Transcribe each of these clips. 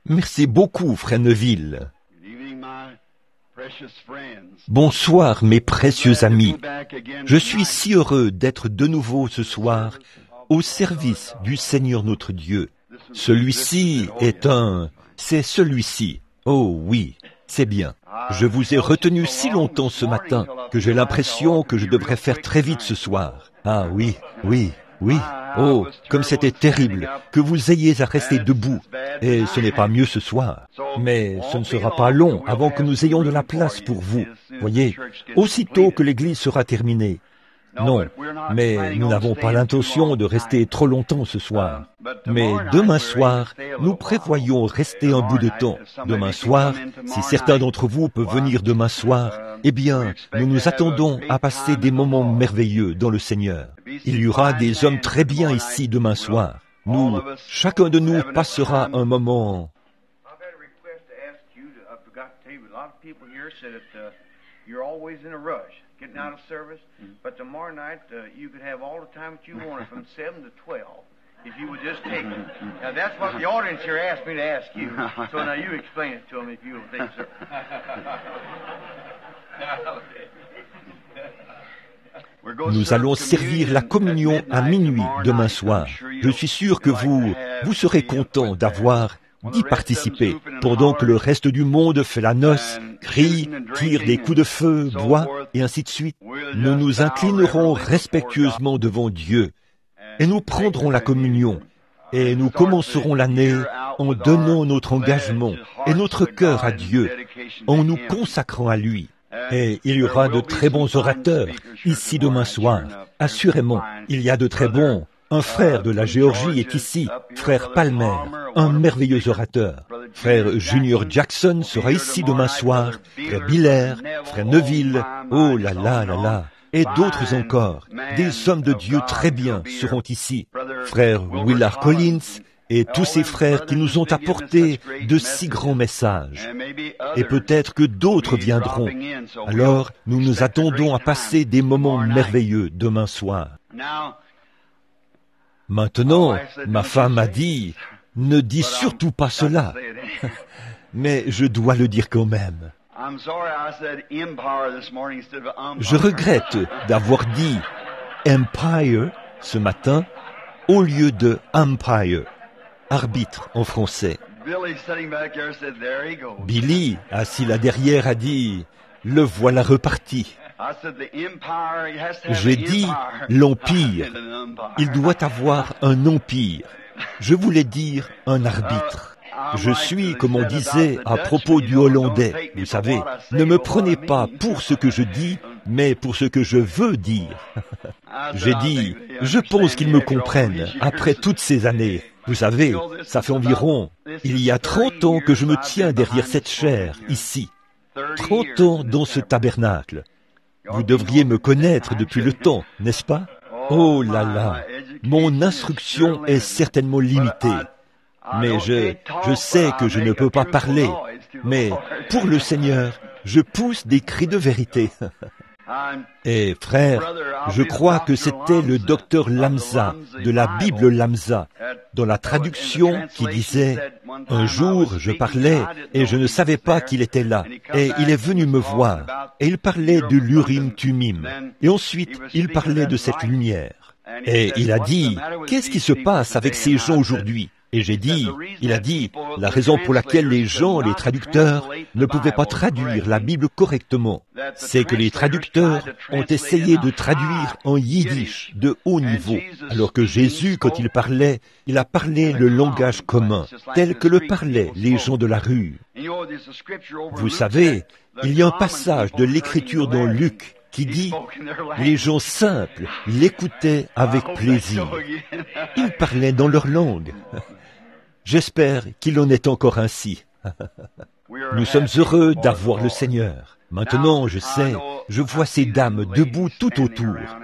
Merci beaucoup, frère Neville. Bonsoir, mes précieux amis. Je suis si heureux d'être de nouveau ce soir au service du Seigneur notre Dieu. Celui-ci c'est celui-ci. Oh oui, c'est bien. Je vous ai retenu si longtemps ce matin que j'ai l'impression que je devrais faire très vite ce soir. Ah oui, oui, oui. Oh, comme c'était terrible que vous ayez à rester debout. Et ce n'est pas mieux ce soir. Mais ce ne sera pas long avant que nous ayons de la place pour vous. Voyez, aussitôt que l'église sera terminée. Non, mais nous n'avons pas l'intention de rester trop longtemps ce soir. Mais demain soir, nous prévoyons rester un bout de temps. Demain soir, si certains d'entre vous peuvent venir demain soir, eh bien, nous nous attendons à passer des moments merveilleux dans le Seigneur. Il y aura des hommes très bien ici demain soir. Chacun de nous passera un moment. Getting out of service, but tomorrow night you could have all the time that you wanted from 7 to 12 if you would just take it. Now that's what the audience here asked me to ask you. So now you explain it to them if you will think, sir. Nous allons servir la communion à minuit demain soir. Je suis sûr que vous serez contents d'y participer, pendant que le reste du monde fait la noce, crie, tire des coups de feu, boit, et ainsi de suite. Nous nous inclinerons respectueusement devant Dieu, et nous prendrons la communion, et nous commencerons l'année en donnant notre engagement et notre cœur à Dieu, en nous consacrant à lui. Et il y aura de très bons orateurs ici demain soir. Assurément, il y a de très bons. Un frère de la Géorgie est ici, frère Palmer, un merveilleux orateur. Frère Junior Jackson sera ici demain soir, frère Biller, frère Neville, oh là là là là, et d'autres encore. Des hommes de Dieu très bien seront ici. Frère Willard Collins et tous ces frères qui nous ont apporté de si grands messages. Et peut-être que d'autres viendront. Alors, nous nous attendons à passer des moments merveilleux demain soir. Maintenant, ma femme a dit, ne dis surtout pas cela. Mais je dois le dire quand même. Je regrette d'avoir dit Empire ce matin au lieu de Empire, arbitre en français. Billy, assis là derrière, a dit, le voilà reparti. J'ai dit l'empire. Il doit avoir un empire. Je voulais dire un arbitre. Je suis, comme on disait à propos du Hollandais, vous savez, ne me prenez pas pour ce que je dis, mais pour ce que je veux dire. J'ai dit, je pense qu'ils me comprennent après toutes ces années. Vous savez, ça fait environ, il y a 30 ans que je me tiens derrière cette chaire, ici. 30 ans dans ce tabernacle. Vous devriez me connaître depuis le temps, n'est-ce pas? Oh là là, mon instruction est certainement limitée. Mais je sais que je ne peux pas parler. Mais pour le Seigneur, je pousse des cris de vérité. Et frère, je crois que c'était le docteur Lamsa, de la Bible Lamsa, dans la traduction qui disait « Un jour, je parlais et je ne savais pas qu'il était là. Et il est venu me voir. Et il parlait de l'Urim-Tumim. Et ensuite, il parlait de cette lumière. Et il a dit « Qu'est-ce qui se passe avec ces gens aujourd'hui ?» Et il a dit, la raison pour laquelle les gens, les traducteurs, ne pouvaient pas traduire la Bible correctement, c'est que les traducteurs ont essayé de traduire en yiddish de haut niveau, alors que Jésus, quand il a parlé le langage commun, tel que le parlaient les gens de la rue. Vous savez, il y a un passage de l'Écriture dans Luc qui dit « Les gens simples l'écoutaient avec plaisir. Ils parlaient dans leur langue. » J'espère qu'il en est encore ainsi. Nous sommes heureux d'avoir le Seigneur. Maintenant, je sais, je vois ces dames debout tout autour.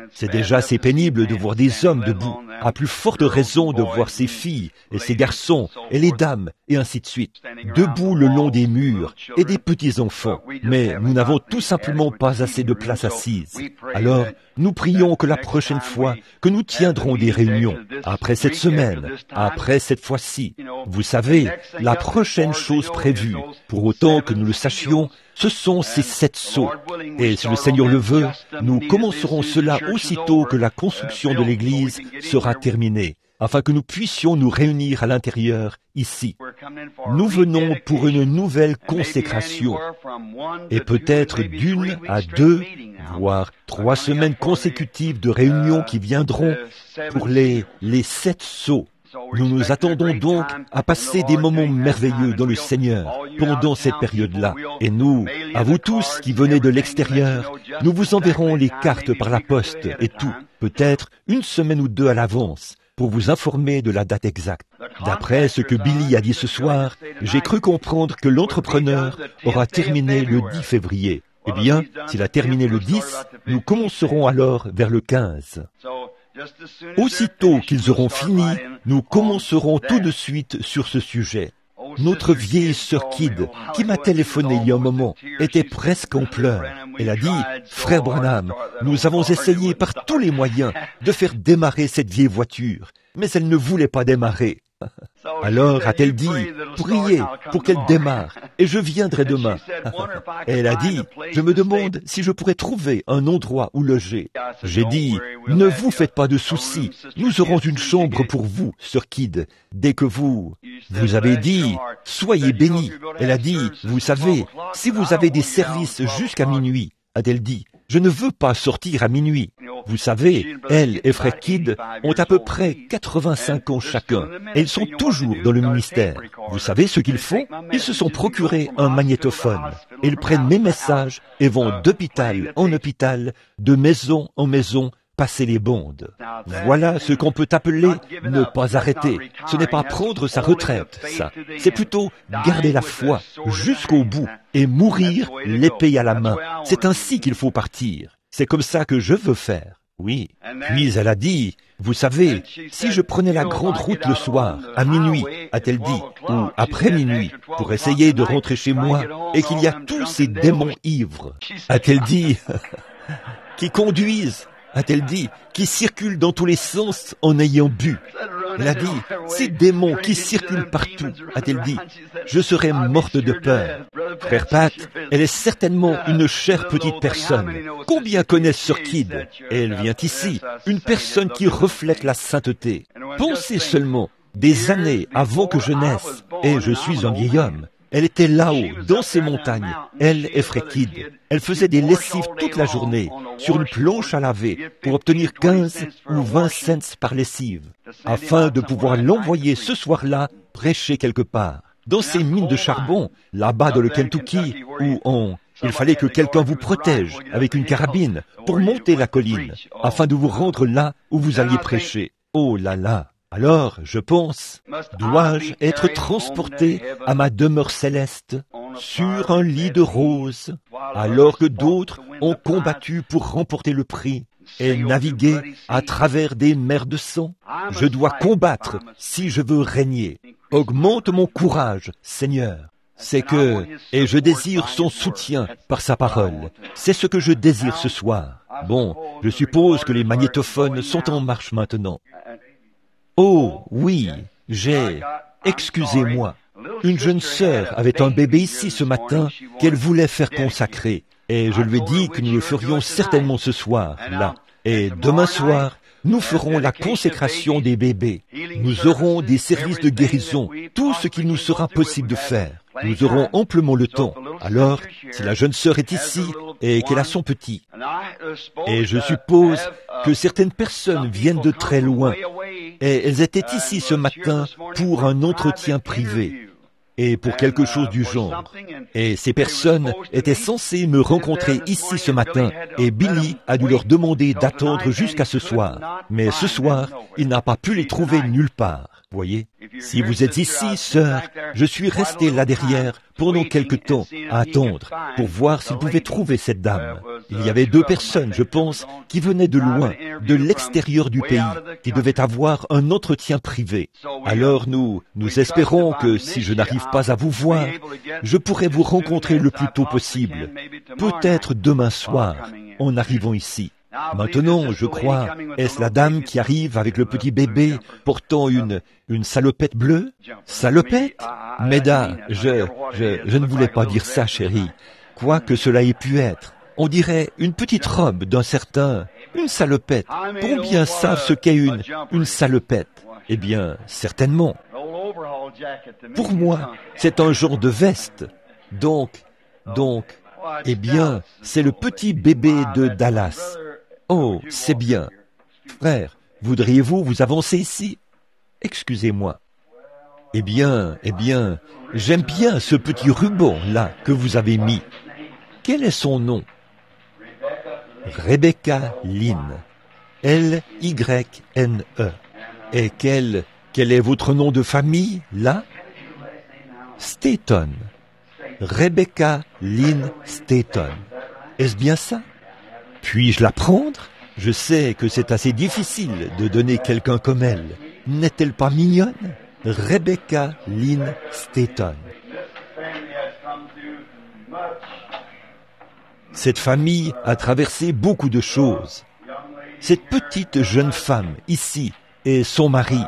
C'est déjà assez pénible de voir des hommes debout, à plus forte raison de voir ces filles et ces garçons et les dames et ainsi de suite, debout le long des murs et des petits-enfants. Mais nous n'avons tout simplement pas assez de place assise. Alors, nous prions que la prochaine fois que nous tiendrons des réunions, après cette semaine, après cette fois-ci, vous savez, la prochaine chose prévue, pour autant que nous le sachions, ce sont ces 7 sceaux. Et si le Seigneur le veut, nous commencerons cela aussitôt que la construction de l'Église sera terminée, afin que nous puissions nous réunir à l'intérieur, ici. Nous venons pour une nouvelle consécration, et peut-être d'1 à 2, voire 3 semaines consécutives de réunions qui viendront pour les 7 sceaux. Nous nous attendons donc à passer des moments merveilleux dans le Seigneur pendant cette période-là. Et nous, à vous tous qui venez de l'extérieur, nous vous enverrons les cartes par la poste et tout, peut-être 1 semaine ou 2 à l'avance, pour vous informer de la date exacte. D'après ce que Billy a dit ce soir, j'ai cru comprendre que l'entrepreneur aura terminé le 10 février. Eh bien, s'il a terminé le 10, nous commencerons alors vers le 15. Aussitôt qu'ils auront fini, nous commencerons tout de suite sur ce sujet. Notre vieille sœur Kidd, qui m'a téléphoné il y a un moment, était presque en pleurs. Elle a dit, « Frère Branham, nous avons essayé par tous les moyens de faire démarrer cette vieille voiture, mais elle ne voulait pas démarrer. » Alors a-t-elle dit, « Priez pour qu'elle démarre, et je viendrai demain. » Et elle a dit, « Je me demande si je pourrais trouver un endroit où loger. » J'ai dit, « Ne vous faites pas de soucis, nous aurons une chambre pour vous, sœur Kidd, dès que vous avez dit, « Soyez bénis. » Elle a dit, « Vous savez, si vous avez des services jusqu'à minuit, a-t-elle dit, « Je ne veux pas sortir à minuit. » Vous savez, elle et Frère Kidd ont à peu près 85 ans chacun, et ils sont toujours dans le ministère. Vous savez ce qu'ils font? Ils se sont procurés un magnétophone. Ils prennent mes messages et vont d'hôpital en hôpital, de maison en maison, passer les bandes. Voilà ce qu'on peut appeler ne pas arrêter. Ce n'est pas prendre sa retraite, ça. C'est plutôt garder la foi jusqu'au bout et mourir l'épée à la main. C'est ainsi qu'il faut partir. C'est comme ça que je veux faire. Oui. Puis elle a dit, vous savez, si je prenais la grande route le soir, à minuit, a-t-elle dit, ou après minuit, pour essayer de rentrer chez moi, et qu'il y a tous ces démons ivres, a-t-elle dit, qui conduisent, a-t-elle dit, qui circulent dans tous les sens en ayant bu. Elle a dit, ces démons qui circulent partout, a-t-elle dit, je serais morte de peur. Frère Pat, elle est certainement une chère petite personne. Combien connaissent Sœur Kidd? Elle vient ici, une personne qui reflète la sainteté. Pensez seulement, des années avant que je naisse, et je suis un vieil homme, elle était là-haut, dans ces montagnes, elle et Frère Kidd. Elle faisait des lessives toute la journée, sur une planche à laver, pour obtenir 15 ou 20 cents par lessive, afin de pouvoir l'envoyer ce soir-là prêcher quelque part. Dans ces mines de charbon, là-bas dans le Kentucky, où il fallait que quelqu'un vous protège avec une carabine pour monter la colline, afin de vous rendre là où vous alliez prêcher. Oh là là! Alors, je pense, dois-je être transporté à ma demeure céleste sur un lit de roses, alors que d'autres ont combattu pour remporter le prix et naviguer à travers des mers de sang? Je dois combattre si je veux régner. Augmente mon courage, Seigneur. C'est que, et je désire son soutien par sa parole. C'est ce que je désire ce soir. Bon, je suppose que les magnétophones sont en marche maintenant. Oh, oui, excusez-moi, une jeune sœur avait un bébé ici ce matin qu'elle voulait faire consacrer, et je lui ai dit que nous le ferions certainement ce soir, là. Et demain soir, nous ferons la consécration des bébés. Nous aurons des services de guérison, tout ce qu'il nous sera possible de faire. Nous aurons amplement le temps. Alors, si la jeune sœur est ici et qu'elle a son petit, et je suppose que certaines personnes viennent de très loin, et elles étaient ici ce matin pour un entretien privé, et pour quelque chose du genre. Et ces personnes étaient censées me rencontrer ici ce matin, et Billy a dû leur demander d'attendre jusqu'à ce soir. Mais ce soir, il n'a pas pu les trouver nulle part. Voyez, si vous êtes ici, sœur, je suis resté là derrière pendant quelque temps à attendre pour voir s'il pouvait trouver cette dame. Il y avait 2 personnes, je pense, qui venaient de loin, de l'extérieur du pays, qui devaient avoir un entretien privé. Alors nous espérons que si je n'arrive pas à vous voir, je pourrai vous rencontrer le plus tôt possible, peut-être demain soir, en arrivant ici. Maintenant, je crois, est-ce la dame qui arrive avec le petit bébé portant une salopette bleue? Salopette? Meda, je ne voulais pas dire ça, chérie. Quoi que cela ait pu être. On dirait une petite robe d'un certain... Une salopette. Combien savent ce qu'est une salopette? Eh bien, certainement. Pour moi, c'est un genre de veste. Donc, eh bien, c'est le petit bébé de Dallas. Oh, c'est bien. Frère, voudriez-vous vous avancer ici? Excusez-moi. Eh bien, j'aime bien ce petit ruban là que vous avez mis. Quel est son nom? Rebecca Lynn. L-Y-N-E. Et quel est votre nom de famille là? Staton. Rebecca Lynn Staton. Est-ce bien ça? Puis-je la prendre? Je sais que c'est assez difficile de donner quelqu'un comme elle. N'est-elle pas mignonne? Rebecca Lynn Staton. Cette famille a traversé beaucoup de choses. Cette petite jeune femme, ici, et son mari,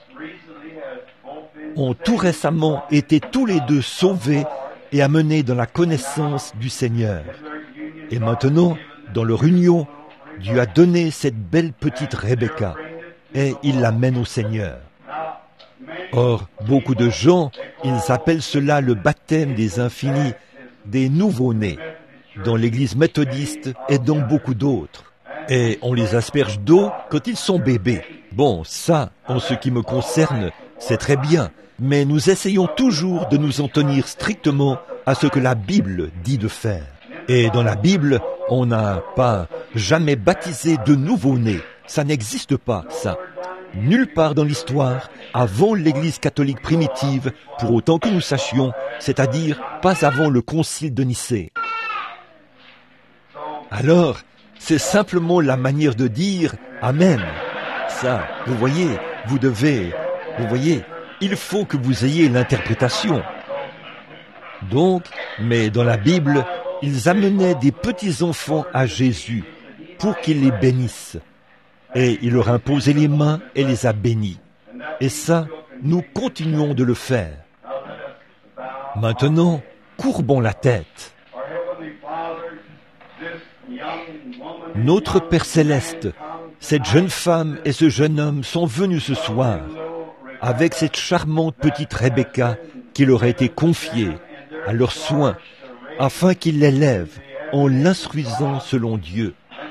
ont tout récemment été tous les 2 sauvés et amenés dans la connaissance du Seigneur. Et maintenant, dans leur union, Dieu a donné cette belle petite Rebecca et il l'amène au Seigneur. Or, beaucoup de gens, ils appellent cela le baptême des infinis, des nouveaux-nés, dans l'église méthodiste et dans beaucoup d'autres. Et on les asperge d'eau quand ils sont bébés. Bon, ça, en ce qui me concerne, c'est très bien, mais nous essayons toujours de nous en tenir strictement à ce que la Bible dit de faire. Et dans la Bible, on n'a pas jamais baptisé de nouveau-né. Ça n'existe pas, ça. Nulle part dans l'histoire, avant l'Église catholique primitive, pour autant que nous sachions, c'est-à-dire pas avant le concile de Nicée. Alors, c'est simplement la manière de dire « Amen ». Ça, vous voyez, il faut que vous ayez l'interprétation. Donc, mais dans la Bible, ils amenaient des petits-enfants à Jésus pour qu'il les bénisse. Et il leur imposait les mains et les a bénis. Et ça, nous continuons de le faire. Maintenant, courbons la tête. Notre Père Céleste, cette jeune femme et ce jeune homme sont venus ce soir avec cette charmante petite Rebecca qui leur a été confiée à leurs soins afin qu'ils l'élèvent en l'instruisant selon Dieu.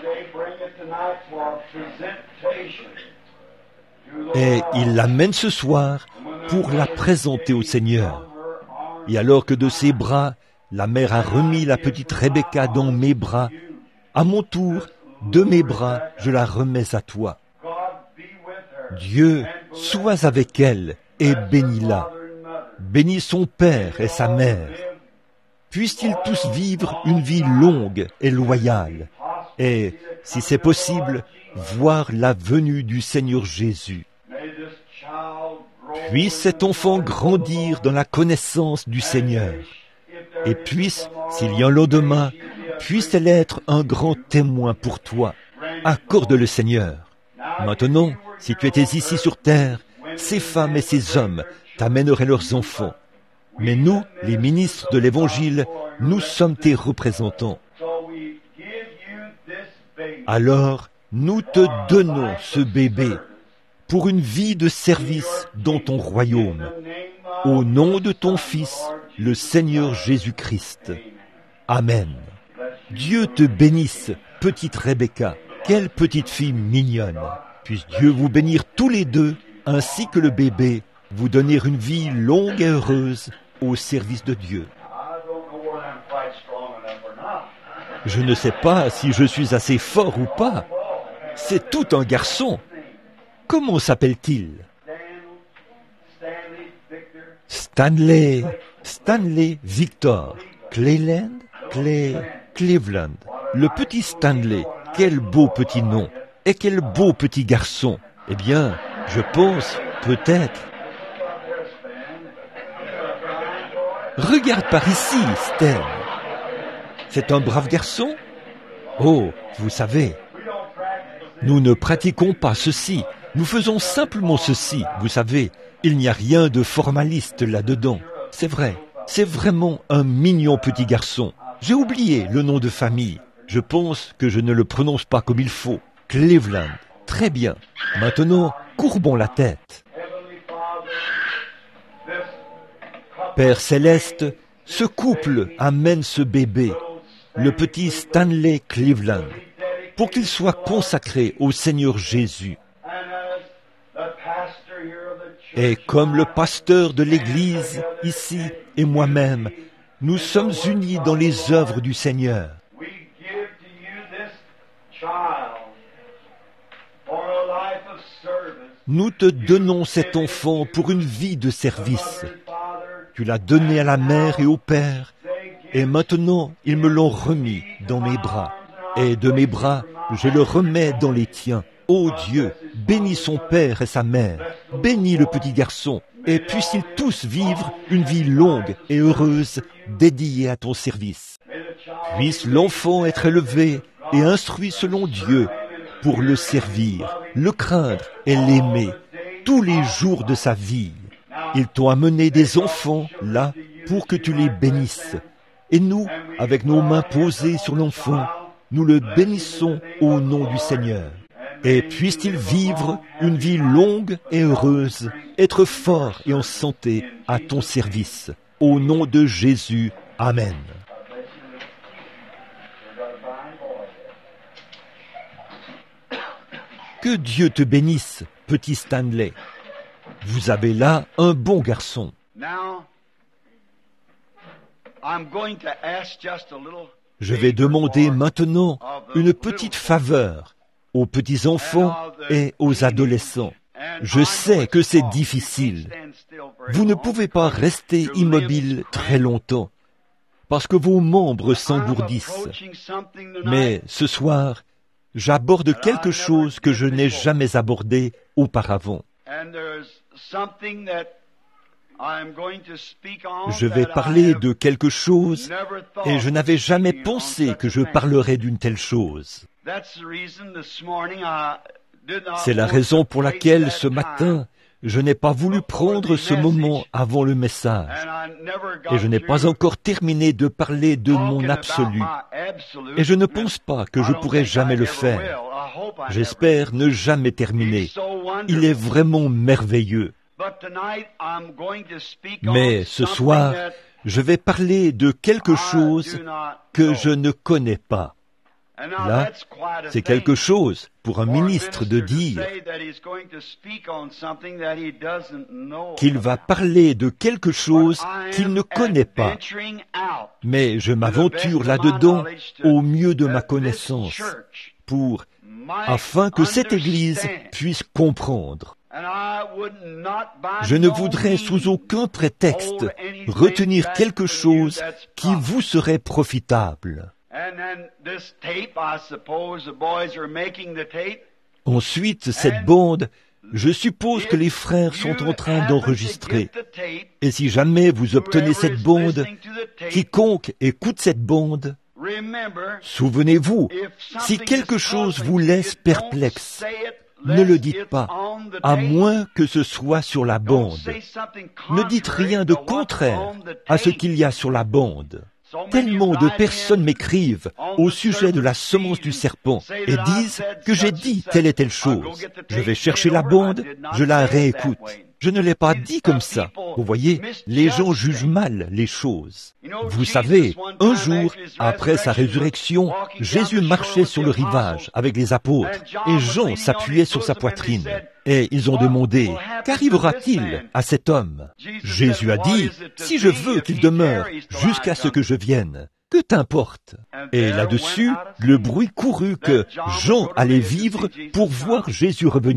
Et ils l'amènent ce soir pour la présenter au Seigneur. Et alors que de ses bras, la mère a remis la petite Rebecca dans mes bras, à mon tour, de mes bras, je la remets à toi. Dieu, sois avec elle et bénis-la. Bénis son père et sa mère. Puissent-ils tous vivre une vie longue et loyale, et, si c'est possible, voir la venue du Seigneur Jésus. Puisse cet enfant grandir dans la connaissance du Seigneur, et puisse, s'il y a un lendemain, puisse-t-elle être un grand témoin pour toi. Accorde-le, Seigneur. Maintenant, si tu étais ici sur terre, ces femmes et ces hommes t'amèneraient leurs enfants. Mais nous, les ministres de l'Évangile, nous sommes tes représentants. Alors, nous te donnons ce bébé pour une vie de service dans ton royaume, au nom de ton Fils, le Seigneur Jésus-Christ. Amen. Dieu te bénisse, petite Rebecca. Quelle petite fille mignonne. Puisse Dieu vous bénir tous les 2, ainsi que le bébé, vous donner une vie longue et heureuse au service de Dieu. Je ne sais pas si je suis assez fort ou pas. C'est tout un garçon. Comment s'appelle-t-il? Stanley Victor, Cleveland, le petit Stanley, quel beau petit nom, et quel beau petit garçon. Eh bien, je pense, peut-être. Regarde par ici, Stan. C'est un brave garçon? Oh, vous savez, nous ne pratiquons pas ceci. Nous faisons simplement ceci, vous savez. Il n'y a rien de formaliste là-dedans. C'est vrai, c'est vraiment un mignon petit garçon. J'ai oublié le nom de famille. Je pense que je ne le prononce pas comme il faut. Cleveland. Très bien. Maintenant, courbons la tête. Père Céleste, ce couple amène ce bébé, le petit Stanley Cleveland, pour qu'il soit consacré au Seigneur Jésus. Et comme le pasteur de l'Église, ici, et moi-même, nous sommes unis dans les œuvres du Seigneur. Nous te donnons cet enfant pour une vie de service. Tu l'as donné à la mère et au père, et maintenant ils me l'ont remis dans mes bras. Et de mes bras, je le remets dans les tiens. Ô Dieu, bénis son père et sa mère, bénis le petit garçon, et puissent-ils tous vivre une vie longue et heureuse dédiée à ton service. Puisse l'enfant être élevé et instruit selon Dieu pour le servir, le craindre et l'aimer tous les jours de sa vie. Ils t'ont amené des enfants là pour que tu les bénisses. Et nous, avec nos mains posées sur l'enfant, nous le bénissons au nom du Seigneur. Et puisse-t-il vivre une vie longue et heureuse, être fort et en santé à ton service. Au nom de Jésus, Amen. Que Dieu te bénisse, petit Stanley. Vous avez là un bon garçon. Je vais demander maintenant une petite faveur aux petits-enfants et aux adolescents. Je sais que c'est difficile. Vous ne pouvez pas rester immobile très longtemps, parce que vos membres s'engourdissent. Mais ce soir, j'aborde quelque chose que je n'ai jamais abordé auparavant. Je vais parler de quelque chose et je n'avais jamais pensé que je parlerais d'une telle chose. C'est la raison pour laquelle ce matin, je n'ai pas voulu prendre ce moment avant le message. Et je n'ai pas encore terminé de parler de mon absolu. Et je ne pense pas que je pourrai jamais le faire. J'espère ne jamais terminer. Il est vraiment merveilleux. Mais ce soir, je vais parler de quelque chose que je ne connais pas. Là, c'est quelque chose pour un ministre de dire qu'il va parler de quelque chose qu'il ne connaît pas. Mais je m'aventure là-dedans au mieux de ma connaissance afin que cette Église puisse comprendre. Je ne voudrais sous aucun prétexte retenir quelque chose qui vous serait profitable. Ensuite, cette bande, je suppose que les frères sont en train d'enregistrer. Et si jamais vous obtenez cette bande, quiconque écoute cette bande, souvenez-vous, si quelque chose vous laisse perplexe, ne le dites pas, à moins que ce soit sur la bande. Ne dites rien de contraire à ce qu'il y a sur la bande. Tellement de personnes m'écrivent au sujet de la semence du serpent et disent que j'ai dit telle et telle chose. Je vais chercher la bande, je la réécoute. Je ne l'ai pas dit comme ça. Vous voyez, les gens jugent mal les choses. Vous savez, un jour, après sa résurrection, Jésus marchait sur le rivage avec les apôtres et Jean s'appuyait sur sa poitrine. Et ils ont demandé, qu'arrivera-t-il à cet homme? Jésus a dit, si je veux qu'il demeure jusqu'à ce que je vienne, que t'importe? Et là-dessus, le bruit courut que Jean allait vivre pour voir Jésus revenir.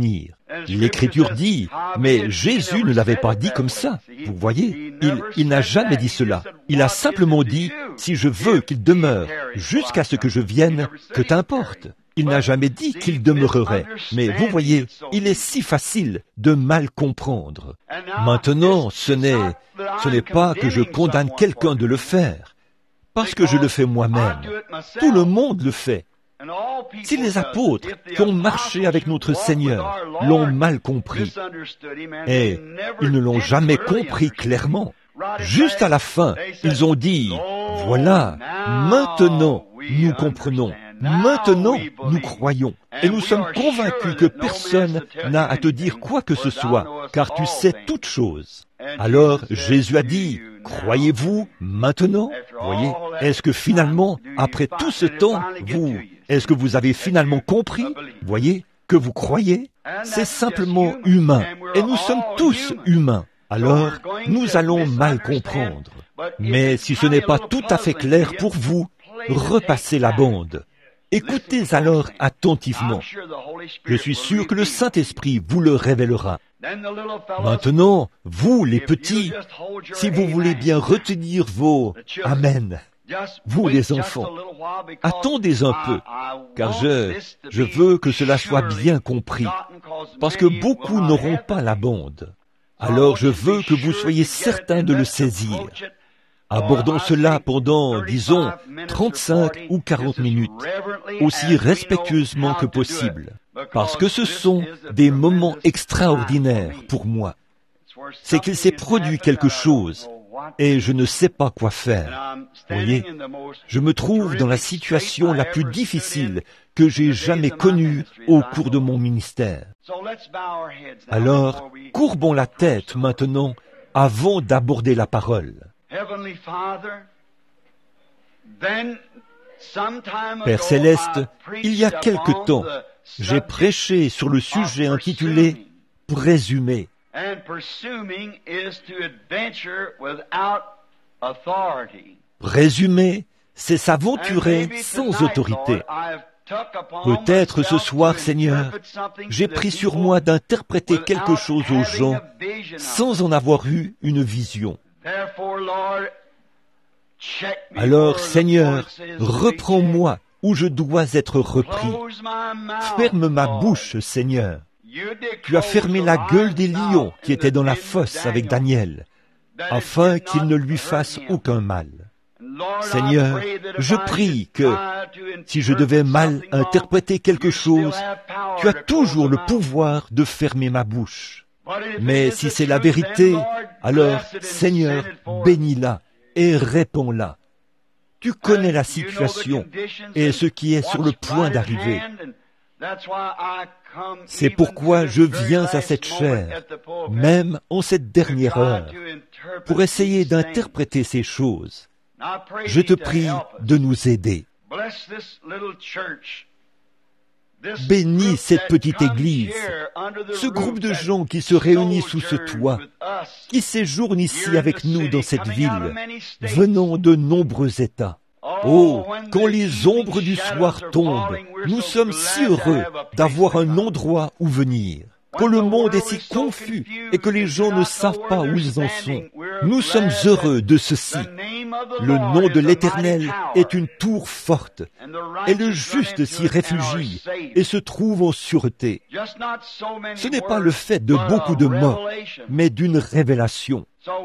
L'Écriture dit, mais Jésus ne l'avait pas dit comme ça. Vous voyez, il n'a jamais dit cela. Il a simplement dit, si je veux qu'il demeure jusqu'à ce que je vienne, que t'importe. Il n'a jamais dit qu'il demeurerait. Mais vous voyez, il est si facile de mal comprendre. Maintenant, ce n'est pas que je condamne quelqu'un de le faire, parce que je le fais moi-même. Tout le monde le fait. Si les apôtres qui ont marché avec notre Seigneur l'ont mal compris, et ils ne l'ont jamais compris clairement, juste à la fin, ils ont dit, voilà, maintenant nous comprenons, maintenant nous croyons, et nous sommes convaincus que personne n'a à te dire quoi que ce soit, car tu sais toutes choses. Alors Jésus a dit, croyez-vous maintenant? Voyez, est-ce que finalement, après tout ce temps, est-ce que vous avez finalement compris? Voyez, que vous croyez? C'est simplement humain, et nous sommes tous humains. Alors, nous allons mal comprendre. Mais si ce n'est pas tout à fait clair pour vous, repassez la bande. Écoutez alors attentivement. Je suis sûr que le Saint-Esprit vous le révélera. Maintenant, vous, les petits, si vous voulez bien retenir vos « Amen », vous, les enfants, attendez un peu, car je veux que cela soit bien compris, parce que beaucoup n'auront pas la bande. Alors je veux que vous soyez certains de le saisir. Abordons cela pendant, disons, 35 ou 40 minutes, aussi respectueusement que possible, parce que ce sont des moments extraordinaires pour moi. C'est qu'il s'est produit quelque chose, et je ne sais pas quoi faire. Voyez, je me trouve dans la situation la plus difficile que j'ai jamais connue au cours de mon ministère. Alors, courbons la tête maintenant avant d'aborder la parole. Père Céleste, il y a quelque temps, j'ai prêché sur le sujet intitulé « Présumer ». Présumer, c'est s'aventurer sans autorité. Peut-être ce soir, Seigneur, j'ai pris sur moi d'interpréter quelque chose aux gens sans en avoir eu une vision. Alors, Seigneur, reprends-moi où je dois être repris. Ferme ma bouche, Seigneur. Tu as fermé la gueule des lions qui étaient dans la fosse avec Daniel, afin qu'ils ne lui fassent aucun mal. Seigneur, je prie que, si je devais mal interpréter quelque chose, tu as toujours le pouvoir de fermer ma bouche. Mais si c'est la vérité, alors, Seigneur, bénis-la et réponds-la. Tu connais la situation et ce qui est sur le point d'arriver. C'est pourquoi je viens à cette chaire, même en cette dernière heure, pour essayer d'interpréter ces choses. Je te prie de nous aider. Bénis cette petite église, ce groupe de gens qui se réunissent sous ce toit, qui séjournent ici avec nous dans cette ville, venant de nombreux États. Oh, quand les ombres du soir tombent, nous sommes si heureux d'avoir un endroit où venir. Quand le monde est si confus et que les gens ne savent pas où ils en sont, nous sommes heureux de ceci. Le nom de l'Éternel est une tour forte, et le juste s'y réfugie et se trouve en sûreté. Ce n'est pas le fait de beaucoup de mots, mais d'une révélation.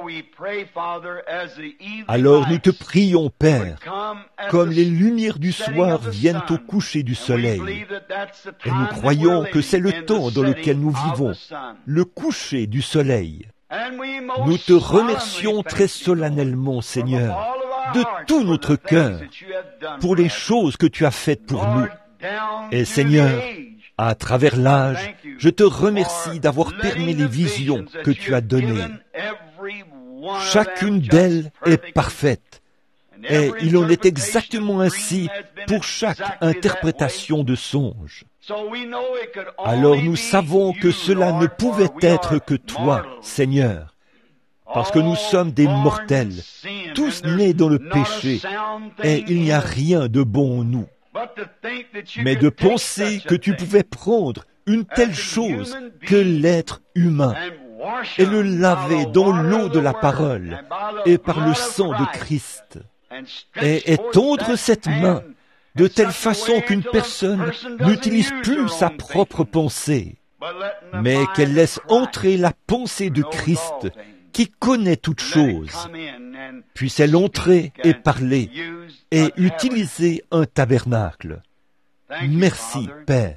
Alors nous te prions, Père, comme les lumières du soir viennent au coucher du soleil. Et nous croyons que c'est le temps dans lequel nous vivons, le coucher du soleil. Nous te remercions très solennellement, Seigneur, de tout notre cœur, pour les choses que tu as faites pour nous. Et Seigneur, à travers l'âge, je te remercie d'avoir permis les visions que tu as données. Chacune d'elles est parfaite. Et il en est exactement ainsi pour chaque interprétation de songe. Alors nous savons que cela ne pouvait être que toi, Seigneur, parce que nous sommes des mortels, tous nés dans le péché, et il n'y a rien de bon en nous. Mais de penser que tu pouvais prendre une telle chose que l'être humain et le laver dans l'eau de la parole et par le sang de Christ et étendre cette main de telle façon qu'une personne n'utilise plus sa propre pensée, mais qu'elle laisse entrer la pensée de Christ qui connaît toutes choses, puisse-elle entrer et parler et utiliser un tabernacle. Merci, Père.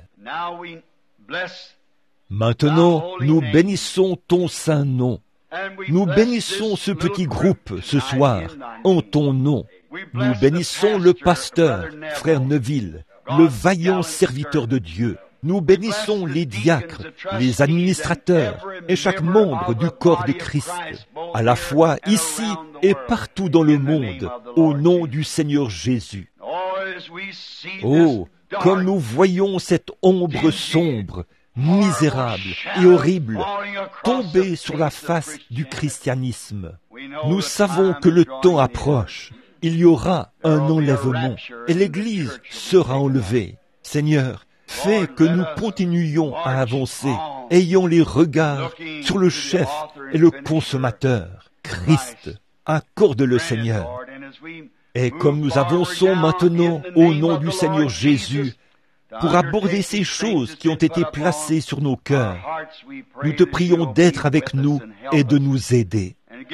Maintenant, nous bénissons ton saint nom. Nous bénissons ce petit groupe ce soir en ton nom. Nous bénissons le pasteur, frère Neville, le vaillant serviteur de Dieu. Nous bénissons les diacres, les administrateurs et chaque membre du corps de Christ, à la fois ici et partout dans le monde, au nom du Seigneur Jésus. Oh, comme nous voyons cette ombre sombre, misérable et horrible tomber sur la face du christianisme. Nous savons que le temps approche. Il y aura un enlèvement et l'Église sera enlevée. Seigneur, fais que nous continuions à avancer, ayant les regards sur le chef et le consommateur, Christ. Accorde-le, Seigneur. Et comme nous avançons maintenant au nom du Seigneur Jésus, pour aborder ces choses qui ont été placées sur nos cœurs, nous te prions d'être avec nous et de nous aider.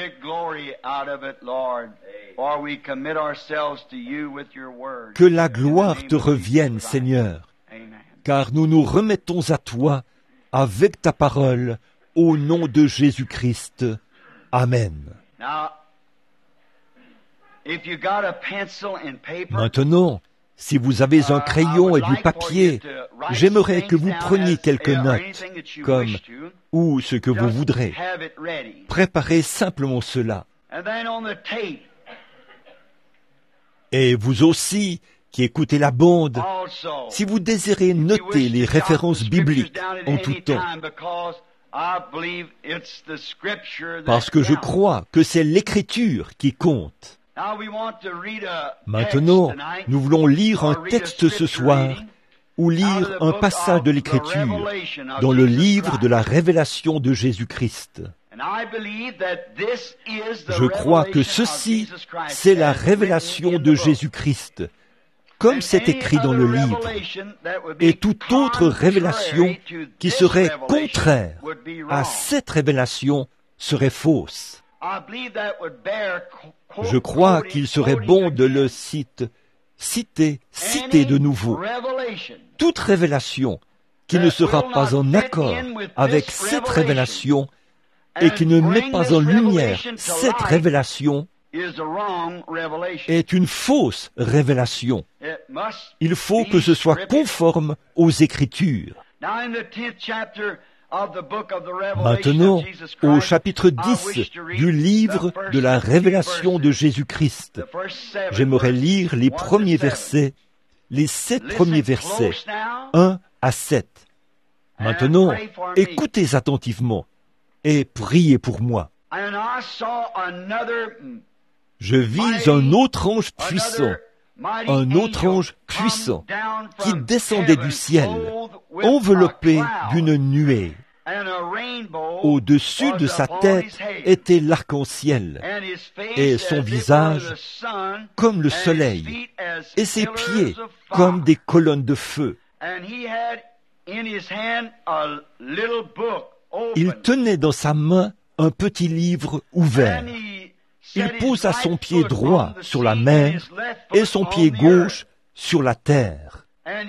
Que la gloire te revienne, Seigneur, car nous nous remettons à toi avec ta parole, au nom de Jésus-Christ. Amen. Maintenant, si vous avez un crayon et du papier, j'aimerais que vous preniez quelques notes, comme ou ce que vous voudrez. Préparez simplement cela. Et vous aussi, qui écoutez la bande, si vous désirez noter les références bibliques en tout temps, parce que je crois que c'est l'Écriture qui compte. Maintenant, nous voulons lire un texte ce soir, ou lire un passage de l'Écriture dans le livre de la Révélation de Jésus-Christ. Je crois que ceci, c'est la révélation de Jésus-Christ, comme c'est écrit dans le livre, et toute autre révélation qui serait contraire à cette révélation serait fausse. Je crois qu'il serait bon de le citer de nouveau. Toute révélation qui ne sera pas en accord avec cette révélation et qui ne met pas en lumière cette révélation est une fausse révélation. Il faut que ce soit conforme aux Écritures. Maintenant, au chapitre 10 du livre de la Révélation de Jésus-Christ, j'aimerais lire les premiers versets, les 7 premiers versets, 1 à 7. Maintenant, écoutez attentivement et priez pour moi. Je vis un autre ange puissant, qui descendait du ciel, enveloppé d'une nuée. Au-dessus de sa tête était l'arc-en-ciel, et son visage comme le soleil, et ses pieds comme des colonnes de feu. Il tenait dans sa main un petit livre ouvert. Il posa son pied droit sur la mer et son pied gauche sur la terre.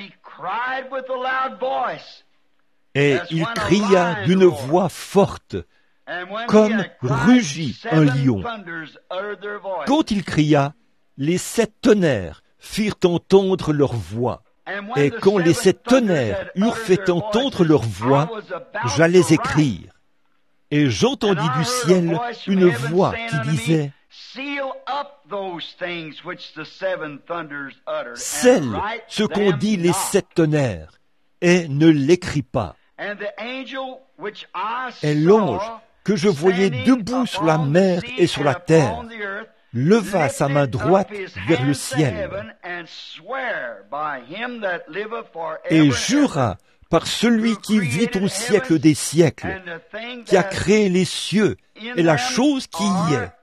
Et il cria d'une voix forte, comme rugit un lion. Quand il cria, les 7 tonnerres firent entendre leur voix. Et quand les 7 tonnerres eurent fait entendre leur voix, j'allais écrire. Et j'entendis du ciel une voix qui disait, « Scelle ce qu'ont dit les 7 tonnerres, et ne l'écris pas. » Et l'ange que je voyais debout sur la mer et sur la terre leva sa main droite vers le ciel et jura par celui qui vit au siècle des siècles, qui a créé les cieux et la chose qui y est.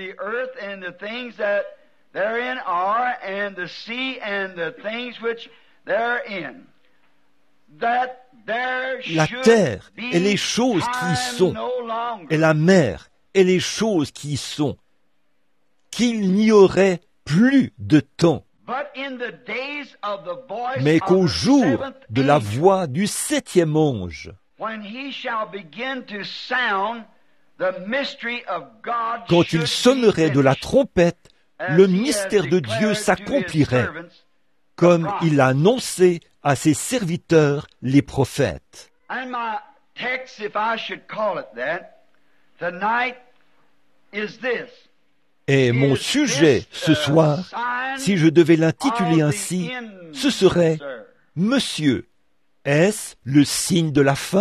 La terre et les choses qui y sont, et la mer et les choses qui y sont, qu'il n'y aurait plus de temps, mais qu'au jour de la voix du septième ange, quand il sonnerait de la trompette, le mystère de Dieu s'accomplirait, comme il l'a annoncé à ses serviteurs, les prophètes. Et mon sujet ce soir, si je devais l'intituler ainsi, ce serait « Monsieur, est-ce le signe de la fin ?»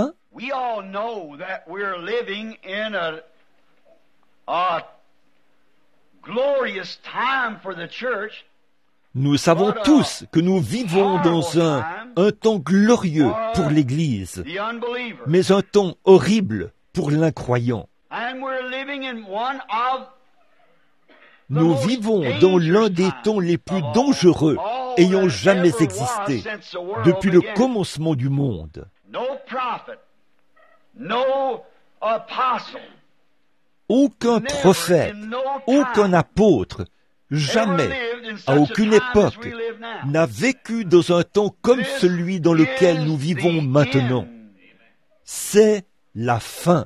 Nous savons tous que nous vivons dans un temps glorieux pour l'Église, mais un temps horrible pour l'incroyant. Nous vivons dans l'un des temps les plus dangereux ayant jamais existé depuis le commencement du monde. Aucun prophète, aucun apôtre, jamais, à aucune époque, n'a vécu dans un temps comme celui dans lequel nous vivons maintenant. C'est la fin.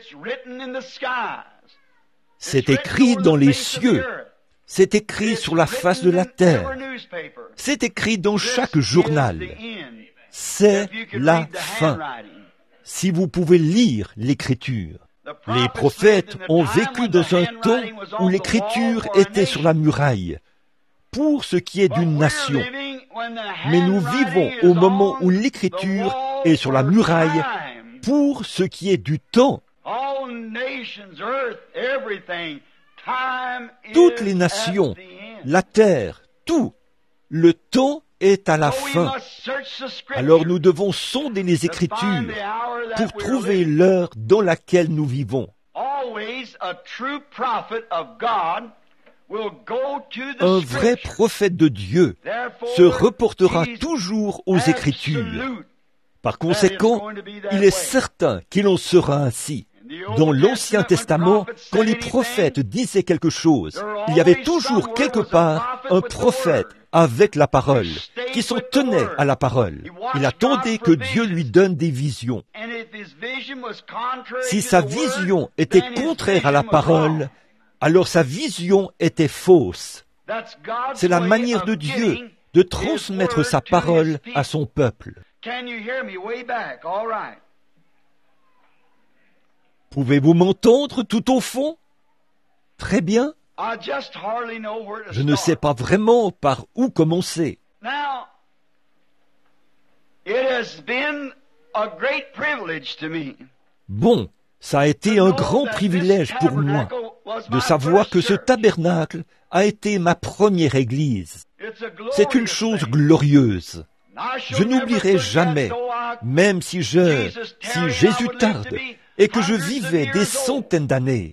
C'est écrit dans les cieux. C'est écrit sur la face de la terre. C'est écrit dans chaque journal. C'est la fin. Si vous pouvez lire l'Écriture. Les prophètes ont vécu dans un temps où l'Écriture était sur la muraille, pour ce qui est d'une nation. Mais nous vivons au moment où l'Écriture est sur la muraille, pour ce qui est du temps. Toutes les nations, la terre, tout, le temps est à la fin. Alors nous devons sonder les Écritures pour trouver l'heure dans laquelle nous vivons. Un vrai prophète de Dieu se reportera toujours aux Écritures. Par conséquent, il est certain qu'il en sera ainsi. Dans l'Ancien Testament, quand les prophètes disaient quelque chose, il y avait toujours quelque part un prophète avec la parole, qui s'en tenait à la parole. Il attendait que Dieu lui donne des visions. Si sa vision était contraire à la parole, alors sa vision était fausse. C'est la manière de Dieu de transmettre sa parole à son peuple. Pouvez-vous m'entendre tout au fond? Très bien. Je ne sais pas vraiment par où commencer. Bon, ça a été un grand privilège pour moi de savoir que ce tabernacle a été ma première église. C'est une chose glorieuse. Je n'oublierai jamais, même si Jésus tarde et que je vivais des centaines d'années.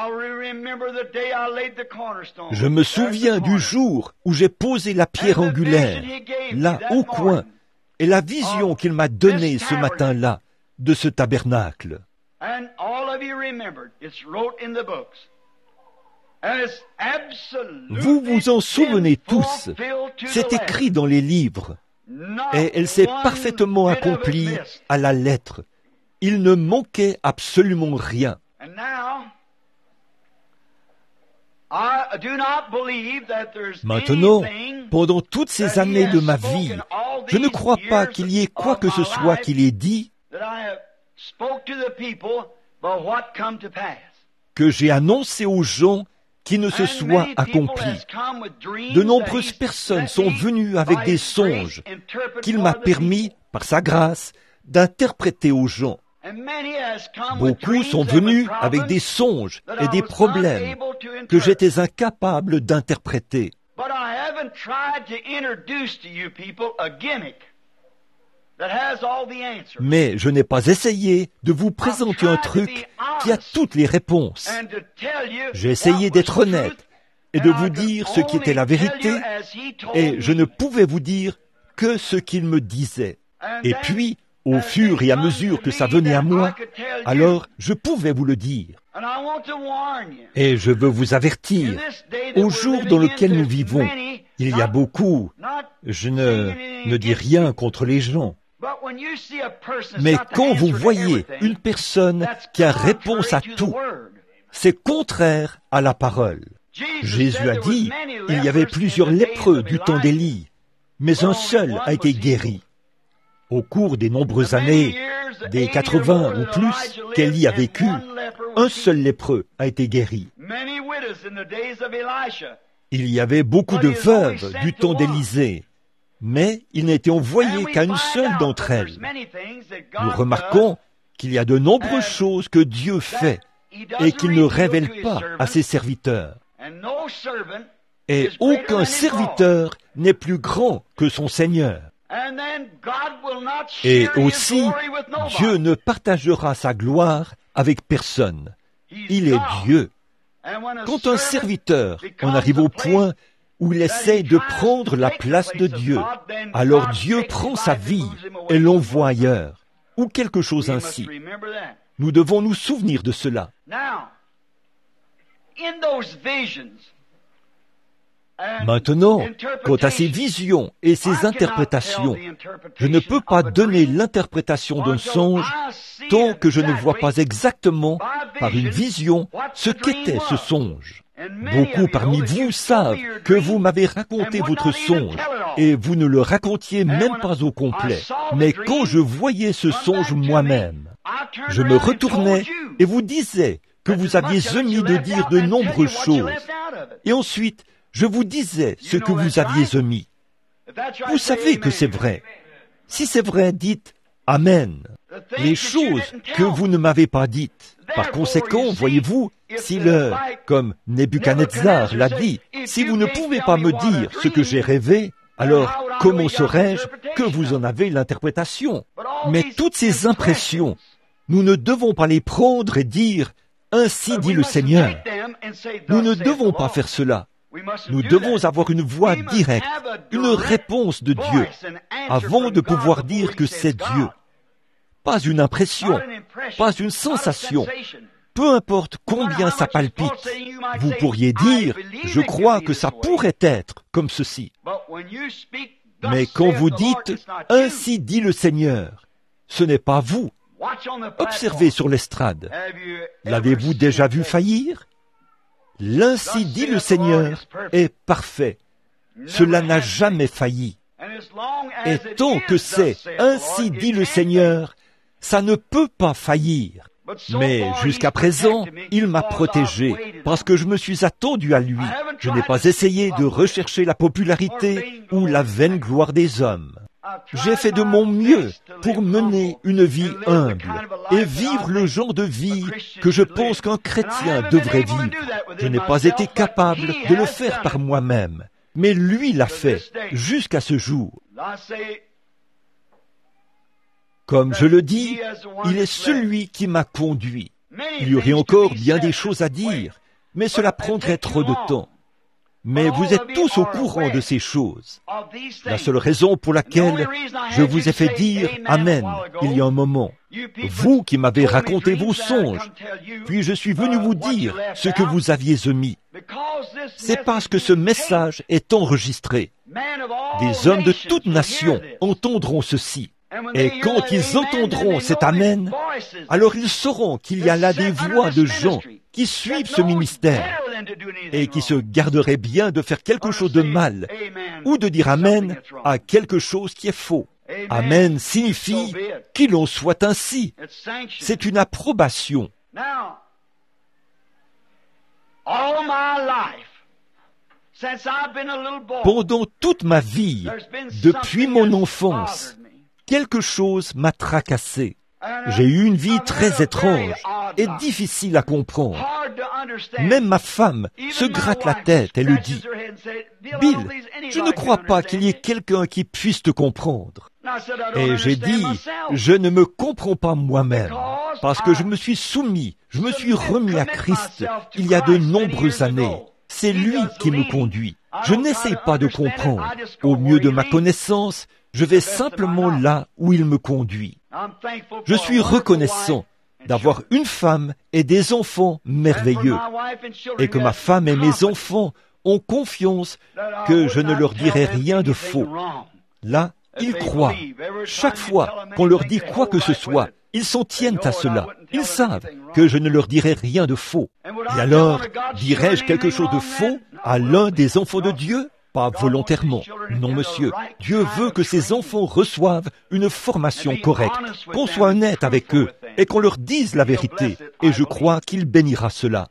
Je me souviens du jour où j'ai posé la pierre angulaire, là au coin, et la vision qu'il m'a donnée ce matin-là de ce tabernacle. Vous vous en souvenez tous, c'est écrit dans les livres, et elle s'est parfaitement accomplie à la lettre. Il ne manquait absolument rien. Maintenant, pendant toutes ces années de ma vie, je ne crois pas qu'il y ait quoi que ce soit qu'il ait dit que j'ai annoncé aux gens qui ne se soit accompli. De nombreuses personnes sont venues avec des songes qu'il m'a permis, par sa grâce, d'interpréter aux gens. Beaucoup sont venus avec des songes et des problèmes que j'étais incapable d'interpréter. Mais je n'ai pas essayé de vous présenter un truc qui a toutes les réponses. J'ai essayé d'être honnête et de vous dire ce qui était la vérité, et je ne pouvais vous dire que ce qu'il me disait. Et puis, au fur et à mesure que ça venait à moi, alors je pouvais vous le dire. Et je veux vous avertir, au jour dans lequel nous vivons, il y a beaucoup, je ne dis rien contre les gens, mais quand vous voyez une personne qui a réponse à tout, c'est contraire à la parole. Jésus a dit, il y avait plusieurs lépreux du temps d'Élie, mais un seul a été guéri. Au cours des nombreuses années, des 80 ou plus qu'Élie a vécu, un seul lépreux a été guéri. Il y avait beaucoup de veuves du temps d'Élisée, mais il n'était envoyé qu'à une seule d'entre elles. Nous remarquons qu'il y a de nombreuses choses que Dieu fait et qu'il ne révèle pas à ses serviteurs. Et aucun serviteur n'est plus grand que son Seigneur. Et aussi, Dieu ne partagera sa gloire avec personne. Il est Dieu. Quand un serviteur en arrive au point où il essaie de prendre la place de Dieu, alors Dieu prend sa vie et l'envoie ailleurs, ou quelque chose ainsi. Nous devons nous souvenir de cela. Maintenant, quant à ces visions et ces interprétations, je ne peux pas donner l'interprétation d'un songe tant que je ne vois pas exactement, par une vision, ce qu'était ce songe. Beaucoup parmi vous savent que vous m'avez raconté votre songe, et vous ne le racontiez même pas au complet. Mais quand je voyais ce songe moi-même, je me retournais et vous disais que vous aviez omis de dire de nombreuses choses. Et ensuite, je vous disais ce que vous aviez omis. Vous savez que c'est vrai. Si c'est vrai, dites « Amen ». Les choses que vous ne m'avez pas dites. Par conséquent, voyez-vous, si comme Nebuchadnezzar l'a dit, si vous ne pouvez pas me dire ce que j'ai rêvé, alors comment saurais-je que vous en avez l'interprétation? Mais toutes ces impressions, nous ne devons pas les prendre et dire « Ainsi dit le Seigneur ». Nous ne devons pas faire cela. Nous devons avoir une voix directe, une réponse de Dieu, avant de pouvoir dire que c'est Dieu. Pas une impression, pas une sensation. Peu importe combien ça palpite, vous pourriez dire, je crois que ça pourrait être comme ceci. Mais quand vous dites, ainsi dit le Seigneur, ce n'est pas vous. Observez sur l'estrade. L'avez-vous déjà vu faillir? L'ainsi dit le Seigneur est parfait. Cela n'a jamais failli. Et tant que c'est ainsi dit le Seigneur, ça ne peut pas faillir. Mais jusqu'à présent, il m'a protégé parce que je me suis attendu à lui. Je n'ai pas essayé de rechercher la popularité ou la vaine gloire des hommes. J'ai fait de mon mieux pour mener une vie humble et vivre le genre de vie que je pense qu'un chrétien devrait vivre. Je n'ai pas été capable de le faire par moi-même, mais lui l'a fait jusqu'à ce jour. Comme je le dis, il est celui qui m'a conduit. Il y aurait encore bien des choses à dire, mais cela prendrait trop de temps. Mais vous êtes tous au courant de ces choses. La seule raison pour laquelle je vous ai fait dire « Amen » il y a un moment, vous qui m'avez raconté vos songes, puis je suis venu vous dire ce que vous aviez omis. C'est parce que ce message est enregistré. Des hommes de toute nation entendront ceci. Et quand ils entendront cet Amen, alors ils sauront qu'il y a là des voix de gens qui suivent ce ministère et qui se garderaient bien de faire quelque chose de mal ou de dire Amen à quelque chose qui est faux. Amen signifie qu'il en soit ainsi. C'est une approbation. Pendant toute ma vie, depuis mon enfance, quelque chose m'a tracassé. J'ai eu une vie très étrange et difficile à comprendre. Même ma femme se gratte la tête et le dit. Bill, je ne crois pas qu'il y ait quelqu'un qui puisse te comprendre. Et j'ai dit, je ne me comprends pas moi-même, parce que je me suis soumis, je me suis remis à Christ il y a de nombreuses années. C'est lui qui me conduit. Je n'essaye pas de comprendre. Au mieux de ma connaissance, je vais simplement là où il me conduit. Je suis reconnaissant d'avoir une femme et des enfants merveilleux, et que ma femme et mes enfants ont confiance que je ne leur dirai rien de faux. Là, ils croient. Chaque fois qu'on leur dit quoi que ce soit, ils s'en tiennent à cela. Ils savent que je ne leur dirai rien de faux. Et alors, dirais-je quelque chose de faux à l'un des enfants de Dieu? Pas volontairement. Non, monsieur. Dieu veut que ses enfants reçoivent une formation correcte, qu'on soit honnête avec eux et qu'on leur dise la vérité. Et je crois qu'il bénira cela.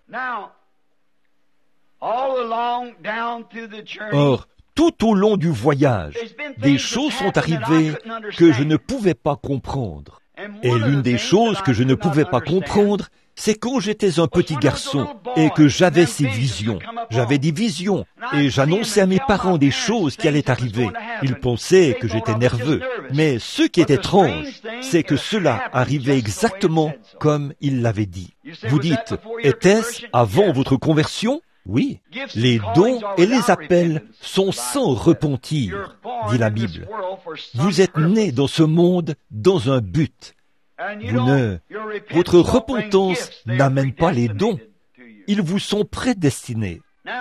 Or, tout au long du voyage, des choses sont arrivées que je ne pouvais pas comprendre. Et l'une des choses que je ne pouvais pas comprendre, c'est quand j'étais un petit garçon et que j'avais ces visions. J'avais des visions et j'annonçais à mes parents des choses qui allaient arriver. Ils pensaient que j'étais nerveux. Mais ce qui est étrange, c'est que cela arrivait exactement comme il l'avait dit. Vous dites, était-ce avant votre conversion? Oui, les dons et les appels sont sans repentir, dit la Bible. Vous êtes nés dans ce monde dans un but. Votre repentance n'amène pas les dons. Ils vous sont prédestinés.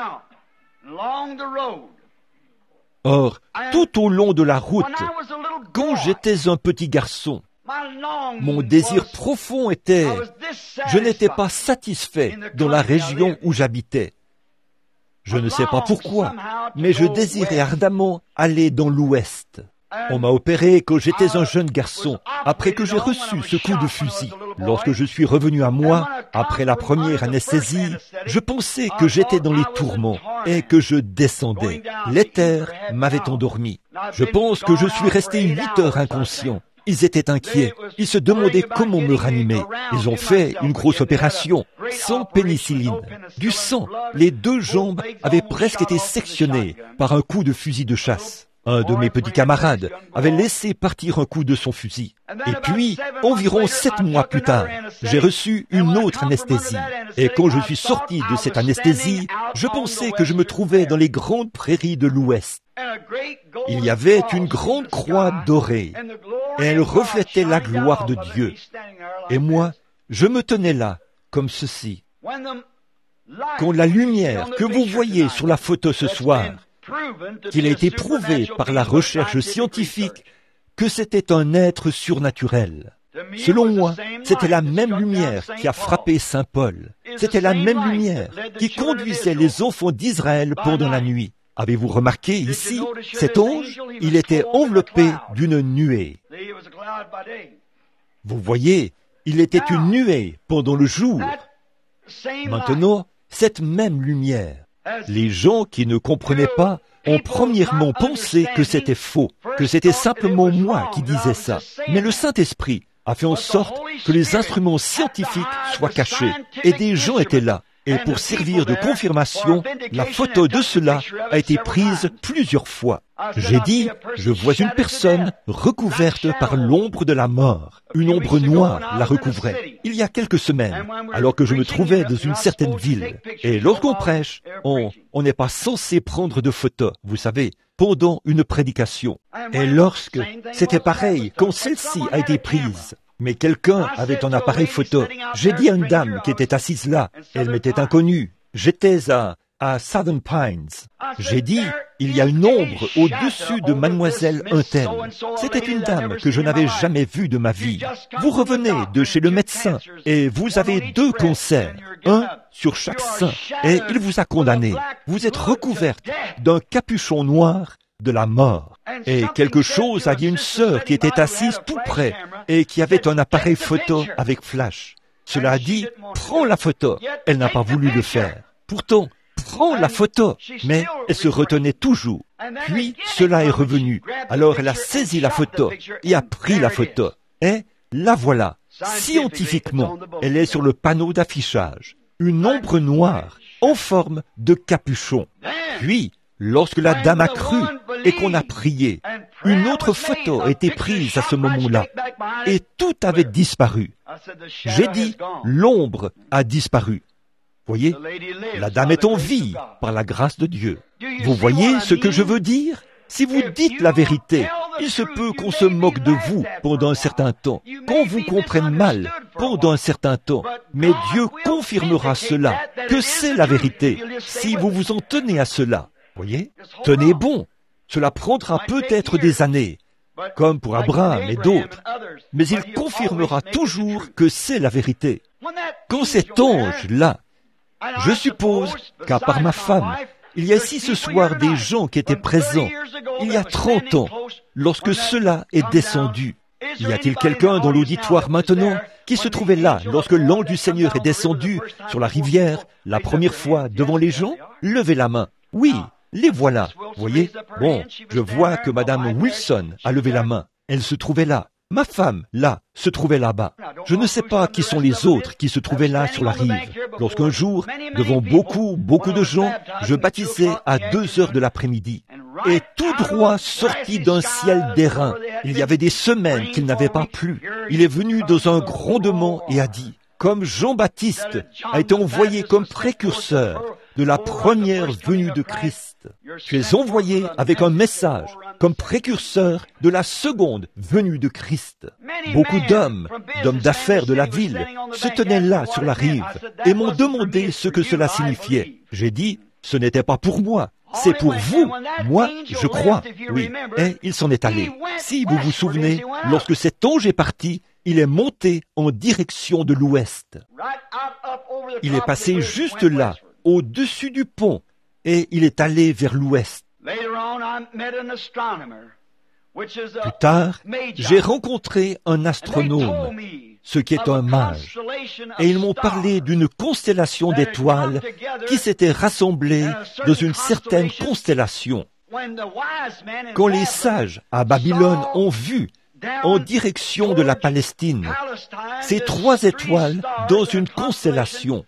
Or, tout au long de la route, quand j'étais un petit garçon, mon désir profond était, je n'étais pas satisfait dans la région où j'habitais. Je ne sais pas pourquoi, mais je désirais ardemment aller dans l'Ouest. On m'a opéré quand j'étais un jeune garçon, après que j'ai reçu ce coup de fusil. Lorsque je suis revenu à moi, après la première anesthésie, je pensais que j'étais dans les tourments et que je descendais. L'éther m'avait endormi. Je pense que je suis resté 8 heures inconscient. Ils étaient inquiets. Ils se demandaient comment me ranimer. Ils ont fait une grosse opération, sans pénicilline. Du sang. Les 2 jambes avaient presque été sectionnées par un coup de fusil de chasse. Un de mes petits camarades avait laissé partir un coup de son fusil. Et puis, environ 7 mois plus tard, j'ai reçu une autre anesthésie. Et quand je suis sorti de cette anesthésie, je pensais que je me trouvais dans les grandes prairies de l'Ouest. Il y avait une grande croix dorée, et elle reflétait la gloire de Dieu. Et moi, je me tenais là, comme ceci. Quand la lumière que vous voyez sur la photo ce soir, qu'il a été prouvé par la recherche scientifique que c'était un être surnaturel. Selon moi, c'était la même lumière qui a frappé Saint Paul. C'était la même lumière qui conduisait les enfants d'Israël pendant la nuit. Avez-vous remarqué ici, cet ange, il était enveloppé d'une nuée. Vous voyez, il était une nuée pendant le jour. Maintenant, cette même lumière, les gens qui ne comprenaient pas ont premièrement pensé que c'était faux, que c'était simplement moi qui disais ça. Mais le Saint-Esprit a fait en sorte que les instruments scientifiques soient cachés, et des gens étaient là. Et pour servir de confirmation, la photo de cela a été prise plusieurs fois. J'ai dit, je vois une personne recouverte par l'ombre de la mort. Une ombre noire la recouvrait. Il y a quelques semaines, alors que je me trouvais dans une certaine ville. Et lorsqu'on prêche, on n'est pas censé prendre de photos, vous savez, pendant une prédication. Et lorsque c'était pareil, quand celle-ci a été prise, mais quelqu'un avait un appareil photo. J'ai dit à une dame qui était assise là, elle m'était inconnue. J'étais à Southern Pines. J'ai dit, il y a une ombre au-dessus de mademoiselle Untel. C'était une dame que je n'avais jamais vue de ma vie. Vous revenez de chez le médecin et vous avez 2 cancers, un sur chaque sein, et il vous a condamné. Vous êtes recouverte d'un capuchon noir de la mort. Et quelque chose a dit une sœur qui était assise tout près et qui avait un appareil photo avec flash. Cela a dit, prends la photo. Elle n'a pas voulu le faire. Pourtant, prends la photo. Mais elle se retenait toujours. Puis, cela est revenu. Alors elle a saisi la photo et a pris la photo. Et la voilà. Scientifiquement, elle est sur le panneau d'affichage. Une ombre noire en forme de capuchon. Puis, lorsque la dame a cru et qu'on a prié, une autre photo a été prise à ce moment-là et tout avait disparu. J'ai dit, l'ombre a disparu. Voyez, la dame est en vie par la grâce de Dieu. Vous voyez ce que je veux dire? Si vous dites la vérité, il se peut qu'on se moque de vous pendant un certain temps, qu'on vous comprenne mal pendant un certain temps, mais Dieu confirmera cela, que c'est la vérité, si vous vous en tenez à cela. Voyez? Tenez bon. Cela prendra peut-être des années, comme pour Abraham et d'autres, mais il confirmera toujours que c'est la vérité. Quand cet ange-là, je suppose qu'à part ma femme, il y a ici ce soir des gens qui étaient présents il y a 30 ans, lorsque cela est descendu. Y a-t-il quelqu'un dans l'auditoire maintenant qui se trouvait là lorsque l'ange du Seigneur est descendu sur la rivière la première fois devant les gens? Levez la main. Oui, les voilà. Voyez? Bon, je vois que Madame Wilson a levé la main. Elle se trouvait là. Ma femme, là, se trouvait là-bas. Je ne sais pas qui sont les autres qui se trouvaient là sur la rive. Lorsqu'un jour, devant beaucoup de gens, je baptisais à 2 heures de l'après-midi. Et tout droit sorti d'un ciel d'airain, il y avait des semaines qu'il n'avait pas plu. Il est venu dans un grondement et a dit, comme Jean-Baptiste a été envoyé comme précurseur de la première venue de Christ, tu es envoyé avec un message comme précurseur de la seconde venue de Christ. Beaucoup d'hommes d'affaires de la ville se tenaient là sur la rive et m'ont demandé ce que cela signifiait. J'ai dit, ce n'était pas pour moi, c'est pour vous. Moi, je crois. Oui, et il s'en est allé. Si vous vous souvenez, lorsque cet ange est parti, il est monté en direction de l'ouest. Il est passé juste là, au-dessus du pont, et il est allé vers l'ouest. Plus tard, j'ai rencontré un astronome, ce qui est un mage, et ils m'ont parlé d'une constellation d'étoiles qui s'était rassemblée dans une certaine constellation. Quand les sages à Babylone ont vu en direction de la Palestine ces 3 étoiles dans une constellation,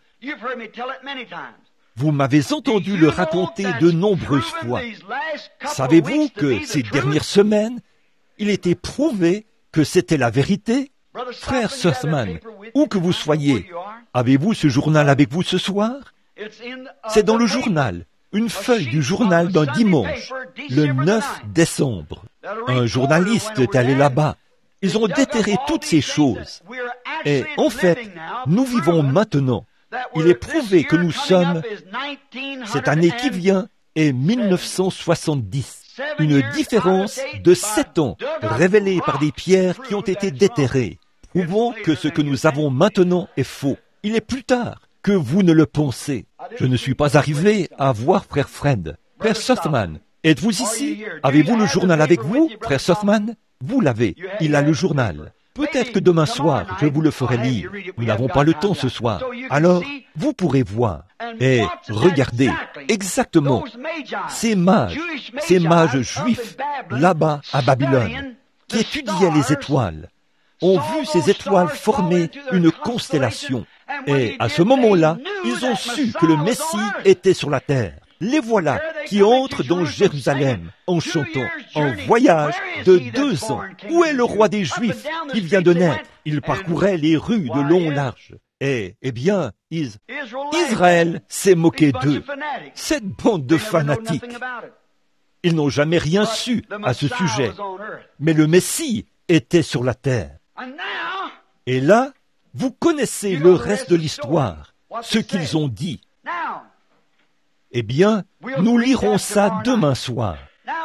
vous m'avez entendu le raconter de nombreuses fois. Savez-vous que ces dernières semaines, il était prouvé que c'était la vérité? Frère Sussman, où que vous soyez, avez-vous ce journal avec vous ce soir? C'est dans le journal, une feuille du journal d'un dimanche, le 9 décembre. Un journaliste est allé là-bas. Ils ont déterré toutes ces choses. Et en fait, nous vivons maintenant. Il est prouvé que nous sommes, cette année qui vient est 1970. Une différence de 7 ans révélée par des pierres qui ont été déterrées, prouvant que ce que nous avons maintenant est faux. Il est plus tard que vous ne le pensez. Je ne suis pas arrivé à voir frère Fred. Frère Sussman, êtes-vous ici? Avez-vous le journal avec vous, frère Sussman? Vous l'avez. Il a le journal. Peut-être que demain soir, je vous le ferai lire. Nous n'avons pas le temps ce soir. Alors, vous pourrez voir. Et regardez, exactement, ces mages juifs, là-bas à Babylone, qui étudiaient les étoiles, ont vu ces étoiles former une constellation. Et à ce moment-là, ils ont su que le Messie était sur la terre. Les voilà qui entrent dans Jérusalem en chantant un voyage de 2 ans. Où est le roi des Juifs qui vient de naître? Il parcourait les rues de long en large. Et, eh bien, Israël s'est moqué d'eux. Cette bande de fanatiques. Ils n'ont jamais rien su à ce sujet. Mais le Messie était sur la terre. Et là, vous connaissez le reste de l'histoire, ce qu'ils ont dit. Eh bien, nous lirons ça demain soir.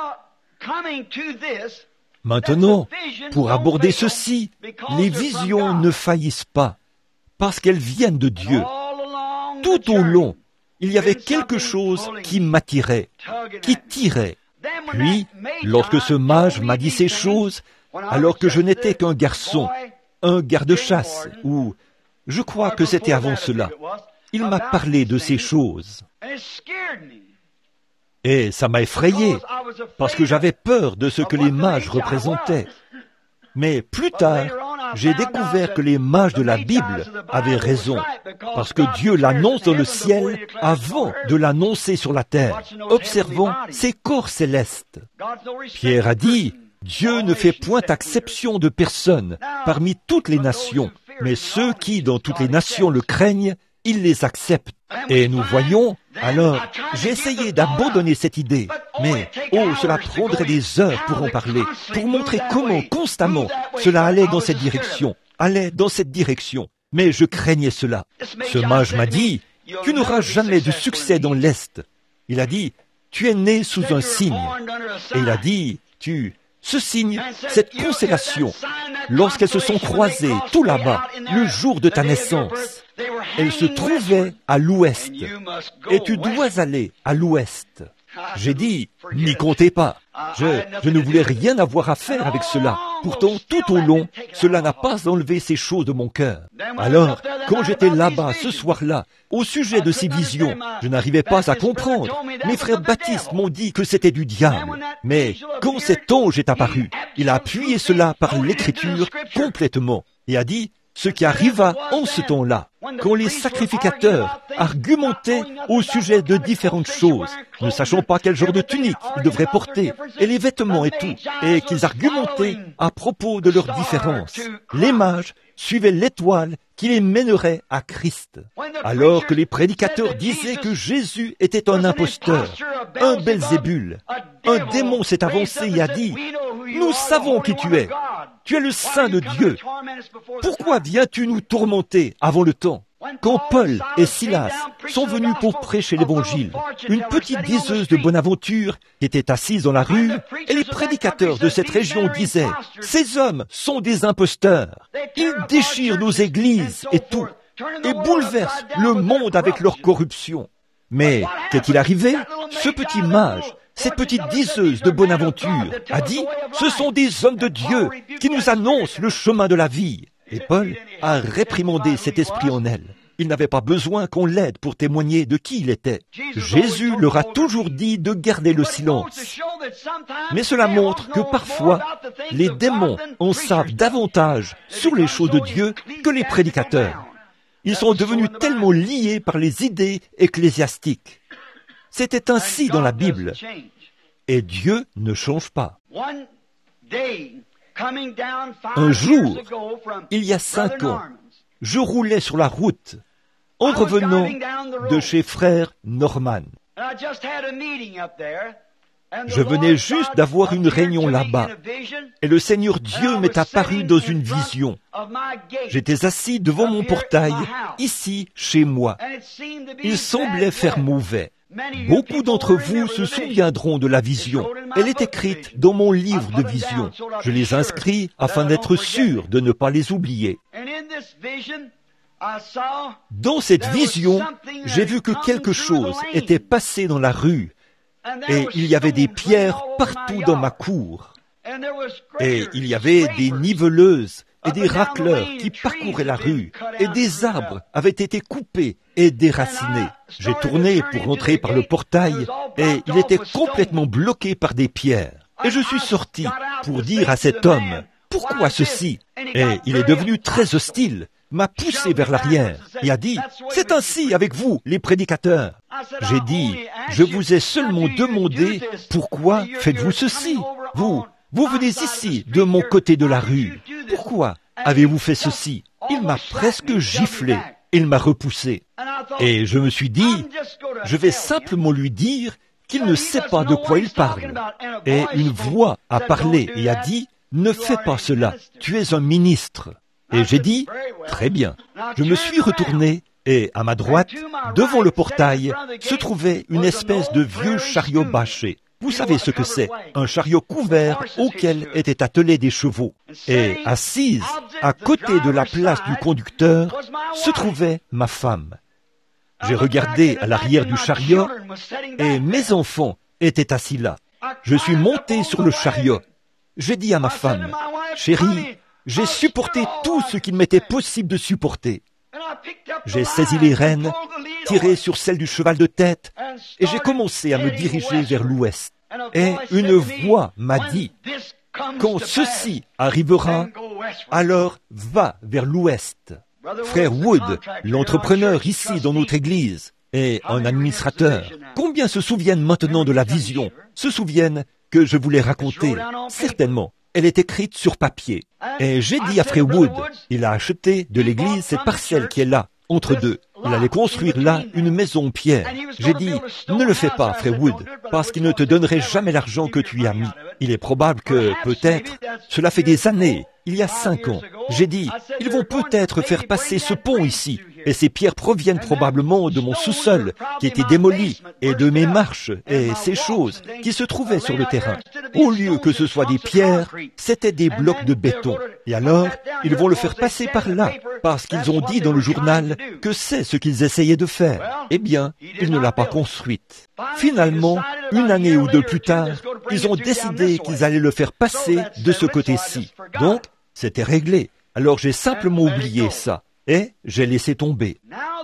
Maintenant, pour aborder ceci, les visions ne faillissent pas, parce qu'elles viennent de Dieu. Tout au long, il y avait quelque chose qui m'attirait, qui tirait. Puis, lorsque ce mage m'a dit ces choses, alors que je n'étais qu'un garçon, un garde-chasse, ou je crois que c'était avant cela, il m'a parlé de ces choses. Et ça m'a effrayé, parce que j'avais peur de ce que les mages représentaient. Mais plus tard, j'ai découvert que les mages de la Bible avaient raison, parce que Dieu l'annonce dans le ciel avant de l'annoncer sur la terre. Observons ces corps célestes. Pierre a dit, Dieu ne fait point exception de personne parmi toutes les nations, mais ceux qui, dans toutes les nations, le craignent, il les accepte. Et nous voyons, alors, j'ai essayé d'abandonner cette idée, mais, cela prendrait des heures pour en parler, pour montrer comment, constamment, cela allait dans cette direction, mais je craignais cela. Ce mage m'a dit, tu n'auras jamais de succès dans l'Est. Il a dit, tu es né sous un signe. Et il a dit, ce signe, cette constellation, lorsqu'elles se sont croisées tout là-bas, le jour de ta naissance, elles se trouvaient à l'ouest, et tu dois aller à l'ouest. J'ai dit, n'y comptez pas. Je ne voulais rien avoir à faire avec cela. Pourtant, tout au long, cela n'a pas enlevé ces choses de mon cœur. Alors, quand j'étais là-bas ce soir-là, au sujet de ces visions, je n'arrivais pas à comprendre. Mes frères baptistes m'ont dit que c'était du diable. Mais quand cet ange est apparu, il a appuyé cela par l'Écriture complètement et a dit, ce qui arriva en ce temps-là, quand les sacrificateurs argumentaient au sujet de différentes choses, ne sachant pas quel genre de tunique ils devraient porter, et les vêtements et tout, et qu'ils argumentaient à propos de leurs différences. Les mages suivaient l'étoile qui les mènerait à Christ. Alors que les prédicateurs disaient que Jésus était un imposteur, un Belzébul, un démon s'est avancé et a dit, « Nous savons qui tu es. Tu es le Saint de Dieu. Pourquoi viens-tu nous tourmenter avant le temps ?» Quand Paul et Silas sont venus pour prêcher l'Évangile, une petite diseuse de bonne aventure qui était assise dans la rue, et les prédicateurs de cette région disaient, « Ces hommes sont des imposteurs. Ils déchirent nos églises et tout, et bouleversent le monde avec leur corruption. » Mais qu'est-il arrivé? Ce petit mage, cette petite diseuse de bonne aventure, a dit, « Ce sont des hommes de Dieu qui nous annoncent le chemin de la vie. » Et Paul a réprimandé cet esprit en elle. Il n'avait pas besoin qu'on l'aide pour témoigner de qui il était. Jésus leur a toujours dit de garder le silence. Mais cela montre que parfois, les démons en savent davantage sur les choses de Dieu que les prédicateurs. Ils sont devenus tellement liés par les idées ecclésiastiques. C'était ainsi dans la Bible. Et Dieu ne change pas. Un jour, il y a 5 ans, je roulais sur la route en revenant de chez frère Norman. Je venais juste d'avoir une réunion là-bas et le Seigneur Dieu m'est apparu dans une vision. J'étais assis devant mon portail, ici, chez moi. Il semblait faire mauvais. Beaucoup d'entre vous se souviendront de la vision. Elle est écrite dans mon livre de visions. Je les inscris afin d'être sûr de ne pas les oublier. Dans cette vision, j'ai vu que quelque chose était passé dans la rue et il y avait des pierres partout dans ma cour. Et il y avait des niveleuses et des racleurs qui parcouraient la rue, et des arbres avaient été coupés et déracinés. J'ai tourné pour entrer par le portail, et il était complètement bloqué par des pierres. Et je suis sorti pour dire à cet homme, « Pourquoi ceci ?» Et il est devenu très hostile, m'a poussé vers l'arrière, et a dit, « C'est ainsi avec vous, les prédicateurs. » J'ai dit, « Je vous ai seulement demandé, pourquoi faites-vous ceci ? Vous venez ici, de mon côté de la rue. Pourquoi avez-vous fait ceci ?» Il m'a presque giflé. Il m'a repoussé. Et je me suis dit, je vais simplement lui dire qu'il ne sait pas de quoi il parle. Et une voix a parlé et a dit, « Ne fais pas cela, tu es un ministre. » Et j'ai dit, « Très bien. » Je me suis retourné et à ma droite, devant le portail, se trouvait une espèce de vieux chariot bâché. Vous savez ce que c'est, un chariot couvert auquel étaient attelés des chevaux. Et assise à côté de la place du conducteur se trouvait ma femme. J'ai regardé à l'arrière du chariot et mes enfants étaient assis là. Je suis monté sur le chariot. J'ai dit à ma femme, « Chérie, j'ai supporté tout ce qu'il m'était possible de supporter. » J'ai saisi les rênes, tiré sur celle du cheval de tête, et j'ai commencé à me diriger vers l'ouest. Et une voix m'a dit, « Quand ceci arrivera, alors va vers l'ouest. Frère Wood, l'entrepreneur ici dans notre église, est un administrateur. Combien se souviennent maintenant de la vision? Se souviennent que je vous l'ai racontée? Certainement. Elle est écrite sur papier. Et j'ai dit à Frère Wood, il a acheté de l'église cette parcelle qui est là, entre deux. Il allait construire là une maison en pierre. J'ai dit, ne le fais pas, Frère Wood, parce qu'il ne te donnerait jamais l'argent que tu y as mis. Il est probable que, peut-être, cela fait des années, il y a 5 ans, j'ai dit, ils vont peut-être faire passer ce pont ici, et ces pierres proviennent probablement de mon sous-sol, qui était démoli, et de mes marches, et ces choses qui se trouvaient sur le terrain. Au lieu que ce soit des pierres, c'étaient des blocs de béton. Et alors, ils vont le faire passer par là, parce qu'ils ont dit dans le journal que c'est ce qu'ils essayaient de faire. Eh bien, il ne l'a pas construite. Finalement, une année ou deux plus tard, ils ont décidé qu'ils allaient le faire passer de ce côté-ci. Donc, c'était réglé. Alors j'ai simplement oublié ça, et j'ai laissé tomber.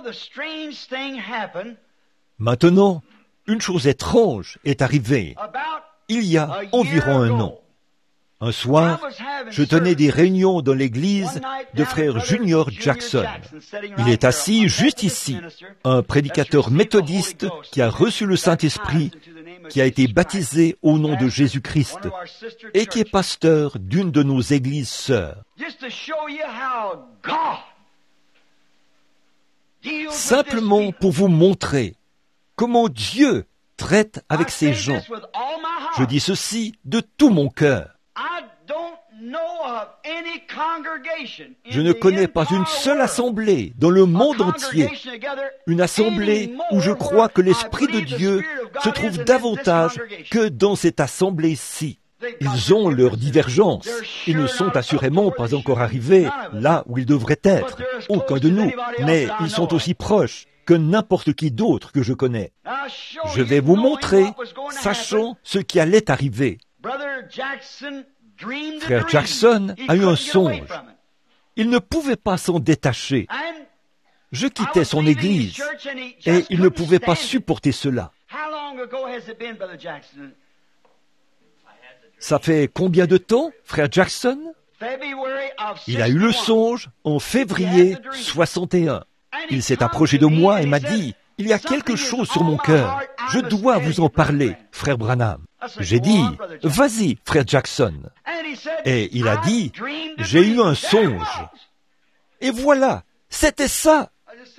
Maintenant, une chose étrange est arrivée. Il y a environ 1 an. Un soir, je tenais des réunions dans l'église de frère Junior Jackson. Il est assis juste ici, un prédicateur méthodiste qui a reçu le Saint-Esprit, qui a été baptisé au nom de Jésus-Christ et qui est pasteur d'une de nos églises sœurs. Simplement pour vous montrer comment Dieu traite avec ces gens. Je dis ceci de tout mon cœur. Je ne connais pas une seule assemblée dans le monde entier, une assemblée où je crois que l'Esprit de Dieu se trouve davantage que dans cette assemblée-ci. Ils ont leurs divergences. Ils ne sont assurément pas encore arrivés là où ils devraient être, aucun de nous, mais ils sont aussi proches que n'importe qui d'autre que je connais. Je vais vous montrer, sachant ce qui allait arriver. Frère Jackson a eu un songe. Il ne pouvait pas s'en détacher. Je quittais son église et il ne pouvait pas supporter cela. Ça fait combien de temps, frère Jackson? Il a eu le songe en février 61. Il s'est approché de moi et m'a dit, « Il y a quelque chose sur mon cœur. Je dois vous en parler, frère Branham. » J'ai dit, « Vas-y, frère Jackson. » Et il a dit, « J'ai eu un songe. » Et voilà, c'était ça.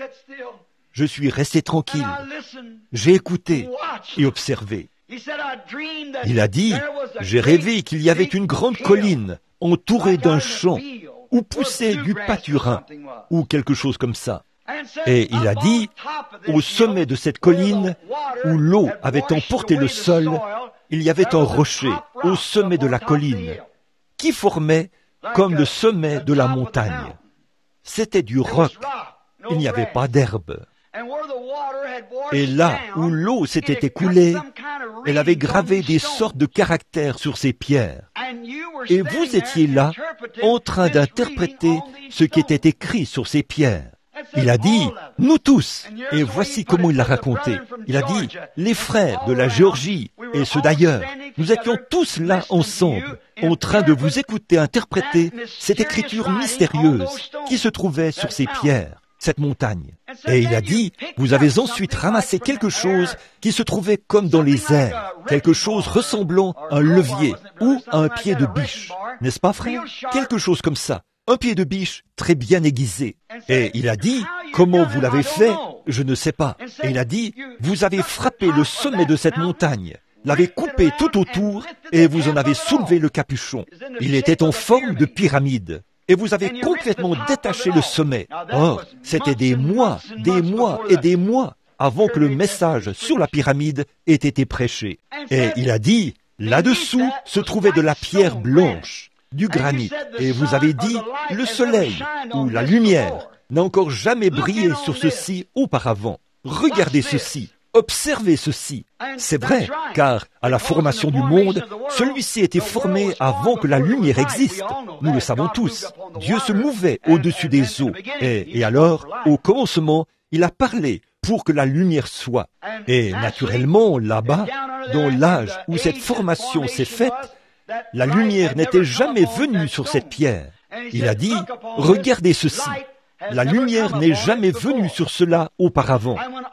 Je suis resté tranquille. J'ai écouté et observé. Il a dit, « J'ai rêvé qu'il y avait une grande colline entourée d'un champ où poussait du pâturin ou quelque chose comme ça. » Et il a dit, au sommet de cette colline, où l'eau avait emporté le sol, il y avait un rocher au sommet de la colline, qui formait comme le sommet de la montagne. C'était du roc, il n'y avait pas d'herbe. Et là où l'eau s'était écoulée, elle avait gravé des sortes de caractères sur ces pierres. Et vous étiez là, en train d'interpréter ce qui était écrit sur ces pierres. Il a dit, nous tous, et voici comment il l'a raconté. Il a dit, les frères de la Géorgie et ceux d'ailleurs, nous étions tous là ensemble, en train de vous écouter interpréter cette écriture mystérieuse qui se trouvait sur ces pierres, cette montagne. Et il a dit, vous avez ensuite ramassé quelque chose qui se trouvait comme dans les airs, quelque chose ressemblant à un levier ou à un pied de biche. N'est-ce pas, frère? Quelque chose comme ça. Un pied de biche très bien aiguisé. Et il a dit, comment vous l'avez fait? Je ne sais pas. Et il a dit, vous avez frappé le sommet de cette montagne, l'avez coupé tout autour, et vous en avez soulevé le capuchon. Il était en forme de pyramide. Et vous avez complètement détaché le sommet. Or, c'était des mois et des mois avant que le message sur la pyramide ait été prêché. Et il a dit, là-dessous se trouvait de la pierre blanche, du granit. Et vous avez dit, le soleil ou la lumière n'a encore jamais brillé sur ceci auparavant. Regardez ceci, observez ceci. C'est vrai, car à la formation du monde, celui-ci était formé avant que la lumière existe. Nous le savons tous. Dieu se mouvait au-dessus des eaux. Et alors, au commencement, il a parlé pour que la lumière soit. Et naturellement, là-bas, dans l'âge où cette formation s'est faite, La lumière n'était jamais venue sur cette pierre. Il a dit, regardez ceci. La lumière n'est jamais venue sur cela auparavant.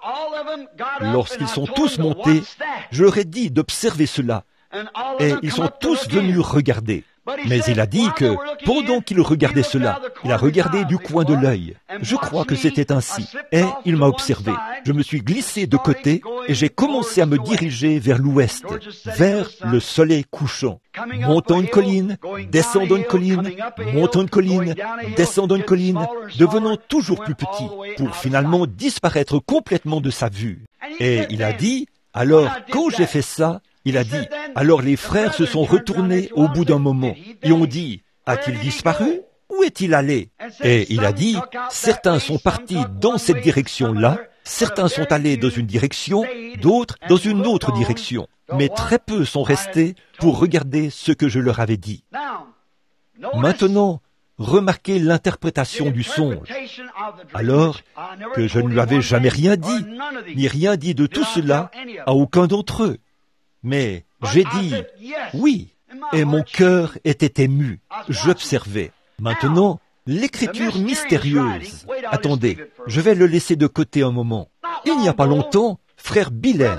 Lorsqu'ils sont tous montés, je leur ai dit d'observer cela. Et ils sont tous venus regarder. Mais il a dit que, pendant qu'il regardait cela, il a regardé du coin de l'œil. Je crois que c'était ainsi. Et il m'a observé. Je me suis glissé de côté et j'ai commencé à me diriger vers l'ouest, vers le soleil couchant. Montant une colline, descendant une colline, montant une colline, descendant une colline, devenant toujours plus petit, pour finalement disparaître complètement de sa vue. Et il a dit, alors quand j'ai fait ça, il a dit, alors les frères se sont retournés au bout d'un moment et ont dit, a-t-il disparu? Où est-il allé? Et il a dit, certains sont partis dans cette direction-là, certains sont allés dans une direction, d'autres dans une autre direction, mais très peu sont restés pour regarder ce que je leur avais dit. Maintenant, remarquez l'interprétation du songe, alors que je ne lui avais jamais rien dit, ni rien dit de tout cela à aucun d'entre eux. Mais j'ai dit, oui, et mon cœur était ému, j'observais. Maintenant, l'écriture mystérieuse. Attendez, je vais le laisser de côté un moment. Il n'y a pas longtemps, frère Biller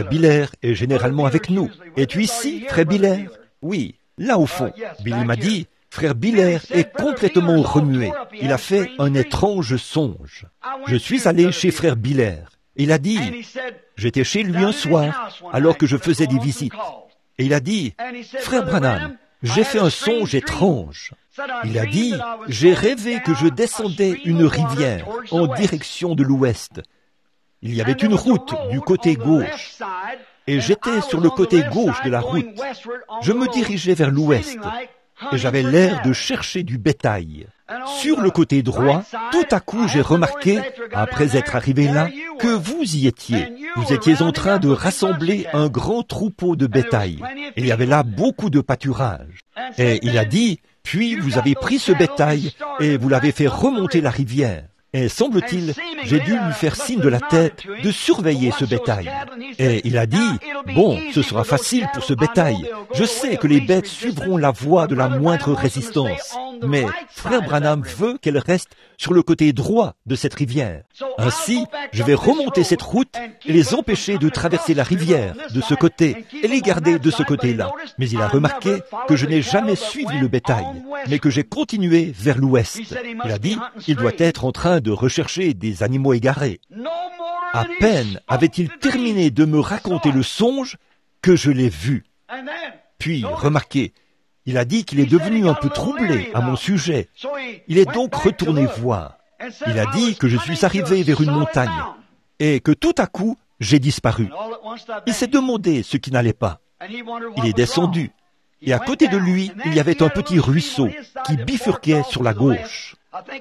est généralement avec nous. Es-tu ici, frère Biller? Oui, là au fond. Billy m'a dit, frère Biller est complètement remué. Il a fait un étrange songe. Je suis allé chez frère Biller. Il a dit, j'étais chez lui un soir, alors que je faisais des visites. Et il a dit, frère Branham, j'ai fait un songe étrange. Il a dit, j'ai rêvé que je descendais une rivière en direction de l'ouest. Il y avait une route du côté gauche. Et j'étais sur le côté gauche de la route. Je me dirigeais vers l'ouest. Et j'avais l'air de chercher du bétail. Sur le côté droit, tout à coup j'ai remarqué, après être arrivé là, que vous y étiez. Vous étiez en train de rassembler un grand troupeau de bétail. Il y avait là beaucoup de pâturage. Et il a dit, puis vous avez pris ce bétail et vous l'avez fait remonter la rivière. Et semble-t-il, j'ai dû lui faire signe de la tête de surveiller ce bétail. Et il a dit, bon, ce sera facile pour ce bétail. Je sais que les bêtes suivront la voie de la moindre résistance. Mais frère Branham veut qu'elle reste sur le côté droit de cette rivière. Ainsi, je vais remonter cette route et les empêcher de traverser la rivière de ce côté et les garder de ce côté-là. Mais il a remarqué que je n'ai jamais suivi le bétail, mais que j'ai continué vers l'ouest. Il a dit, il doit être en train de rechercher des animaux égarés. À peine avait-il terminé de me raconter le songe que je l'ai vu. Puis, remarquez, il a dit qu'il est devenu un peu troublé à mon sujet. Il est donc retourné voir. Il a dit que je suis arrivé vers une montagne et que tout à coup, j'ai disparu. Il s'est demandé ce qui n'allait pas. Il est descendu et à côté de lui, il y avait un petit ruisseau qui bifurquait sur la gauche.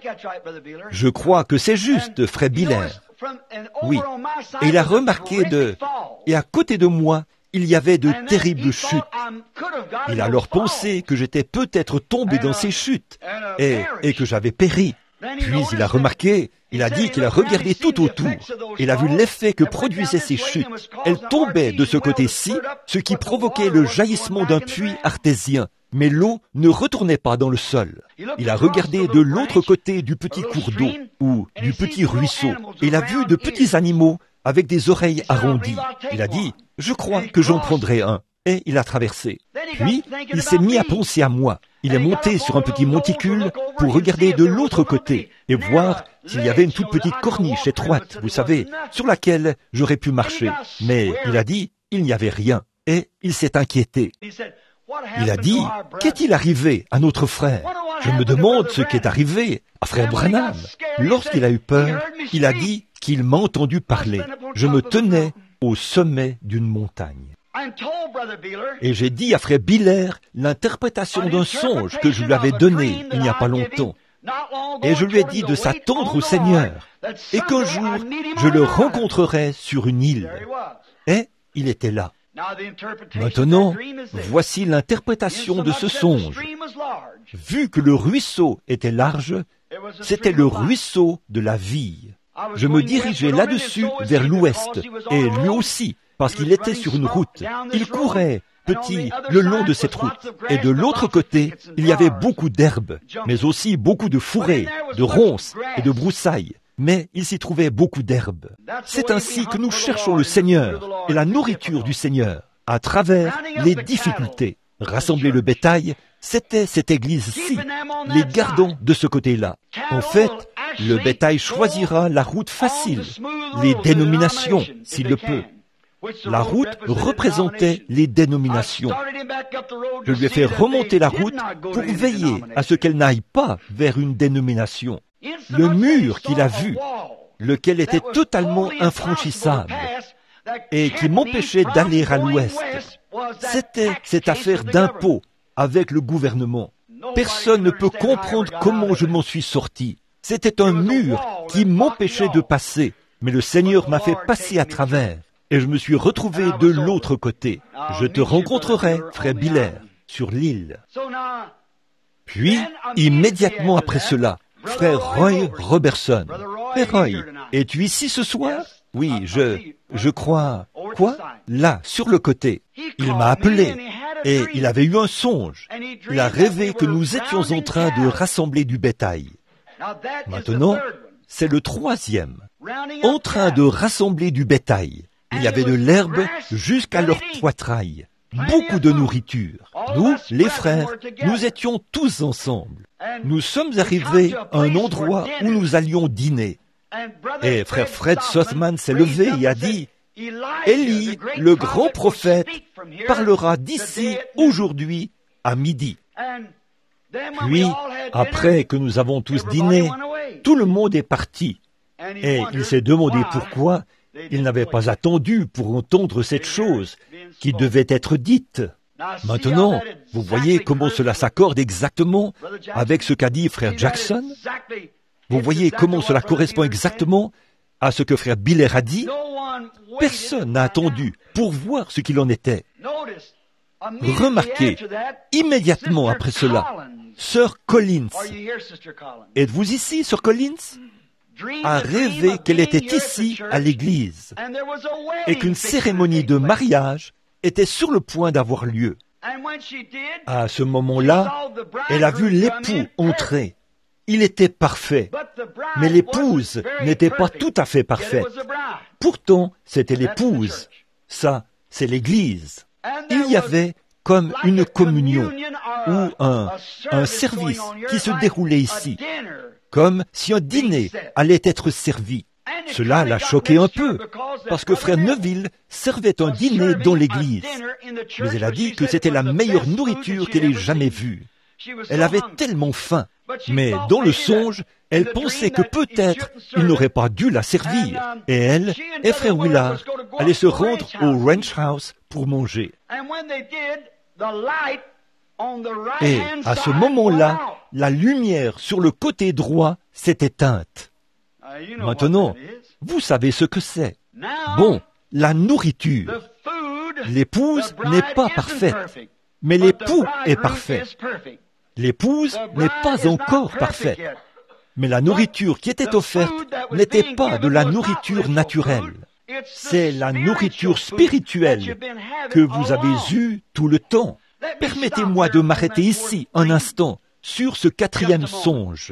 Je crois que c'est juste, frère Biller. Oui. Et il a remarqué et à côté de moi, il y avait de terribles chutes. Il a alors pensé que j'étais peut-être tombé dans ces chutes et que j'avais péri. Puis il a remarqué, il a dit qu'il a regardé tout autour. Il a vu l'effet que produisaient ces chutes. Elles tombaient de ce côté-ci, ce qui provoquait le jaillissement d'un puits artésien. Mais l'eau ne retournait pas dans le sol. Il a regardé de l'autre côté du petit cours d'eau, ou du petit ruisseau, et il a vu de petits animaux avec des oreilles arrondies. Il a dit, je crois que j'en prendrai un. Et il a traversé. Puis, il s'est mis à penser à moi. Il est monté sur un petit monticule pour regarder de l'autre côté et voir s'il y avait une toute petite corniche étroite, vous savez, sur laquelle j'aurais pu marcher. Mais il a dit, il n'y avait rien. Et il s'est inquiété. Il a dit, qu'est-il arrivé à notre frère? Je me demande ce qui est arrivé à frère Branham. Lorsqu'il a eu peur, il a dit qu'il m'a entendu parler. Je me tenais au sommet d'une montagne. Et j'ai dit à frère Biller l'interprétation d'un songe que je lui avais donné il n'y a pas longtemps. Et je lui ai dit de s'attendre au Seigneur et qu'un jour je le rencontrerai sur une île. Et il était là. Maintenant, voici l'interprétation de ce songe. Vu que le ruisseau était large, c'était le ruisseau de la vie. Je me dirigeais là-dessus vers l'ouest, et lui aussi, parce qu'il était sur une route. Il courait petits le long de cette route. Et de l'autre côté, il y avait beaucoup d'herbes, mais aussi beaucoup de fourrés, de ronces et de broussailles. Mais il s'y trouvait beaucoup d'herbes. C'est ainsi que nous cherchons le Seigneur et la nourriture du Seigneur à travers les difficultés. Rassembler le bétail, c'était cette église-ci, les gardons de ce côté-là. En fait, le bétail choisira la route facile, les dénominations, s'il le peut. La route représentait les dénominations. Je lui ai fait remonter la route pour veiller à ce qu'elle n'aille pas vers une dénomination. Le mur qu'il a vu, lequel était totalement infranchissable et qui m'empêchait d'aller à l'ouest, c'était cette affaire d'impôt avec le gouvernement. Personne ne peut comprendre comment je m'en suis sorti. C'était un mur qui m'empêchait de passer, mais le Seigneur m'a fait passer à travers. Et je me suis retrouvé de l'autre côté. Je te rencontrerai, frère Biller, sur l'île. Puis, immédiatement après cela, frère Roy Robertson. Frère Roy, es-tu ici ce soir? Oui, je crois. Quoi? Là, sur le côté. Il m'a appelé et il avait eu un songe. Il a rêvé que nous étions en train de rassembler du bétail. Maintenant, c'est le troisième. En train de rassembler du bétail. Il y avait de l'herbe jusqu'à leur poitrail. Beaucoup de nourriture. Nous, les frères, nous étions tous ensemble. Nous sommes arrivés à un endroit où nous allions dîner. Et frère Fred Sothman s'est levé et a dit, « Élie, le grand prophète, parlera d'ici aujourd'hui à midi. » Puis, après que nous avons tous dîné, tout le monde est parti. Et il s'est demandé pourquoi il n'avait pas attendu pour entendre cette chose qui devait être dite. Maintenant, vous voyez comment cela s'accorde exactement avec ce qu'a dit frère Jackson? Vous voyez comment cela correspond exactement à ce que frère Biller a dit? Personne n'a attendu pour voir ce qu'il en était. Remarquez, immédiatement après cela, Sœur Collins, êtes-vous ici, Sœur Collins? A rêvé qu'elle était ici à l'église et qu'une cérémonie de mariage était sur le point d'avoir lieu. À ce moment-là, elle a vu l'époux entrer. Il était parfait, mais l'épouse n'était pas tout à fait parfaite. Pourtant, c'était l'épouse. Ça, c'est l'église. Il y avait comme une communion ou un service qui se déroulait ici, comme si un dîner allait être servi. Cela l'a choqué un peu, parce que frère Neville servait un dîner dans l'église. Mais elle a dit que c'était la meilleure nourriture qu'elle ait jamais vue. Elle avait tellement faim, mais dans le songe, elle pensait que peut-être il n'aurait pas dû la servir. Et elle et frère Willard allaient se rendre au ranch house pour manger. Et à ce moment-là, la lumière sur le côté droit s'est éteinte. Maintenant, vous savez ce que c'est. Bon, la nourriture. L'épouse n'est pas parfaite, mais l'époux est parfait. L'épouse n'est pas encore parfaite, mais la nourriture qui était offerte n'était pas de la nourriture naturelle. C'est la nourriture spirituelle que vous avez eue tout le temps. Permettez-moi de m'arrêter ici un instant sur ce quatrième songe.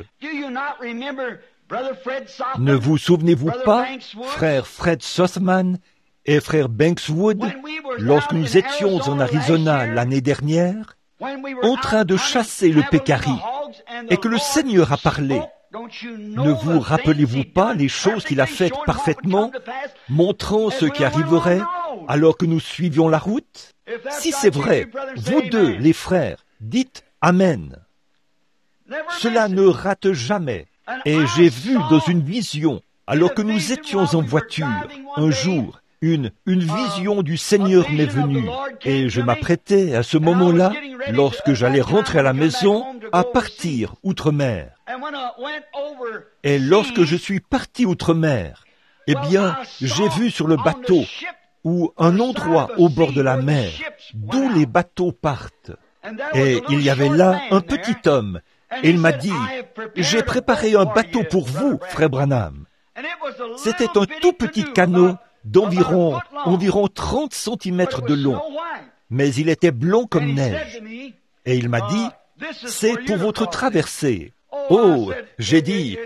Ne vous souvenez-vous pas, frère Fred Sothman et frère Bankswood, lorsque nous étions en Arizona l'année dernière, en train de chasser le pécari, et que le Seigneur a parlé? Ne vous rappelez-vous pas les choses qu'il a faites parfaitement, montrant ce qui arriverait alors que nous suivions la route? Si c'est vrai, vous deux, les frères, dites Amen. Cela ne rate jamais. Et j'ai vu dans une vision, alors que nous étions en voiture, un jour, une vision du Seigneur m'est venue. Et je m'apprêtais à ce moment-là, lorsque j'allais rentrer à la maison, à partir outre-mer. Et lorsque je suis parti outre-mer, eh bien, j'ai vu sur le bateau, ou un endroit au bord de la mer, d'où les bateaux partent. Et il y avait là un petit homme, et il m'a dit, « J'ai préparé un bateau pour vous, frère Branham. » C'était un tout petit canot d'environ 30 cm de long. mais il était blond comme neige. Et il m'a dit, c'est pour votre traversée. Oh, j'ai dit,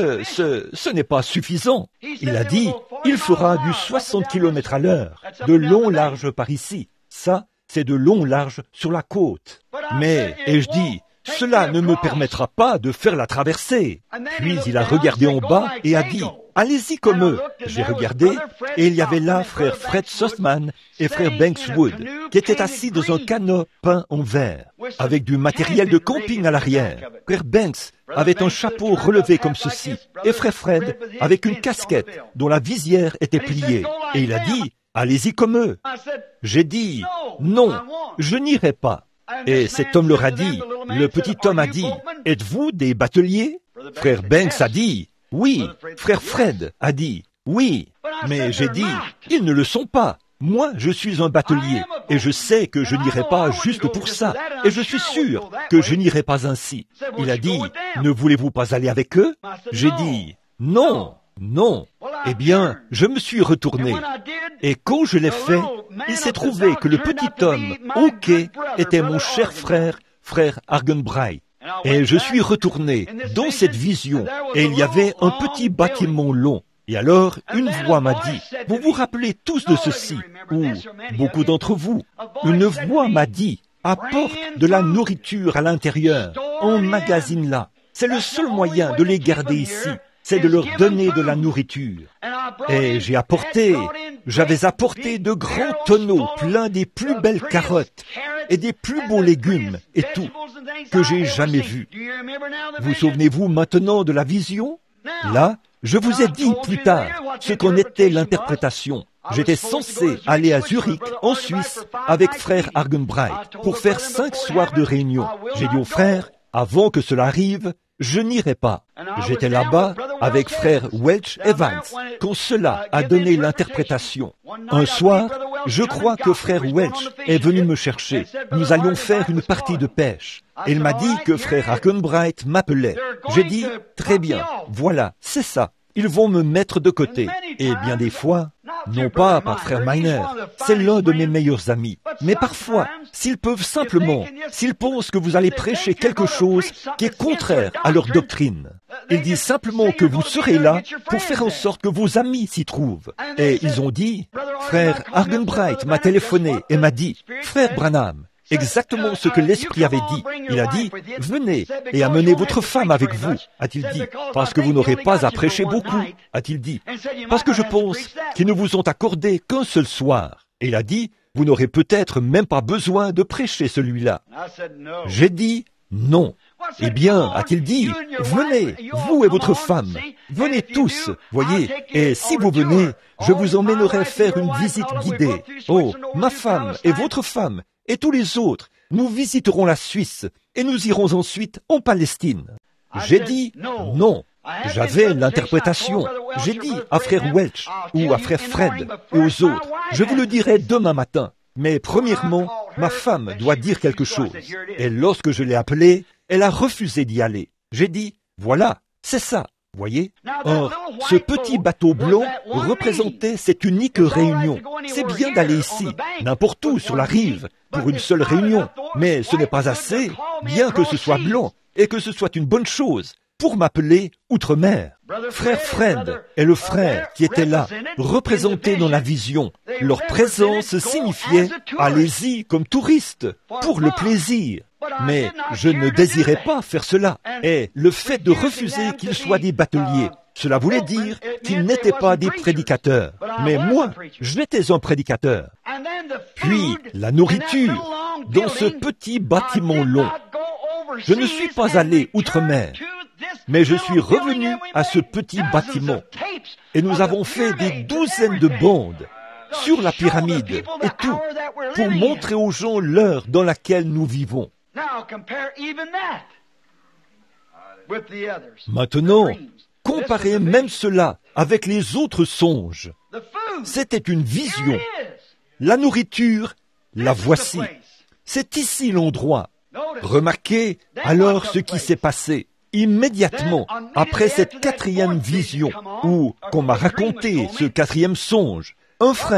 ce n'est pas suffisant. Il a dit, il fera du 60 km à l'heure, de long large par ici. Ça, c'est de long large sur la côte. Mais, et je dis, cela ne me permettra pas de faire la traversée. Puis il a regardé en bas et a dit, allez-y comme eux. J'ai regardé et il y avait là frère Fred Sussman et frère Banks Wood qui étaient assis dans un canot peint en vert avec du matériel de camping à l'arrière. Frère Banks avait un chapeau relevé comme ceci et frère Fred avec une casquette dont la visière était pliée. Et il a dit, allez-y comme eux. J'ai dit, non, je n'irai pas. Et cet homme leur a dit, le petit homme a dit, êtes-vous des bateliers? Frère Banks a dit, oui. Frère Fred a dit, oui. Mais j'ai dit, ils ne le sont pas. Moi, je suis un batelier, et je sais que je n'irai pas juste pour ça, et je suis sûr que je n'irai pas ainsi. Il a dit, ne voulez-vous pas aller avec eux? J'ai dit, non, non. Eh bien, je me suis retourné, et quand je l'ai fait, il s'est trouvé que le petit homme au quai était mon cher frère, frère Argenbright. Et je suis retourné dans cette vision, et il y avait un petit bâtiment long. Et alors, une voix m'a dit, vous vous rappelez tous de ceci, ou beaucoup d'entre vous, une voix m'a dit, apporte de la nourriture à l'intérieur, emmagasine-la. C'est le seul moyen de les garder ici, c'est de leur donner de la nourriture. Et j'avais apporté de grands tonneaux pleins des plus belles carottes et des plus beaux légumes et tout, que j'ai jamais vus. Vous souvenez-vous maintenant de la vision? Là, je vous ai dit plus tard ce qu'en était l'interprétation. J'étais censé aller à Zurich, en Suisse, avec frère Argenbright, pour faire 5 soirs de réunion. J'ai dit au frère, avant que cela arrive, je n'irai pas. J'étais là-bas avec frère Welch Evans, quand cela a donné l'interprétation. Un soir, je crois que frère Welch est venu me chercher. Nous allions faire une partie de pêche. Et il m'a dit que frère Argenbright m'appelait. J'ai dit, très bien, voilà, c'est ça. Ils vont me mettre de côté. Et bien des fois, non pas par frère Miner, c'est l'un de mes meilleurs amis. Mais parfois, s'ils pensent que vous allez prêcher quelque chose qui est contraire à leur doctrine, ils disent simplement que vous serez là pour faire en sorte que vos amis s'y trouvent. Et ils ont dit, frère Argenbright m'a téléphoné et m'a dit, frère Branham, exactement ce que l'Esprit avait dit. Il a dit, venez et amenez votre femme avec vous, a-t-il dit, parce que vous n'aurez pas à prêcher beaucoup, a-t-il dit, parce que je pense qu'ils ne vous ont accordé qu'un seul soir. Et il a dit, vous n'aurez peut-être même pas besoin de prêcher celui-là. J'ai dit, non. Eh bien, a-t-il dit, venez, vous et votre femme, venez tous, voyez, et si vous venez, je vous emmènerai faire une visite guidée. Oh, ma femme et votre femme, et tous les autres, nous visiterons la Suisse, et nous irons ensuite en Palestine. J'ai dit, non. J'avais l'interprétation. J'ai dit à frère Welch, ou à frère Fred, et aux autres, je vous le dirai demain matin. Mais premièrement, ma femme doit dire quelque chose. Et lorsque je l'ai appelée, elle a refusé d'y aller. J'ai dit, voilà, c'est ça, voyez. Or, ce petit bateau blanc représentait cette unique réunion. C'est bien d'aller ici, n'importe où sur la rive, pour une seule réunion. Mais ce n'est pas assez, bien que ce soit blanc, et que ce soit une bonne chose, pour m'appeler outre-mer. Frère Fred et le frère qui était là, représentés dans la vision, leur présence signifiait « allez-y comme touristes, pour le plaisir ». Mais je ne désirais pas faire cela. Et le fait de refuser qu'ils soient des bateliers, cela voulait dire qu'ils n'étaient pas des prédicateurs. Mais moi, je n'étais un prédicateur. Puis, la nourriture, dans ce petit bâtiment long. Je ne suis pas allé outre-mer, mais je suis revenu à ce petit bâtiment. Et nous avons fait des douzaines de bandes sur la pyramide et tout, pour montrer aux gens l'heure dans laquelle nous vivons. Maintenant, comparez même cela avec les autres songes. C'était une vision. La nourriture, la voici. C'est ici l'endroit. Remarquez alors ce qui s'est passé. Immédiatement, après cette 4e vision, ou qu'on m'a raconté ce 4e songe, un frère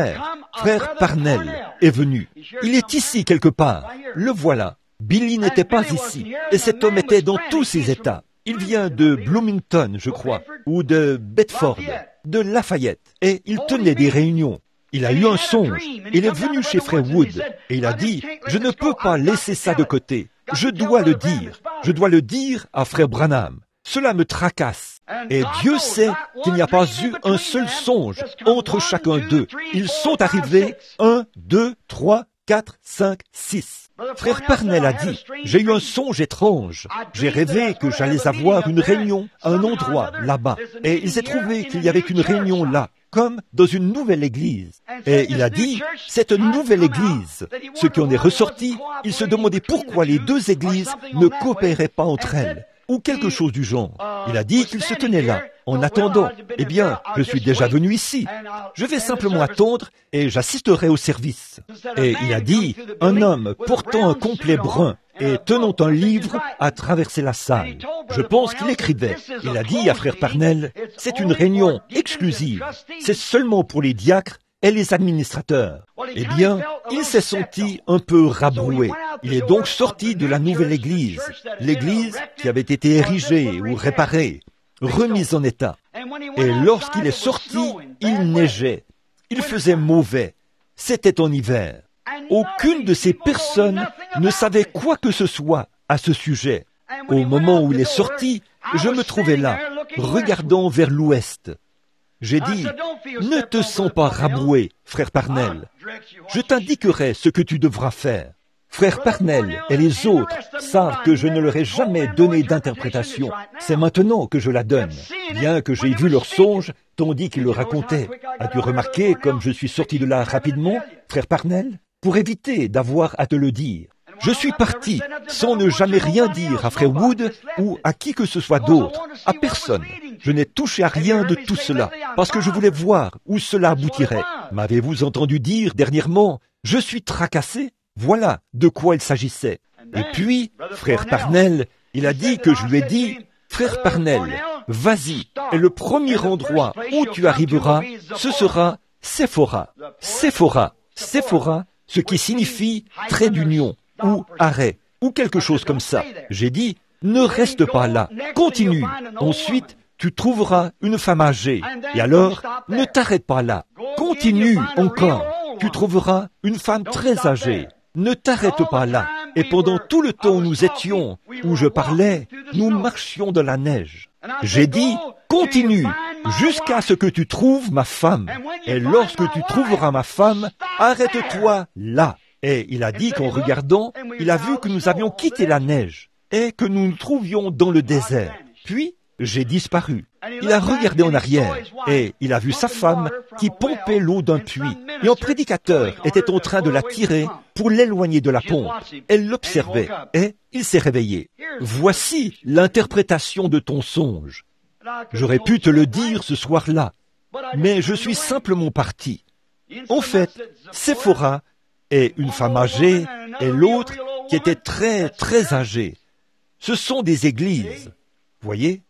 Frère Parnell est venu. Il est ici quelque part. Le voilà. Billy n'était pas ici. Et cet homme était dans tous ses états. Il vient de Bloomington, je crois, ou de Bedford, de Lafayette. Et il tenait des réunions. Il a eu un songe. Il est venu chez Frère Wood. Et il a dit, je ne peux pas laisser ça de côté. Je dois le dire. Je dois le dire à Frère Branham. Cela me tracasse. Et Dieu sait qu'il n'y a pas eu un seul songe entre chacun d'eux. Ils sont arrivés 1, 2, 3, 4, 5, 6. Frère Parnell a dit, j'ai eu un songe étrange. J'ai rêvé que j'allais avoir une réunion à un endroit là-bas. Et il s'est trouvé qu'il y avait une réunion là, comme dans une nouvelle église. Et il a dit, cette nouvelle église, ce qui en est ressorti, il se demandait pourquoi les deux églises ne coopéraient pas entre elles, ou quelque chose du genre. Il a dit qu'il se tenait là, en attendant. Eh bien, je suis déjà venu ici. Je vais simplement attendre et j'assisterai au service. Et il a dit, un homme portant un complet brun et tenant un livre a traversé la salle. Je pense qu'il écrivait. Il a dit à Frère Parnell, c'est une réunion exclusive. C'est seulement pour les diacres et les administrateurs. Eh bien, il s'est senti un peu rabroué. Il est donc sorti de la nouvelle église, l'église qui avait été érigée ou réparée, remise en état. Et lorsqu'il est sorti, il neigeait. Il faisait mauvais. C'était en hiver. Aucune de ces personnes ne savait quoi que ce soit à ce sujet. Au moment où il est sorti, je me trouvais là, regardant vers l'ouest. J'ai dit, ne te sens pas rabroué, frère Parnell. Je t'indiquerai ce que tu devras faire. Frère Parnell et les autres savent que je ne leur ai jamais donné d'interprétation. C'est maintenant que je la donne, bien que j'ai vu leur songe tandis qu'ils le racontaient. As-tu remarqué comme je suis sorti de là rapidement, frère Parnell, pour éviter d'avoir à te le dire? Je suis parti sans ne jamais rien dire à Frère Wood ou à qui que ce soit d'autre, à personne. Je n'ai touché à rien de tout cela, parce que je voulais voir où cela aboutirait. M'avez-vous entendu dire dernièrement, je suis tracassé? Voilà de quoi il s'agissait. Et puis, Frère Parnell, il a dit que je lui ai dit, Frère Parnell, vas-y, et le premier endroit où tu arriveras, ce sera Sephora. Sephora, Sephora, ce qui signifie trait d'union, ou arrêt, ou quelque chose comme ça. J'ai dit, ne reste pas là, continue. Ensuite, tu trouveras une femme âgée. Et alors, ne t'arrête pas là, continue encore. Tu trouveras une femme très âgée. Ne t'arrête pas là. Et pendant tout le temps où nous étions, où je parlais, nous marchions dans la neige. J'ai dit, continue, jusqu'à ce que tu trouves ma femme. Et lorsque tu trouveras ma femme, arrête-toi là. Et il a dit qu'en regardant, il a vu que nous avions quitté la neige et que nous nous trouvions dans le désert. Puis, j'ai disparu. Il a regardé en arrière et il a vu sa femme qui pompait l'eau d'un puits. Et un prédicateur était en train de la tirer pour l'éloigner de la pompe. Elle l'observait et il s'est réveillé. Voici l'interprétation de ton songe. J'aurais pu te le dire ce soir-là, mais je suis simplement parti. En fait, Sephora et une femme âgée, et l'autre qui était très, très âgée. Ce sont des églises, voyez?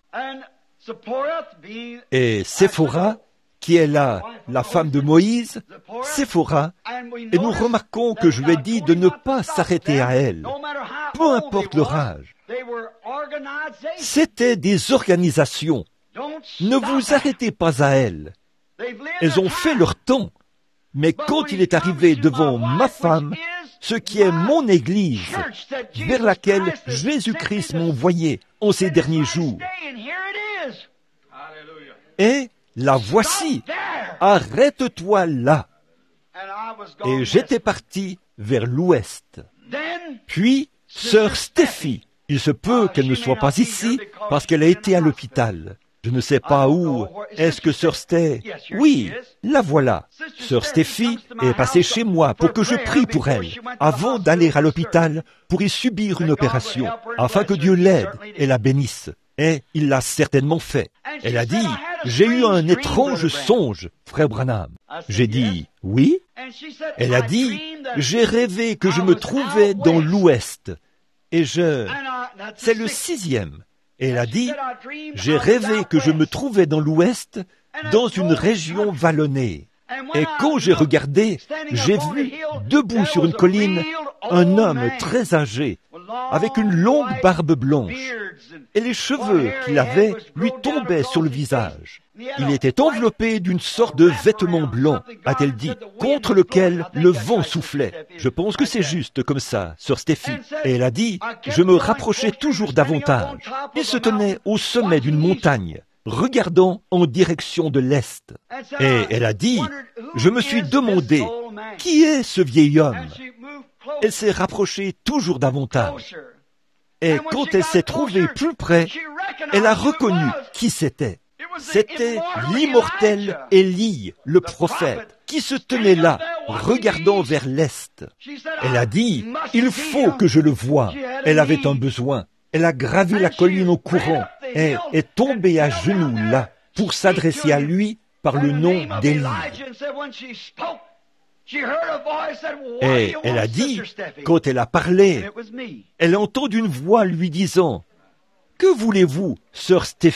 Et Sephora, qui est la femme de Moïse, Sephora, et nous remarquons que je lui ai dit de ne pas s'arrêter à elle, peu importe leur âge. C'était des organisations. Ne vous arrêtez pas à elles. Elles ont fait leur temps. Mais quand il est arrivé devant ma femme, ce qui est mon Église, vers laquelle Jésus-Christ m'a envoyé en ces derniers jours, et la voici, arrête-toi là. Et j'étais parti vers l'ouest. Puis, sœur Steffi, il se peut qu'elle ne soit pas ici parce qu'elle a été à l'hôpital. Je ne sais pas où. Est-ce que Sœur Sté... Oui, la voilà. Sœur Steffi est passée chez moi pour que je prie pour elle, avant d'aller à l'hôpital pour y subir une opération, afin que Dieu l'aide et la bénisse. Et il l'a certainement fait. Elle a dit, j'ai eu un étrange songe, frère Branham. J'ai dit, oui. Elle a dit, j'ai rêvé que je me trouvais dans l'ouest. Et c'est le 6e. Et elle a dit, j'ai rêvé que je me trouvais dans l'ouest, dans une région vallonnée. Et quand j'ai regardé, j'ai vu, debout sur une colline, un homme très âgé, avec une longue barbe blanche, et les cheveux qu'il avait lui tombaient sur le visage. Il était enveloppé d'une sorte de vêtement blanc, a-t-elle dit, contre lequel le vent soufflait. Je pense que c'est juste comme ça, sœur Steffi. Et elle a dit, je me rapprochais toujours davantage. Il se tenait au sommet d'une montagne, regardant en direction de l'Est. Et elle a dit, je me suis demandé, qui est ce vieil homme? Elle s'est rapprochée toujours davantage. Et quand elle s'est trouvée plus près, elle a reconnu qui c'était. C'était l'immortel Élie, le prophète, qui se tenait là, regardant vers l'Est. Elle a dit, il faut que je le voie. Elle avait un besoin. Elle a gravi la colline au courant et est tombée à genoux là pour s'adresser à lui par le nom d'Élie. Et elle a dit, quand elle a parlé, elle a entendu une voix lui disant, « Que voulez-vous, sœur Steffi ?»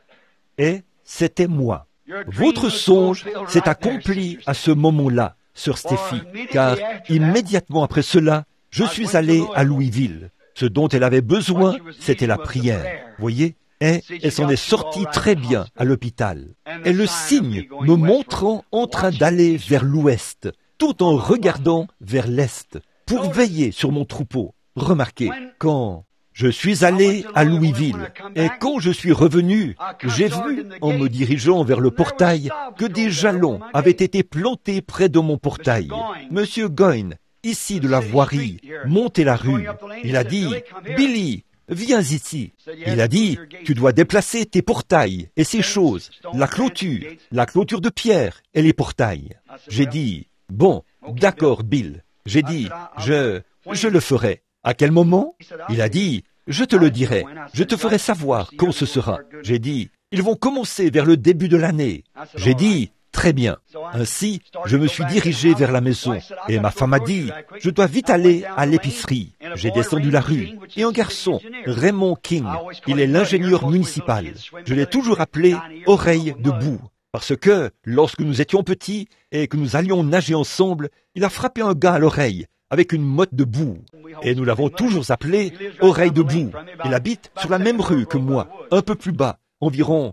Et c'était moi. Votre songe s'est accompli à ce moment-là, sœur Steffi, car immédiatement après cela, je suis allé à Louisville. Ce dont elle avait besoin, c'était la prière. Voyez? Et elle s'en est sortie très bien à l'hôpital. Et le signe me montrant en train d'aller vers l'ouest, tout en regardant vers l'est, pour veiller sur mon troupeau. Remarquez, quand je suis allé à Louisville, et quand je suis revenu, j'ai vu, en me dirigeant vers le portail, que des jalons avaient été plantés près de mon portail. Monsieur Goyne, ici de la voirie, montait la rue. Il a dit, « Billy, viens ici. » Il a dit, « Tu dois déplacer tes portails et ces choses, la clôture de pierre et les portails. » J'ai dit, « Bon, d'accord, Bill. » J'ai dit, « Je le ferai. » À quel moment? Il a dit, « Je te le dirai. Je te ferai savoir quand ce sera. » J'ai dit, « Ils vont commencer vers le début de l'année. » J'ai dit, « Très bien. » Ainsi, je me suis dirigé vers la maison, et ma femme a dit, « Je dois vite aller à l'épicerie. » J'ai descendu la rue, et un garçon, Raymond King, il est l'ingénieur municipal. Je l'ai toujours appelé « Oreille de boue », parce que, lorsque nous étions petits, et que nous allions nager ensemble, il a frappé un gars à l'oreille, avec une motte de boue. Et nous l'avons toujours appelé « Oreille de boue ». Il habite sur la même rue que moi, un peu plus bas, environ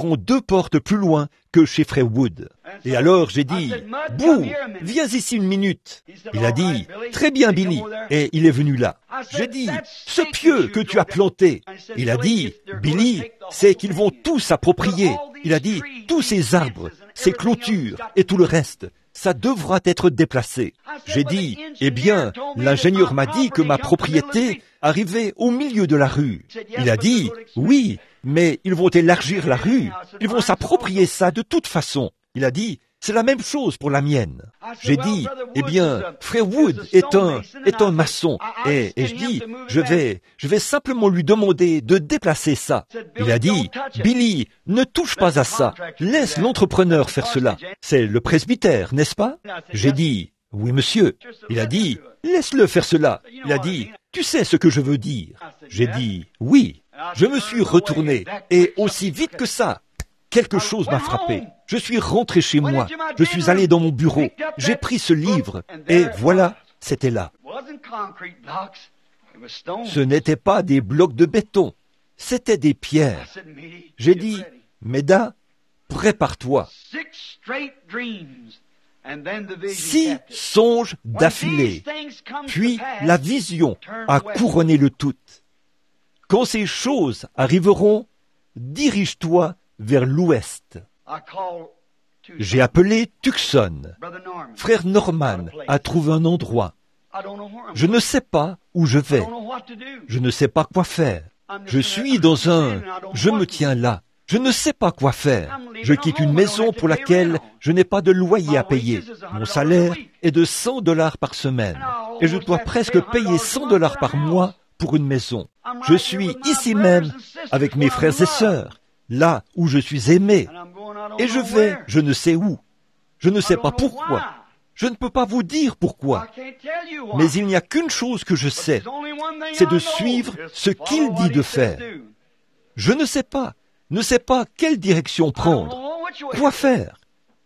2 portes plus loin que chez Freywood. Et alors j'ai dit, « Bou, viens ici une minute. » Il a dit, « Très bien, Billy. » Et il est venu là. J'ai dit, « Ce pieu que tu as planté. » Il a dit, « Billy, c'est qu'ils vont tous s'approprier. » Il a dit, « Tous ces arbres, ces clôtures et tout le reste, ça devra être déplacé. » J'ai dit, « Eh bien, l'ingénieur m'a dit que ma propriété arrivait au milieu de la rue. » Il a dit, « Oui, mais ils vont élargir la rue. Ils vont s'approprier ça de toute façon. » Il a dit, « C'est la même chose pour la mienne. » J'ai dit, « Eh bien, frère Wood est un maçon. » Et je dis, je vais simplement lui demander de déplacer ça. Il a dit, « Billy, ne touche pas à ça. Laisse l'entrepreneur faire cela. C'est le presbytère, n'est-ce pas? » J'ai dit, « Oui, monsieur. » Il a dit, « Laisse-le faire cela. » Il a dit, « Tu sais ce que je veux dire. » J'ai dit, « Oui. » Je me suis retourné, et aussi vite que ça, quelque chose m'a frappé. Je suis rentré chez moi, je suis allé dans mon bureau, j'ai pris ce livre, et voilà, c'était là. Ce n'était pas des blocs de béton, c'était des pierres. J'ai dit, Méda, prépare-toi. 6 songes d'affilée, puis la vision a couronné le tout. Quand ces choses arriveront, dirige-toi vers l'ouest. J'ai appelé Tucson. Frère Norman a trouvé un endroit. Je ne sais pas où je vais. Je ne sais pas quoi faire. Je suis je me tiens là. Je ne sais pas quoi faire. Je quitte une maison pour laquelle je n'ai pas de loyer à payer. Mon salaire est de $100 par semaine. Et je dois presque payer $100 par mois pour une maison. Je suis ici même avec mes frères et sœurs, là où je suis aimé. Et je vais, je ne sais où. Je ne sais pas pourquoi. Je ne peux pas vous dire pourquoi. Mais il n'y a qu'une chose que je sais, c'est de suivre ce qu'il dit de faire. Je ne sais pas quelle direction prendre, quoi faire.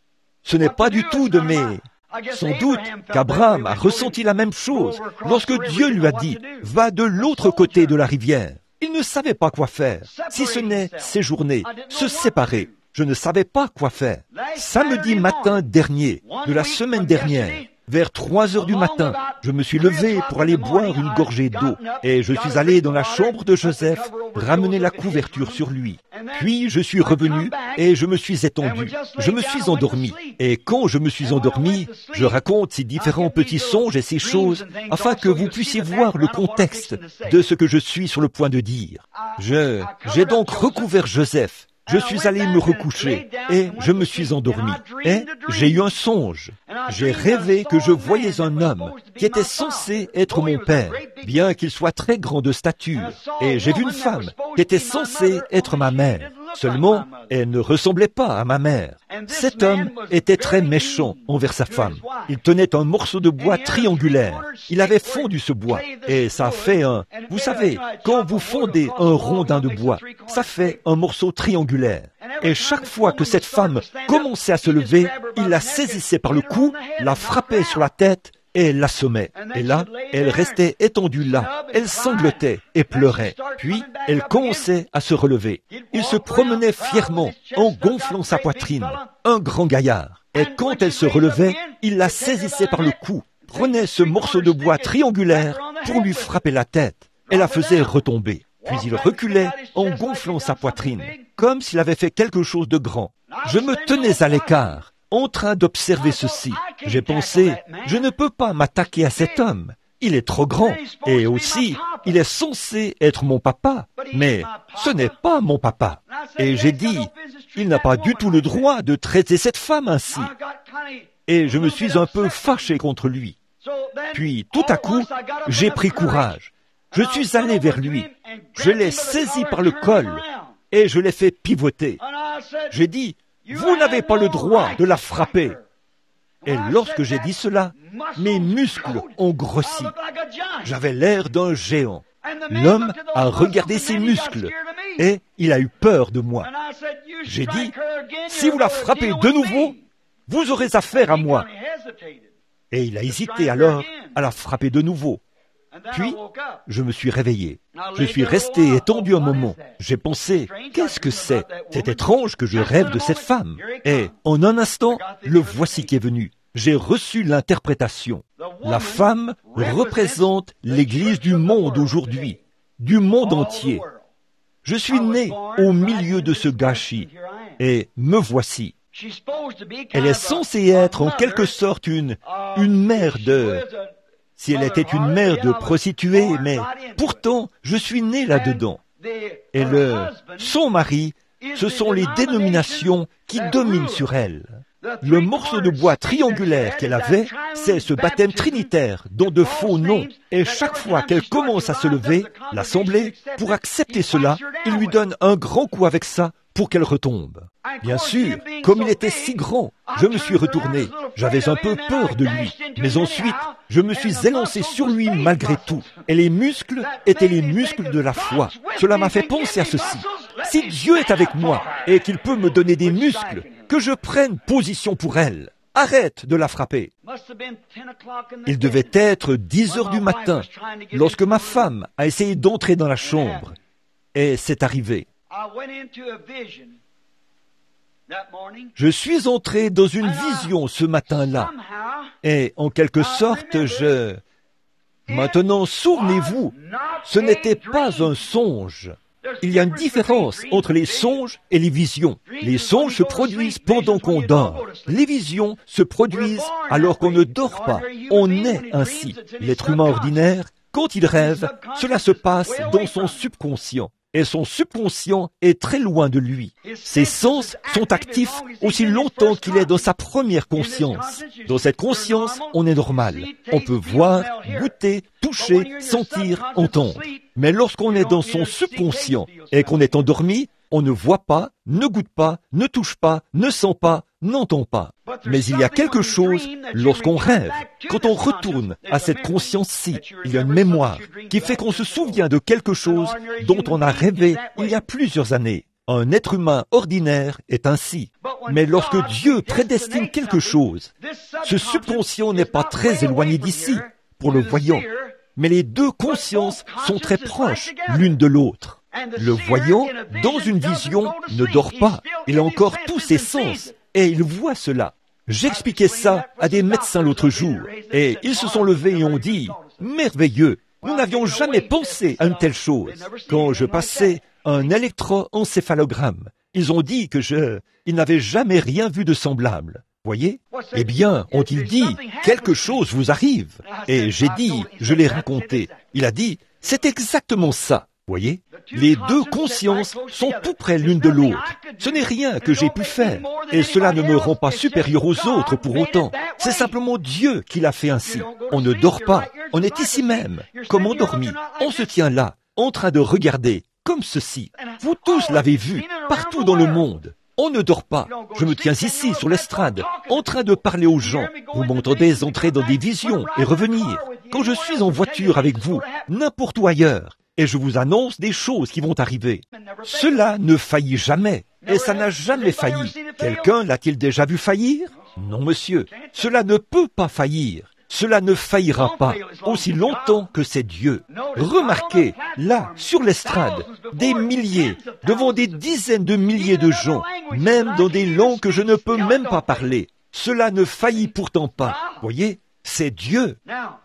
Ce n'est pas du tout de mes... Sans doute qu'Abraham a ressenti la même chose lorsque Dieu lui a dit « Va de l'autre côté de la rivière ». Il ne savait pas quoi faire, si ce n'est séjourner, se séparer. Je ne savais pas quoi faire. Samedi matin dernier, de la semaine dernière, vers 3 heures du matin, je me suis levé pour aller boire une gorgée d'eau et je suis allé dans la chambre de Joseph ramener la couverture sur lui. Puis je suis revenu et je me suis étendu. Je me suis endormi. Et quand je me suis endormi, je raconte ces différents petits songes et ces choses afin que vous puissiez voir le contexte de ce que je suis sur le point de dire. J'ai donc recouvert Joseph. Je suis allé me recoucher et je me suis endormi. Et j'ai eu un songe. J'ai rêvé que je voyais un homme qui était censé être mon père, bien qu'il soit très grand de stature. Et j'ai vu une femme qui était censée être ma mère. Seulement, elle ne ressemblait pas à ma mère. Cet homme était très méchant envers sa femme. Il tenait un morceau de bois triangulaire. Il avait fondu ce bois et ça fait un... Vous savez, quand vous fondez un rondin de bois, ça fait un morceau triangulaire. Et chaque fois que cette femme commençait à se lever, il la saisissait par le cou, la frappait sur la tête et elle l'assommait. Et là, elle restait étendue là, elle sanglotait et pleurait. Puis, elle commençait à se relever. Il se promenait fièrement en gonflant sa poitrine, un grand gaillard. Et quand elle se relevait, il la saisissait par le cou, prenait ce morceau de bois triangulaire pour lui frapper la tête et la faisait retomber. Puis il reculait en gonflant sa poitrine, comme s'il avait fait quelque chose de grand. Je me tenais à l'écart, en train d'observer ceci. J'ai pensé, je ne peux pas m'attaquer à cet homme. Il est trop grand. Et aussi, il est censé être mon papa. Mais ce n'est pas mon papa. Et j'ai dit, il n'a pas du tout le droit de traiter cette femme ainsi. Et je me suis un peu fâché contre lui. Puis, tout à coup, j'ai pris courage. Je suis allé vers lui. Je l'ai saisi par le col et je l'ai fait pivoter. J'ai dit, vous n'avez pas le droit de la frapper. Et lorsque j'ai dit cela, mes muscles ont grossi. J'avais l'air d'un géant. L'homme a regardé ses muscles et il a eu peur de moi. J'ai dit, si vous la frappez de nouveau, vous aurez affaire à moi. Et il a hésité alors à la frapper de nouveau. Puis, je me suis réveillé. Je suis resté étendu un moment. J'ai pensé, qu'est-ce que c'est? C'est étrange que je rêve de cette femme. Et en un instant, le voici qui est venu. J'ai reçu l'interprétation. La femme représente l'Église du monde aujourd'hui, du monde entier. Je suis né au milieu de ce gâchis, et me voici. Elle est censée être en quelque sorte une mère de... Si elle était une mère de prostituée, mais pourtant, je suis né là-dedans. Et son mari, ce sont les dénominations qui dominent sur elle. Le morceau de bois triangulaire qu'elle avait, c'est ce baptême trinitaire, dont de faux noms. Et chaque fois qu'elle commence à se lever, l'Assemblée, pour accepter cela, il lui donne un grand coup avec ça pour qu'elle retombe. Bien sûr, comme il était si grand, je me suis retourné. J'avais un peu peur de lui. Mais ensuite, je me suis élancé sur lui malgré tout. Et les muscles étaient les muscles de la foi. Cela m'a fait penser à ceci. Si Dieu est avec moi et qu'il peut me donner des muscles, que je prenne position pour elle. Arrête de la frapper. Il devait être 10 heures du matin lorsque ma femme a essayé d'entrer dans la chambre. Et c'est arrivé. Je suis entré dans une vision ce matin-là. Et en quelque sorte, Maintenant, souvenez-vous, ce n'était pas un songe. Il y a une différence entre les songes et les visions. Les songes se produisent pendant qu'on dort. Les visions se produisent alors qu'on ne dort pas. On est ainsi. L'être humain ordinaire, quand il rêve, cela se passe dans son subconscient. Et son subconscient est très loin de lui. Ses sens sont actifs aussi longtemps qu'il est dans sa première conscience. Dans cette conscience, on est normal. On peut voir, goûter, toucher, sentir, entendre. Mais lorsqu'on est dans son subconscient et qu'on est endormi, on ne voit pas, ne goûte pas, ne touche pas, ne sent pas, n'entend pas. Mais il y a quelque chose lorsqu'on rêve. Quand on retourne à cette conscience-ci, il y a une mémoire qui fait qu'on se souvient de quelque chose dont on a rêvé il y a plusieurs années. Un être humain ordinaire est ainsi. Mais lorsque Dieu prédestine quelque chose, ce subconscient n'est pas très éloigné d'ici pour le voyant. Mais les deux consciences sont très proches l'une de l'autre. Le voyant, dans une vision, ne dort pas. Il a encore tous ses sens et il voit cela. J'expliquais ça à des médecins l'autre jour et ils se sont levés et ont dit « Merveilleux, nous n'avions jamais pensé à une telle chose. » Quand je passais un électroencéphalogramme, ils ont dit ils n'avaient jamais rien vu de semblable. Voyez? Eh bien, ont-ils dit, quelque chose vous arrive. Et j'ai dit, je l'ai raconté. Il a dit, c'est exactement ça. Voyez? Les deux consciences sont tout près l'une de l'autre. Ce n'est rien que j'ai pu faire. Et cela ne me rend pas supérieur aux autres pour autant. C'est simplement Dieu qui l'a fait ainsi. On ne dort pas. On est ici même, comme endormi. On se tient là, en train de regarder, comme ceci. Vous tous l'avez vu, partout dans le monde. On ne dort pas. Je me tiens ici, sur l'estrade, en train de parler aux gens. Vous m'entendez entrer dans des visions et revenir. Quand je suis en voiture avec vous, n'importe où ailleurs, et je vous annonce des choses qui vont arriver. Cela ne faillit jamais, et ça n'a jamais failli. Quelqu'un l'a-t-il déjà vu faillir? Non, monsieur. Cela ne peut pas faillir. Cela ne faillira pas aussi longtemps que c'est Dieu. Remarquez, là, sur l'estrade, des milliers, devant des dizaines de milliers de gens, même dans des langues que je ne peux même pas parler. Cela ne faillit pourtant pas. Voyez, c'est Dieu.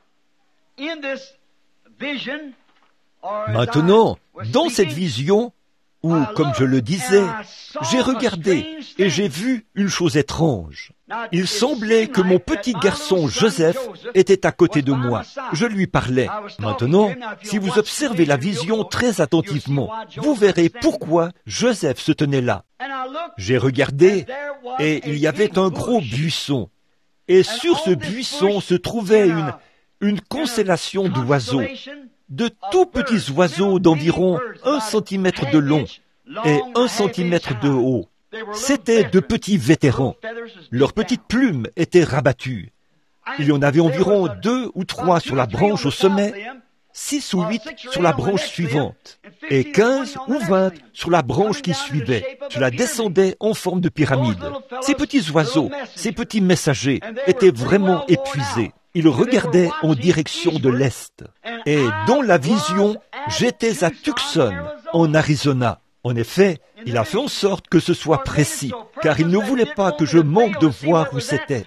Maintenant, dans cette vision, où, comme je le disais, j'ai regardé et j'ai vu une chose étrange. Il semblait que mon petit garçon Joseph était à côté de moi. Je lui parlais. Maintenant, si vous observez la vision très attentivement, vous verrez pourquoi Joseph se tenait là. J'ai regardé et il y avait un gros buisson. Et sur ce buisson se trouvait une constellation d'oiseaux. De tout petits oiseaux d'environ 1 centimètre de long et 1 centimètre de haut. C'étaient de petits vétérans. Leurs petites plumes étaient rabattues. Il y en avait environ 2 ou 3 sur la branche au sommet, 6 ou 8 sur la branche suivante, et 15 ou 20 sur la branche qui suivait. Cela descendait en forme de pyramide. Ces petits oiseaux, ces petits messagers étaient vraiment épuisés. Ils regardaient en direction de l'Est. Et dans la vision, j'étais à Tucson, en Arizona. En effet, il a fait en sorte que ce soit précis, car il ne voulait pas que je manque de voir où c'était.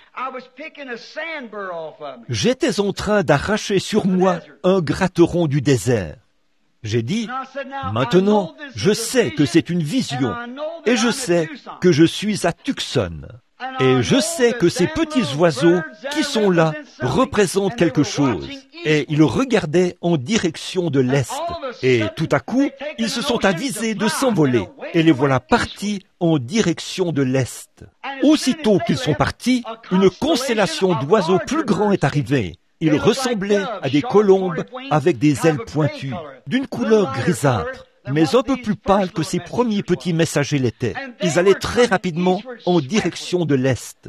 J'étais en train d'arracher sur moi un gratteron du désert. J'ai dit, maintenant, je sais que c'est une vision, et je sais que je suis à Tucson. Et je sais que ces petits oiseaux qui sont là représentent quelque chose. Et ils regardaient en direction de l'Est. Et tout à coup, ils se sont avisés de s'envoler. Et les voilà partis en direction de l'Est. Aussitôt qu'ils sont partis, une constellation d'oiseaux plus grands est arrivée. Ils ressemblaient à des colombes avec des ailes pointues, d'une couleur grisâtre, mais un peu plus pâles que ces premiers petits messagers l'étaient. Ils allaient très rapidement en direction de l'Est.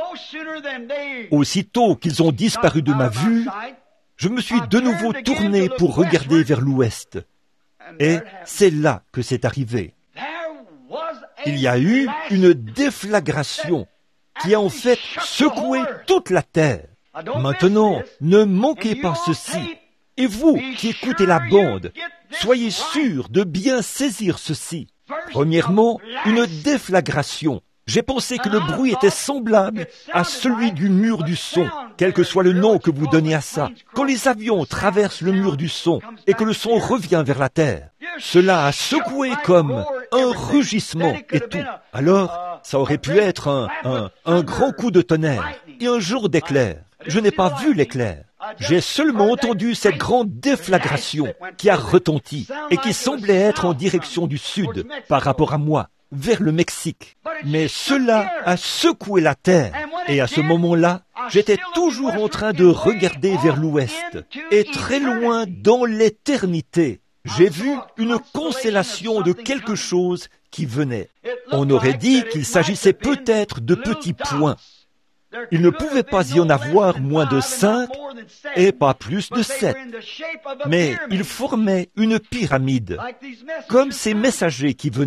Aussitôt qu'ils ont disparu de ma vue, je me suis de nouveau tourné pour regarder vers l'Ouest. Et c'est là que c'est arrivé. Il y a eu une déflagration qui a en fait secoué toute la terre. Maintenant, ne manquez pas ceci. Et vous qui écoutez la bande, soyez sûrs de bien saisir ceci. Premièrement, une déflagration. J'ai pensé que le bruit était semblable à celui du mur du son, quel que soit le nom que vous donnez à ça. Quand les avions traversent le mur du son et que le son revient vers la terre, cela a secoué comme un rugissement et tout. Alors, ça aurait pu être un grand coup de tonnerre et un jour d'éclair. Je n'ai pas vu l'éclair. J'ai seulement entendu cette grande déflagration qui a retenti et qui semblait être en direction du sud par rapport à moi, vers le Mexique. Mais cela a secoué la terre. Et à ce moment-là, j'étais toujours en train de regarder vers l'ouest. Et très loin dans l'éternité, j'ai vu une constellation de quelque chose qui venait. On aurait dit qu'il s'agissait peut-être de petits points. Il ne pouvait pas y en avoir moins de 5 et pas plus de 7. Mais ils formaient une pyramide, comme ces messagers qui venaient.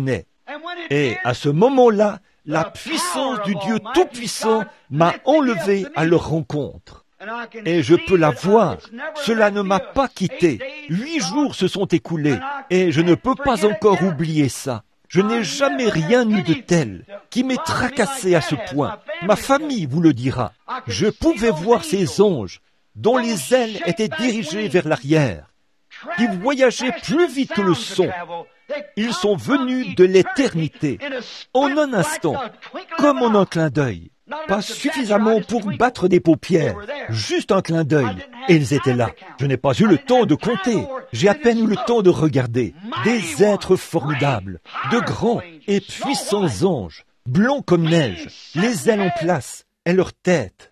Et à ce moment-là, la puissance du Dieu Tout-Puissant m'a enlevé à leur rencontre. Et je peux la voir, cela ne m'a pas quitté. 8 jours se sont écoulés, et je ne peux pas encore oublier ça. Je n'ai jamais rien eu de tel qui m'ait tracassé à ce point. Ma famille vous le dira. Je pouvais voir ces anges dont les ailes étaient dirigées vers l'arrière, qui voyageaient plus vite que le son. Ils sont venus de l'éternité, en un instant, comme en un clin d'œil. Pas suffisamment pour battre des paupières, juste un clin d'œil, et ils étaient là. Je n'ai pas eu le temps de compter, j'ai à peine eu le temps de regarder. Des êtres formidables, de grands et puissants anges, blancs comme neige, les ailes en place, et leur tête.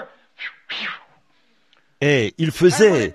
Et ils faisaient...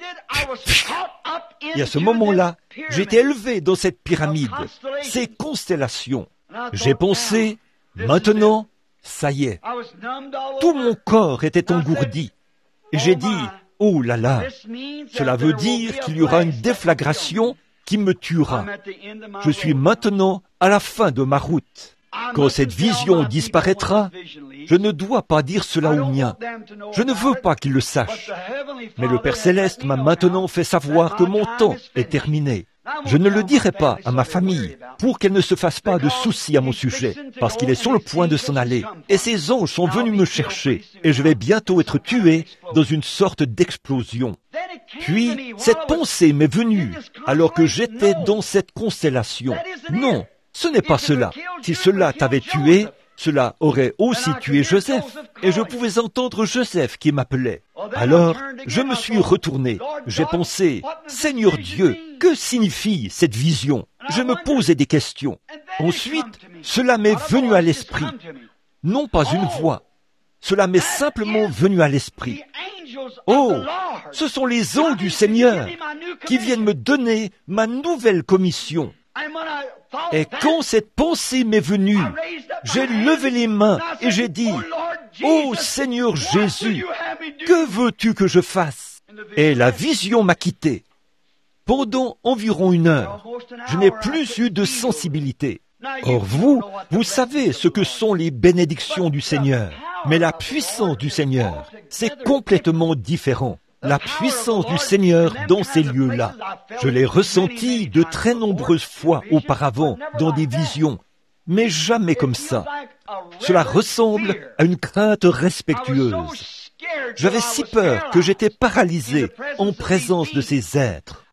Et à ce moment-là, j'étais élevé dans cette pyramide, ces constellations. J'ai pensé, maintenant, ça y est. Tout mon corps était engourdi. Et j'ai dit, oh là là, cela veut dire qu'il y aura une déflagration qui me tuera. Je suis maintenant à la fin de ma route. Quand cette vision disparaîtra, je ne dois pas dire cela aux miens. Je ne veux pas qu'ils le sachent. Mais le Père Céleste m'a maintenant fait savoir que mon temps est terminé. Je ne le dirai pas à ma famille pour qu'elle ne se fasse pas de soucis à mon sujet, parce qu'il est sur le point de s'en aller. Et ces anges sont venus me chercher, et je vais bientôt être tué dans une sorte d'explosion. Puis, cette pensée m'est venue alors que j'étais dans cette constellation. Non, ce n'est pas cela. Si cela t'avait tué, cela aurait aussi tué Joseph, et je pouvais entendre Joseph qui m'appelait. Alors, je me suis retourné. J'ai pensé, Seigneur Dieu, que signifie cette vision? Je me posais des questions. Ensuite, cela m'est venu à l'esprit. Non pas une voix. Cela m'est simplement venu à l'esprit. Oh, ce sont les anges du Seigneur qui viennent me donner ma nouvelle commission. Et quand cette pensée m'est venue, j'ai levé les mains et j'ai dit, « Oh Seigneur Jésus, que veux-tu que je fasse ?» Et la vision m'a quitté. Pendant environ 1 heure, je n'ai plus eu de sensibilité. Or vous savez ce que sont les bénédictions du Seigneur. Mais la puissance du Seigneur, c'est complètement différent. La puissance du Seigneur dans ces lieux-là. Je l'ai ressenti de très nombreuses fois auparavant dans des visions, mais jamais comme ça. Cela ressemble à une crainte respectueuse. J'avais si peur que j'étais paralysé en présence de ces êtres.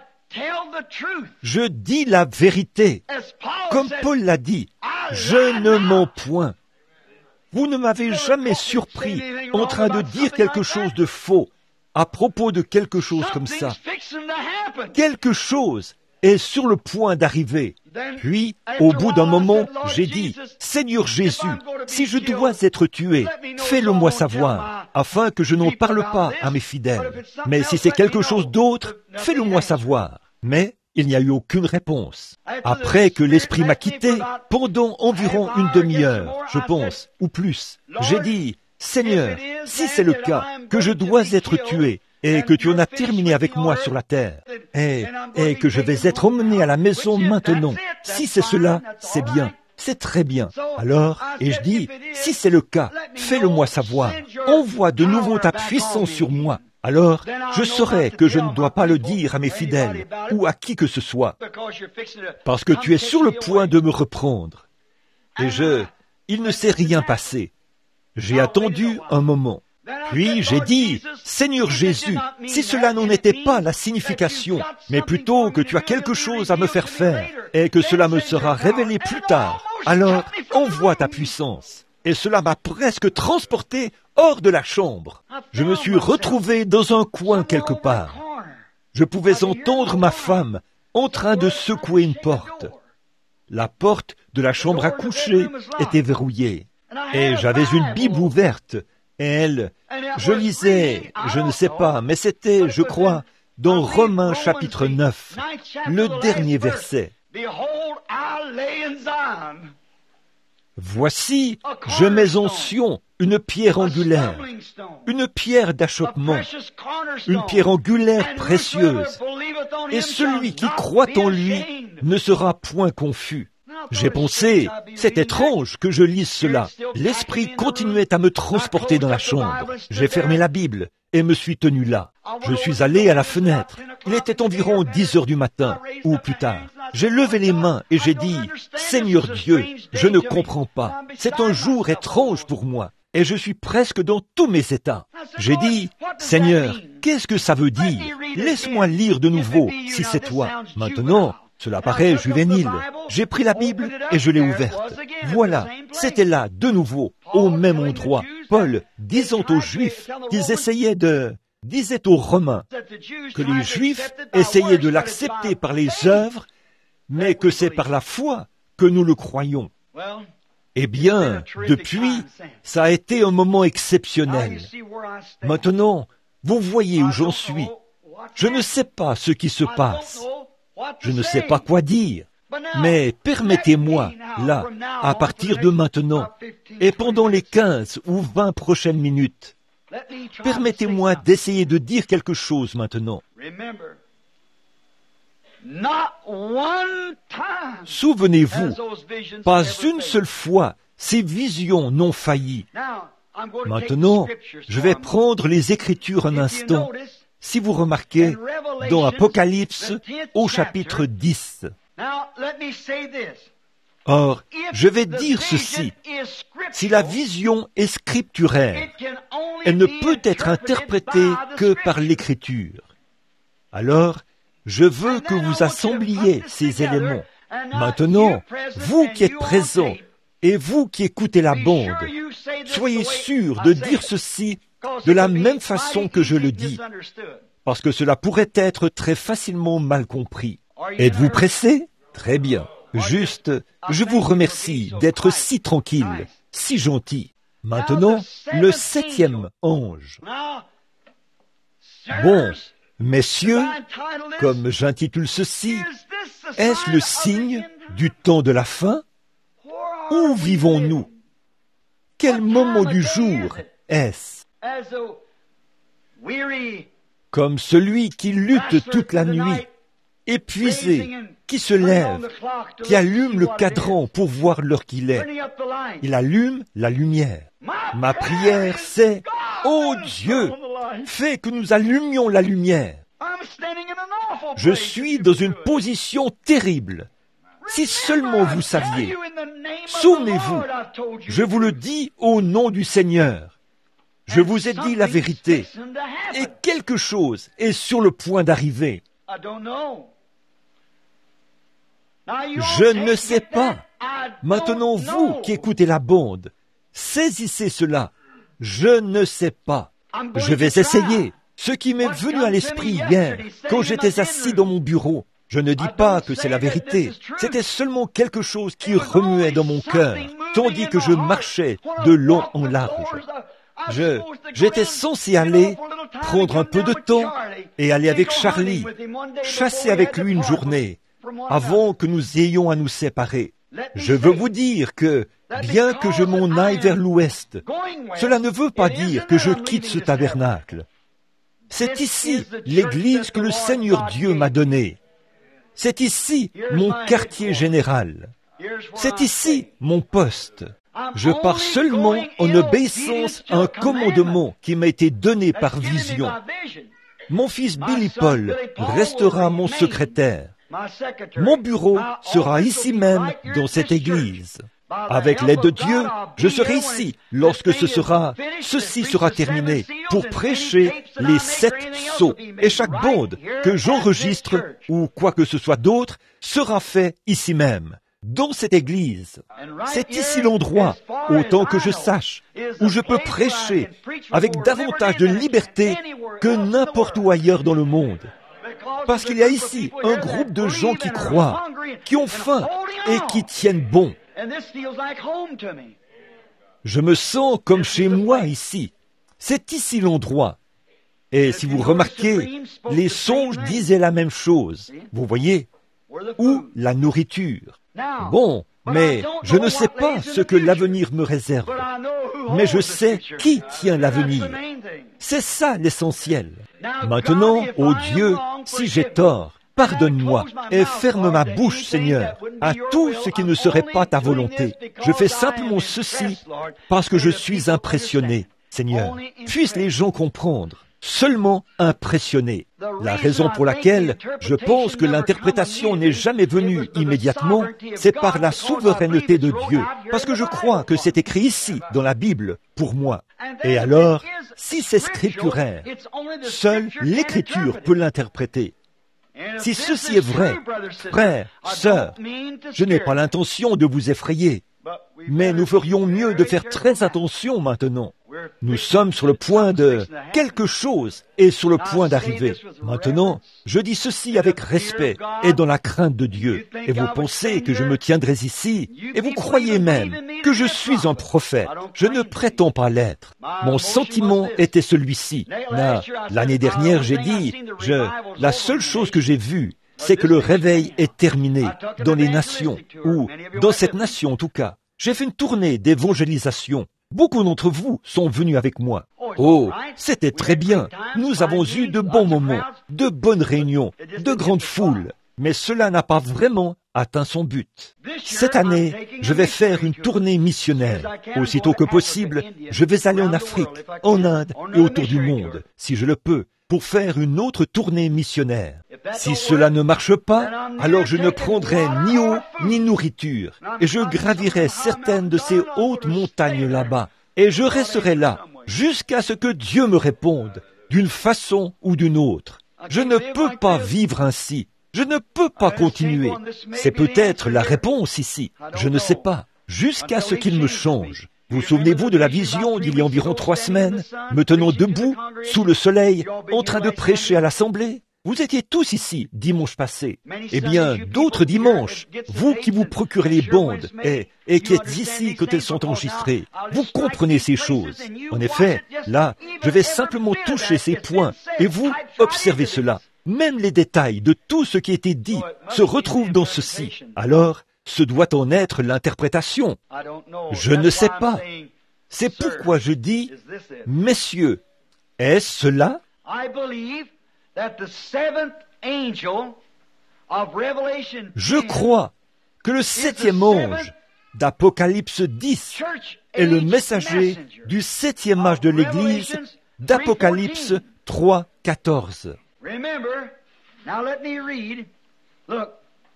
Je dis la vérité. Comme Paul l'a dit, je ne mens point. Vous ne m'avez jamais surpris en train de dire quelque chose de faux à propos de quelque chose comme ça. Quelque chose est sur le point d'arriver. Puis, au bout d'un moment, j'ai dit, « Seigneur Jésus, si je dois être tué, fais-le-moi savoir, afin que je n'en parle pas à mes fidèles. Mais si c'est quelque chose d'autre, fais-le-moi savoir. » Mais il n'y a eu aucune réponse. Après que l'esprit m'a quitté, pendant environ une demi-heure, je pense, ou plus, j'ai dit, « Seigneur, si c'est le cas, que je dois être tué, et que tu en as terminé avec moi sur la terre, et que je vais être emmené à la maison maintenant, si c'est cela, c'est bien, c'est très bien. Alors, et je dis, si c'est le cas, fais-le-moi savoir, envoie de nouveau ta puissance sur moi. Alors, je saurai que je ne dois pas le dire à mes fidèles, ou à qui que ce soit, parce que tu es sur le point de me reprendre. Et il ne s'est rien passé. J'ai attendu un moment. Puis j'ai dit, « Seigneur Jésus, si cela n'en était pas la signification, mais plutôt que tu as quelque chose à me faire faire, et que cela me sera révélé plus tard, alors envoie ta puissance. » Et cela m'a presque transporté hors de la chambre. Je me suis retrouvé dans un coin quelque part. Je pouvais entendre ma femme en train de secouer une porte. La porte de la chambre à coucher était verrouillée. Et j'avais une Bible ouverte. Et je lisais, je ne sais pas, mais c'était, je crois, dans Romains chapitre 9, le dernier verset. Voici, je mets en Sion une pierre angulaire, une pierre d'achoppement, une pierre angulaire précieuse, et celui qui croit en lui ne sera point confus. J'ai pensé, c'est étrange que je lise cela. L'Esprit continuait à me transporter dans la chambre. J'ai fermé la Bible et me suis tenu là. Je suis allé à la fenêtre. Il était environ 10 heures du matin, ou plus tard. J'ai levé les mains et j'ai dit, « Seigneur Dieu, je ne comprends pas. C'est un jour étrange pour moi. Et je suis presque dans tous mes états. » J'ai dit, « Seigneur, qu'est-ce que ça veut dire? Laisse-moi lire de nouveau, si c'est toi. » Maintenant, cela paraît juvénile. J'ai pris la Bible et je l'ai ouverte. Voilà, c'était là, de nouveau, au même endroit. Paul, disant aux Juifs qu'ils disait aux Romains que les Juifs essayaient de l'accepter par les œuvres, mais que c'est par la foi que nous le croyons. Eh bien, depuis, ça a été un moment exceptionnel. Maintenant, vous voyez où j'en suis. Je ne sais pas ce qui se passe. Je ne sais pas quoi dire. Mais permettez-moi, là, à partir de maintenant, et pendant les 15 ou 20 prochaines minutes, permettez-moi d'essayer de dire quelque chose maintenant. Souvenez-vous, pas une seule fois, ces visions n'ont failli. Maintenant, je vais prendre les Écritures un instant. Si vous remarquez, dans Apocalypse, au chapitre 10. Or, je vais dire ceci. Si la vision est scripturaire, elle ne peut être interprétée que par l'Écriture. Alors, je veux que vous assembliez ces éléments. Maintenant, vous qui êtes présents et vous qui écoutez la bande, soyez sûrs de dire ceci de la même façon que je le dis, parce que cela pourrait être très facilement mal compris. Êtes-vous pressés? Très bien. Juste, je vous remercie d'être si tranquille, si gentil. Maintenant, le 7e ange. Bon, messieurs, comme j'intitule ceci, est-ce le signe du temps de la fin? Où vivons-nous? Quel moment du jour est-ce? Comme celui qui lutte toute la nuit, épuisé, qui se lève, qui allume le cadran pour voir l'heure qu'il est. Il allume la lumière. Ma prière, c'est « Oh Dieu, fais que nous allumions la lumière !» Je suis dans une position terrible. Si seulement vous saviez. Souvenez-vous, je vous le dis au nom du Seigneur. Je vous ai dit la vérité. Et quelque chose est sur le point d'arriver. Je ne sais pas. Maintenant, vous qui écoutez la bande, saisissez cela. Je ne sais pas. Je vais essayer. Ce qui m'est venu à l'esprit hier, quand j'étais assis dans mon bureau, je ne dis pas que c'est la vérité. C'était seulement quelque chose qui remuait dans mon cœur, tandis que je marchais de long en large. J'étais censé aller prendre un peu de temps et aller avec Charlie, chasser avec lui une journée, avant que nous ayons à nous séparer. Je veux vous dire que, bien que je m'en aille vers l'ouest, cela ne veut pas dire que je quitte ce tabernacle. C'est ici l'église que le Seigneur Dieu m'a donnée. C'est ici mon quartier général. C'est ici mon poste. Je pars seulement en obéissance à un commandement qui m'a été donné par vision. Mon fils Billy Paul restera mon secrétaire. Mon bureau sera ici même dans cette église. Avec l'aide de Dieu, je serai ici lorsque ceci sera terminé pour prêcher les 7 sceaux. Et chaque bande que j'enregistre ou quoi que ce soit d'autre sera fait ici même, dans cette église. C'est ici l'endroit, autant que je sache, où je peux prêcher avec davantage de liberté que n'importe où ailleurs dans le monde. Parce qu'il y a ici un groupe de gens qui croient, qui ont faim et qui tiennent bon. Je me sens comme chez moi ici. C'est ici l'endroit. Et si vous remarquez, les songes disaient la même chose. Vous voyez? Ou la nourriture. Bon, mais je ne sais pas ce que l'avenir me réserve. Mais je sais qui tient l'avenir. C'est ça l'essentiel. Maintenant, ô Dieu, si j'ai tort, pardonne-moi et ferme ma bouche, Seigneur, à tout ce qui ne serait pas ta volonté. Je fais simplement ceci parce que je suis impressionné, Seigneur. Puissent les gens comprendre. Seulement impressionné. La raison pour laquelle je pense que l'interprétation n'est jamais venue immédiatement, c'est par la souveraineté de Dieu, parce que je crois que c'est écrit ici, dans la Bible, pour moi. Et alors, si c'est scripturaire, seule l'Écriture peut l'interpréter. Si ceci est vrai, frères, sœurs, je n'ai pas l'intention de vous effrayer, mais nous ferions mieux de faire très attention maintenant. Nous sommes sur le point de quelque chose et sur le point d'arriver. Maintenant, je dis ceci avec respect et dans la crainte de Dieu. Et vous pensez que je me tiendrai ici, et vous croyez même que je suis un prophète. Je ne prétends pas l'être. Mon sentiment était celui-ci. L'année dernière, j'ai dit, la seule chose que j'ai vue, c'est que le réveil est terminé dans les nations, ou dans cette nation en tout cas. J'ai fait une tournée d'évangélisation. Beaucoup d'entre vous sont venus avec moi. Oh, c'était très bien. Nous avons eu de bons moments, de bonnes réunions, de grandes foules. Mais cela n'a pas vraiment atteint son but. Cette année, je vais faire une tournée missionnaire. Aussitôt que possible, je vais aller en Afrique, en Inde et autour du monde, si je le peux, pour faire une autre tournée missionnaire. Si cela ne marche pas, alors je ne prendrai ni eau ni nourriture, et je gravirai certaines de ces hautes montagnes là-bas, et je resterai là jusqu'à ce que Dieu me réponde, d'une façon ou d'une autre. Je ne peux pas vivre ainsi. Je ne peux pas continuer. C'est peut-être la réponse ici. Je ne sais pas. Jusqu'à ce qu'il me change. Vous souvenez-vous de la vision d'il y a environ 3 semaines, me tenant debout, sous le soleil, en train de prêcher à l'Assemblée? Vous étiez tous ici, dimanche passé. Eh bien, d'autres dimanches, vous qui vous procurez les bandes et qui êtes ici quand elles sont enregistrées, vous comprenez ces choses. En effet, là, je vais simplement toucher ces points et vous observez cela. Même les détails de tout ce qui a été dit se retrouvent dans ceci. Alors, ce doit en être l'interprétation. Je ne sais pas. C'est pourquoi je dis, messieurs, est-ce cela? Je crois que le 7e ange d'Apocalypse 10 est le messager du 7e âge de l'Église d'Apocalypse 3, 14. Remember, now let me read. Look,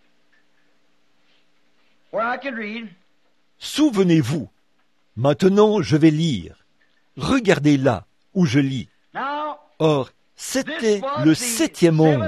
where I can read. Souvenez-vous. Maintenant, je vais lire. Regardez là où je lis. Now, Or, c'était le 7e ange.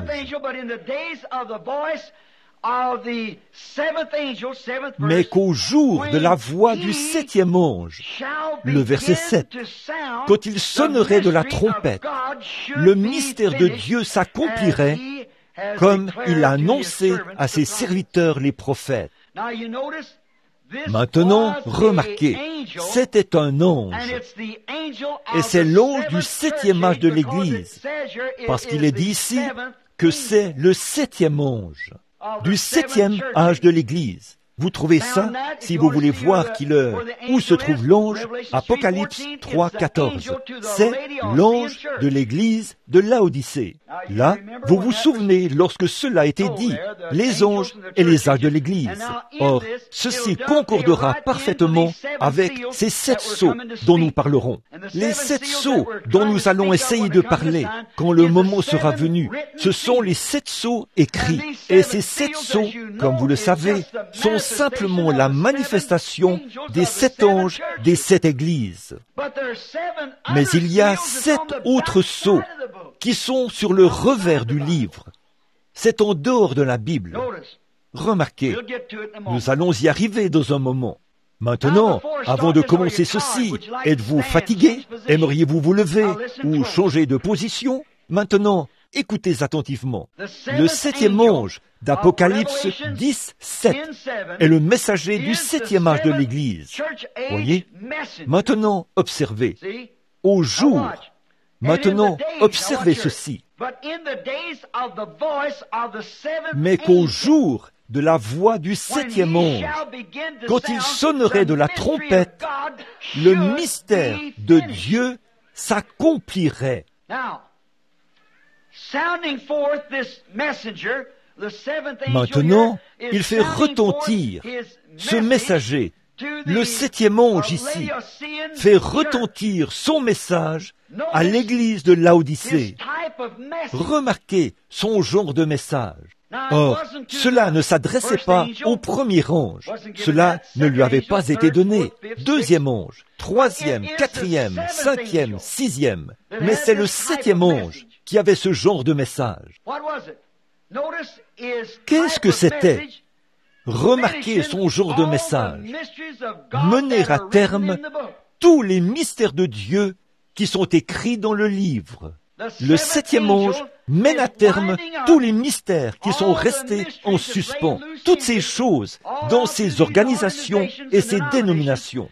Mais qu'au jour de la voix du 7e ange, le verset 7, quand il sonnerait de la trompette, le mystère de Dieu s'accomplirait comme il l'a annoncé à ses serviteurs les prophètes. Maintenant, remarquez, c'était un ange, et c'est l'ange du 7e âge de l'Église, parce qu'il est dit ici que c'est le 7e ange du 7e âge de l'Église. Vous trouvez ça, si vous voulez voir où se trouve l'ange, Apocalypse 3, 14. C'est l'ange de l'Église de Laodicée. Là, vous vous souvenez lorsque cela a été dit, les anges et les âges de l'Église. Or, ceci concordera parfaitement avec ces 7 sceaux dont nous parlerons. Les 7 sceaux dont nous allons essayer de parler quand le moment sera venu, ce sont les 7 sceaux écrits. Et ces 7 sceaux, comme vous le savez, sont simplement la manifestation des 7 anges des 7 églises. Mais il y a 7 autres sceaux qui sont sur le revers du livre. C'est en dehors de la Bible. Remarquez, nous allons y arriver dans un moment. Maintenant, avant de commencer ceci, êtes-vous fatigué? Aimeriez-vous vous lever ou changer de position? Maintenant, écoutez attentivement. Le 7e ange d'Apocalypse 10, 7 est le messager du 7e âge de l'Église. Voyez? Maintenant, observez. Au jour, maintenant, observez ceci. Mais qu'au jour de la voix du 7e ange, quand il sonnerait de la trompette, le mystère de Dieu s'accomplirait. Maintenant, il fait retentir ce messager, le septième ange ici, fait retentir son message à l'église de Laodicée. Remarquez son genre de message. Or, cela ne s'adressait pas au premier ange. Cela ne lui avait pas été donné. Deuxième ange, troisième, quatrième, cinquième, sixième. Mais c'est le septième ange qui avait ce genre de message. Qu'est-ce que c'était? Remarquez son genre de message. Mener à terme tous les mystères de Dieu qui sont écrits dans le livre. Le septième ange mène à terme tous les mystères qui sont restés en suspens, toutes ces choses dans ces organisations et ces dénominations.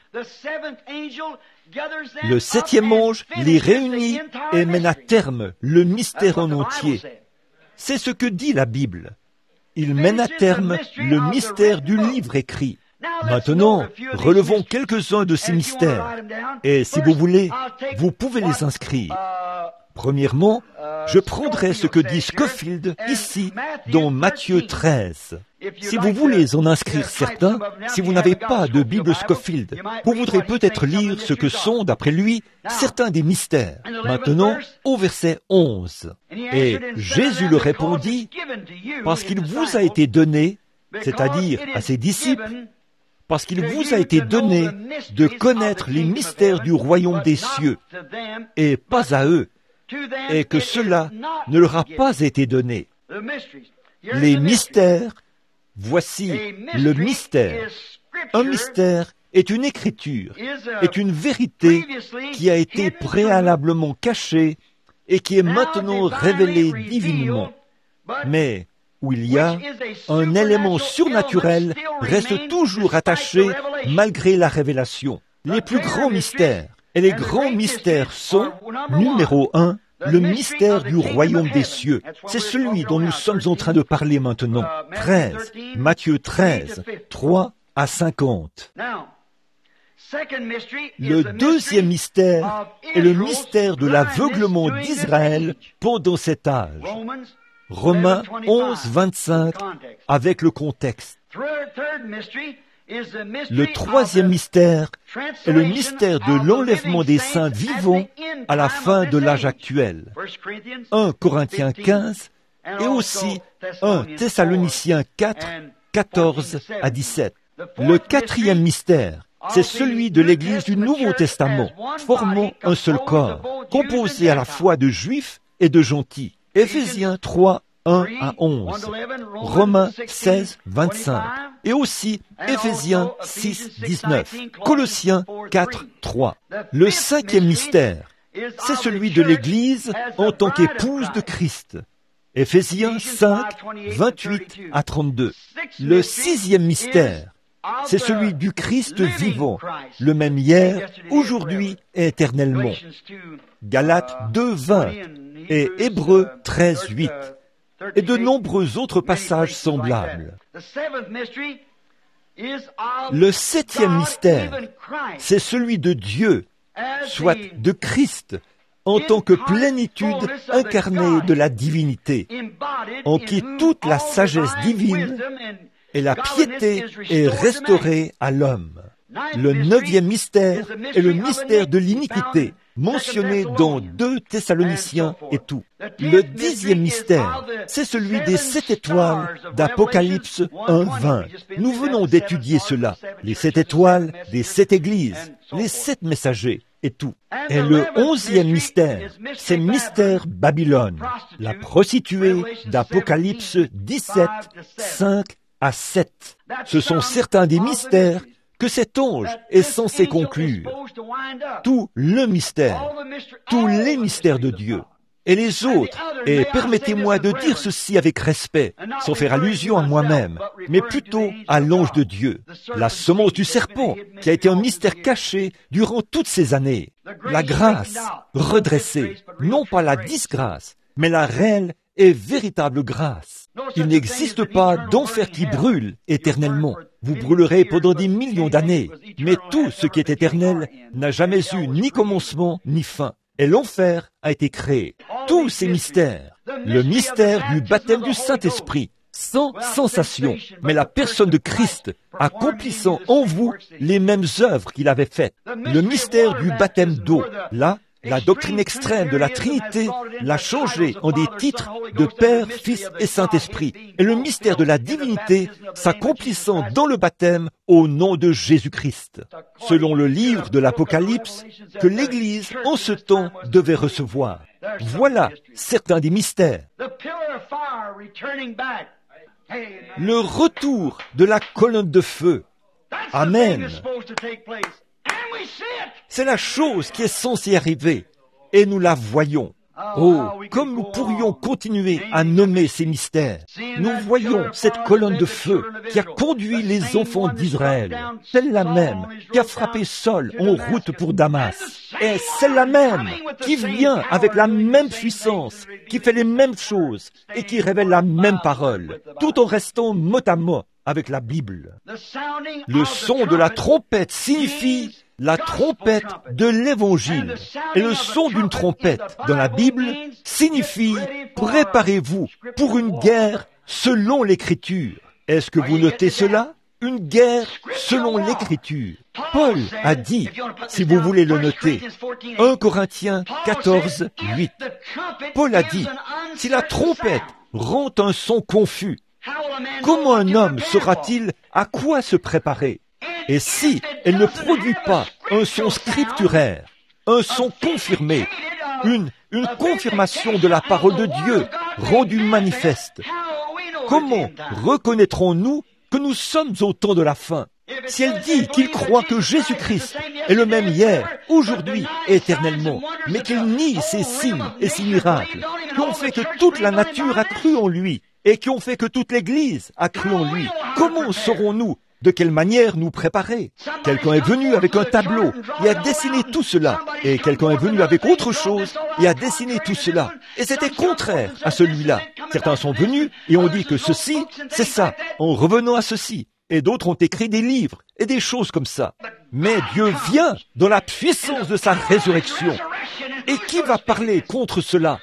Le septième ange les réunit et mène à terme le mystère en entier. C'est ce que dit la Bible. Il mène à terme le mystère du livre écrit. Maintenant, relevons quelques-uns de ces mystères. Et si vous voulez, vous pouvez les inscrire. Premièrement, je prendrai ce que dit Scofield ici dans Matthieu 13. Si vous voulez en inscrire certains, si vous n'avez pas de Bible Scofield, vous voudrez peut-être lire ce que sont, d'après lui, certains des mystères. Maintenant, au verset 11. Et Jésus leur répondit, parce qu'il vous a été donné, c'est-à-dire à ses disciples, parce qu'il vous a été donné de connaître les mystères du royaume des cieux, et pas à eux, et que cela ne leur a pas été donné. Les mystères, voici le mystère. Un mystère est une écriture, est une vérité qui a été préalablement cachée et qui est maintenant révélée divinement. Mais où il y a un élément surnaturel reste toujours attaché malgré la révélation. Les plus grands mystères et les grands mystères sont, numéro 1, le mystère du royaume des cieux. C'est celui dont nous sommes en train de parler maintenant. 13, Matthieu 13, 3 à 50. Le deuxième mystère est le mystère de l'aveuglement d'Israël pendant cet âge. Romains 11, 25, avec le contexte. Le troisième mystère est le mystère de l'enlèvement des saints vivants à la fin de l'âge actuel. 1 Corinthiens 15 et aussi 1 Thessaloniciens 4, 14 à 17. Le quatrième mystère, c'est celui de l'Église du Nouveau Testament, formant un seul corps, composé à la fois de juifs et de gentils. Éphésiens 3, 1 à 11, Romains 16, 25, et aussi Éphésiens 6, 19, Colossiens 4, 3. Le cinquième mystère, c'est celui de l'Église en tant qu'épouse de Christ. Éphésiens 5, 28 à 32. Le sixième mystère, c'est celui du Christ vivant, le même hier, aujourd'hui et éternellement. Galates 2, 20 et Hébreux 13, 8. Et de nombreux autres passages semblables. Le septième mystère, c'est celui de Dieu, soit de Christ, en tant que plénitude incarnée de la divinité, en qui toute la sagesse divine et la piété est restaurée à l'homme. Le neuvième mystère est le mystère de l'iniquité, mentionné dans 2 Thessaloniciens et tout. Le dixième mystère, c'est celui des 7 étoiles d'Apocalypse 1, 20. Nous venons d'étudier cela. Les 7 étoiles des 7 églises, les 7 messagers et tout. Et le 11e mystère, c'est mystère Babylone, la prostituée d'Apocalypse 17, 5 à 7. Ce sont certains des mystères que cet ange est censé conclure. Tout le mystère, tous les mystères de Dieu, et les autres, et permettez-moi de dire ceci avec respect, sans faire allusion à moi-même, mais plutôt à l'ange de Dieu, la semence du serpent, qui a été un mystère caché durant toutes ces années. La grâce redressée, non pas la disgrâce, mais la réelle et véritable grâce. Il n'existe pas d'enfer qui brûle éternellement. Vous brûlerez pendant des millions d'années, mais tout ce qui est éternel n'a jamais eu ni commencement ni fin. Et l'enfer a été créé. Tous ces mystères, le mystère du baptême du Saint-Esprit, sans sensation, mais la personne de Christ accomplissant en vous les mêmes œuvres qu'il avait faites. Le mystère du baptême d'eau, là, la doctrine extrême de la Trinité l'a changé en des titres de Père, Fils et Saint-Esprit. Et le mystère de la divinité s'accomplissant dans le baptême au nom de Jésus-Christ, selon le livre de l'Apocalypse que l'Église en ce temps devait recevoir. Voilà certains des mystères. Le retour de la colonne de feu. Amen. C'est la chose qui est censée arriver, et nous la voyons. Oh, comme nous pourrions continuer à nommer ces mystères. Nous voyons cette colonne de feu qui a conduit les enfants d'Israël, celle-là même qui a frappé Saul en route pour Damas, et celle-là même qui vient avec la même puissance, qui fait les mêmes choses et qui révèle la même parole, tout en restant mot à mot avec la Bible. Le son de la trompette signifie la trompette de l'Évangile. Et le son d'une trompette dans la Bible signifie « Préparez-vous pour une guerre selon l'Écriture ». Est-ce que vous notez cela? Une guerre selon l'Écriture. Paul a dit, si vous voulez le noter, 1 Corinthiens 14, 8. Paul a dit, si la trompette rend un son confus, comment un homme saura-t-il à quoi se préparer? Et si elle ne produit pas un son scripturaire, un son confirmé, une confirmation de la parole de Dieu rendue manifeste, comment reconnaîtrons-nous que nous sommes au temps de la fin? Si elle dit qu'il croit que Jésus-Christ est le même hier, aujourd'hui et éternellement, mais qu'il nie ses signes et ses miracles, qui ont fait que toute la nature a cru en lui, et qui ont fait que toute l'Église a cru en lui, comment saurons-nous de quelle manière nous préparer? Quelqu'un est venu avec un tableau et a dessiné tout cela, et quelqu'un est venu avec autre chose et a dessiné tout cela, et c'était contraire à celui-là. Certains sont venus et ont dit que ceci, c'est ça, en revenant à ceci, et d'autres ont écrit des livres et des choses comme ça. Mais Dieu vient dans la puissance de sa résurrection. Et qui va parler contre cela?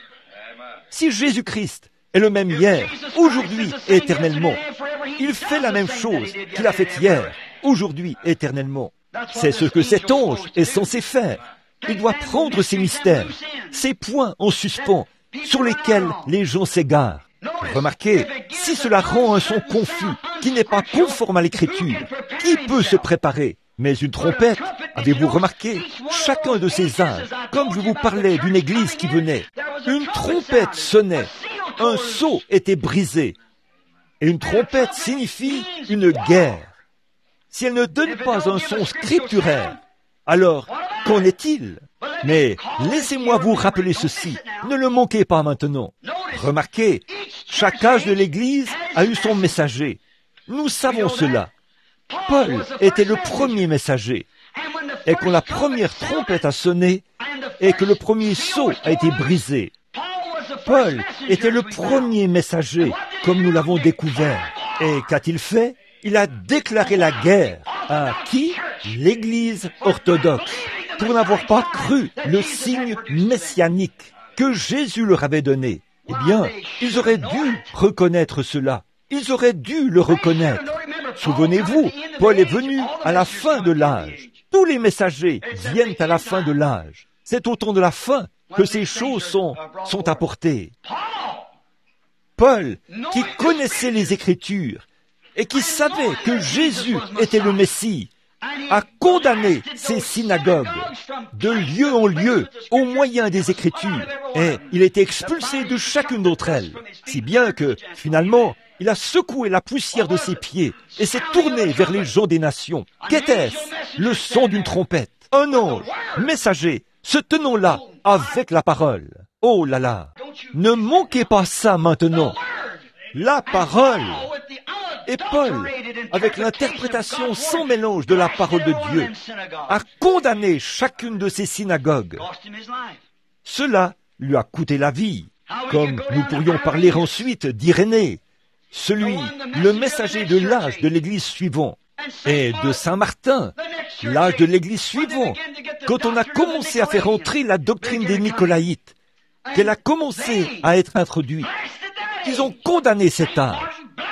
Si Jésus-Christ est le même hier, aujourd'hui et éternellement, il fait la même chose qu'il a fait hier, aujourd'hui et éternellement. C'est ce que cet ange est censé faire. Il doit prendre ces mystères, ces points en suspens, sur lesquels les gens s'égarent. Remarquez, si cela rend un son confus, qui n'est pas conforme à l'Écriture, qui peut se préparer? Mais une trompette, avez-vous remarqué, chacun de ces âges, comme je vous parlais d'une église qui venait, une trompette sonnait, un sceau était brisé. Et une trompette signifie une guerre. Si elle ne donne pas un son scripturaire, alors qu'en est-il? Mais laissez-moi vous rappeler ceci, ne le manquez pas maintenant. Remarquez, chaque âge de l'Église a eu son messager. Nous savons cela. Paul était le premier messager. Et quand la première trompette a sonné, et que le premier sceau a été brisé, Paul était le premier messager, comme nous l'avons découvert. Et qu'a-t-il fait? Il a déclaré la guerre à qui? L'Église orthodoxe, pour n'avoir pas cru le signe messianique que Jésus leur avait donné. Eh bien, ils auraient dû reconnaître cela. Ils auraient dû le reconnaître. Souvenez-vous, Paul est venu à la fin de l'âge. Tous les messagers viennent à la fin de l'âge. C'est au temps de la fin que ces choses sont apportées. Paul, qui connaissait les Écritures et qui savait que Jésus était le Messie, a condamné ces synagogues de lieu en lieu au moyen des Écritures, et il était expulsé de chacune d'entre elles, si bien que, finalement, il a secoué la poussière de ses pieds et s'est tourné vers les gens des nations. Qu'était-ce? Le son d'une trompette. Un ange, messager, se tenant là avec la parole. Oh là là! Ne manquez pas ça maintenant. La parole. Et Paul, avec l'interprétation sans mélange de la parole de Dieu, a condamné chacune de ces synagogues. Cela lui a coûté la vie, comme nous pourrions parler ensuite d'Irénée, le messager de l'âge de l'Église suivant, et de Saint Martin, l'âge de l'Église suivant, quand on a commencé à faire entrer la doctrine des Nicolaïtes, qu'elle a commencé à être introduite. Ils ont condamné cet âge.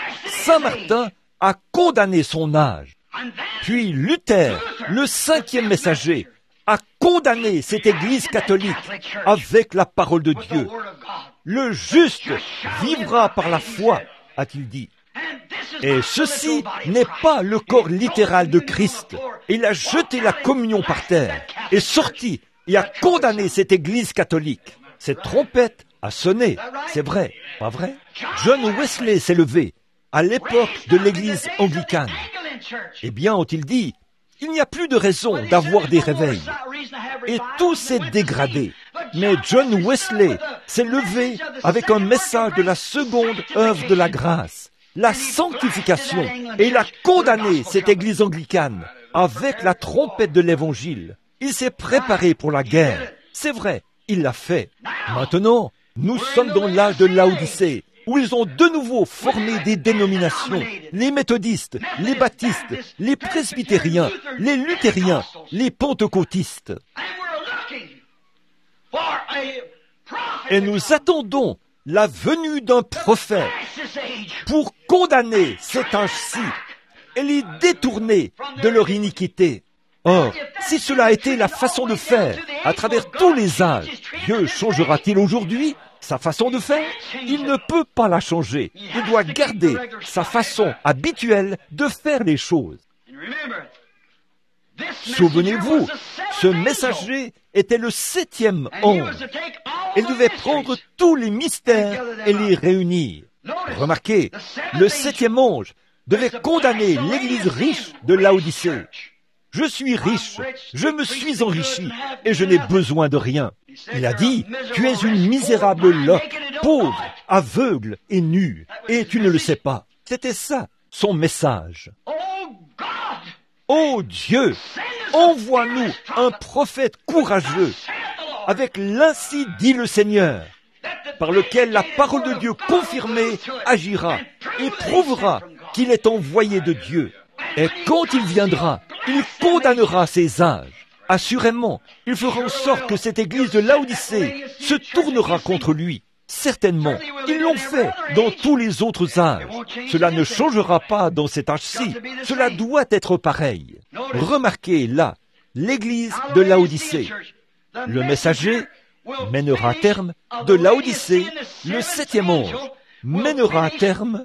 Saint Martin a condamné son âge. Puis Luther, le 5e messager, a condamné cette Église catholique avec la parole de Dieu. Le juste vivra par la foi, a-t-il dit. Et ceci n'est pas le corps littéral de Christ. Il a jeté la communion par terre, est sorti et a condamné cette Église catholique. Cette trompette a sonné, c'est vrai, pas vrai? John Wesley s'est levé à l'époque de l'Église anglicane. Eh bien, ont-ils dit, il n'y a plus de raison d'avoir des réveils. Et tout s'est dégradé. Mais John Wesley s'est levé avec un message de la seconde œuvre de la grâce, la sanctification, et il a condamné cette Église anglicane avec la trompette de l'Évangile. Il s'est préparé pour la guerre. C'est vrai, il l'a fait. Maintenant, nous sommes dans l'âge de Laodicée, où ils ont de nouveau formé des dénominations, les méthodistes, les baptistes, les presbytériens, les luthériens, les pentecôtistes. Et nous attendons la venue d'un prophète pour condamner cet âge-ci et les détourner de leur iniquité. Or, si cela a été la façon de faire à travers tous les âges, Dieu changera-t-il aujourd'hui sa façon de faire? Il ne peut pas la changer. Il doit garder sa façon habituelle de faire les choses. Souvenez-vous, ce messager était le 7e ange. Il devait prendre tous les mystères et les réunir. Remarquez, le 7e ange devait condamner l'église riche de Laodicée. Je suis riche, je me suis enrichi et je n'ai besoin de rien. Il a dit, tu es une misérable loque, pauvre, aveugle et nue, et tu ne le sais pas. C'était ça, son message. Oh Dieu, envoie-nous un prophète courageux, avec l'ainsi dit le Seigneur, par lequel la parole de Dieu confirmée agira et prouvera qu'il est envoyé de Dieu. Et quand il viendra, il condamnera ces âges. Assurément, il fera en sorte que cette église de Laodicée se tournera contre lui. Certainement, ils l'ont fait dans tous les autres âges. Cela ne changera pas dans cet âge-ci. Cela doit être pareil. Remarquez là, l'église de Laodicée. Le messager mènera à terme de Laodicée, le 7e ange mènera à terme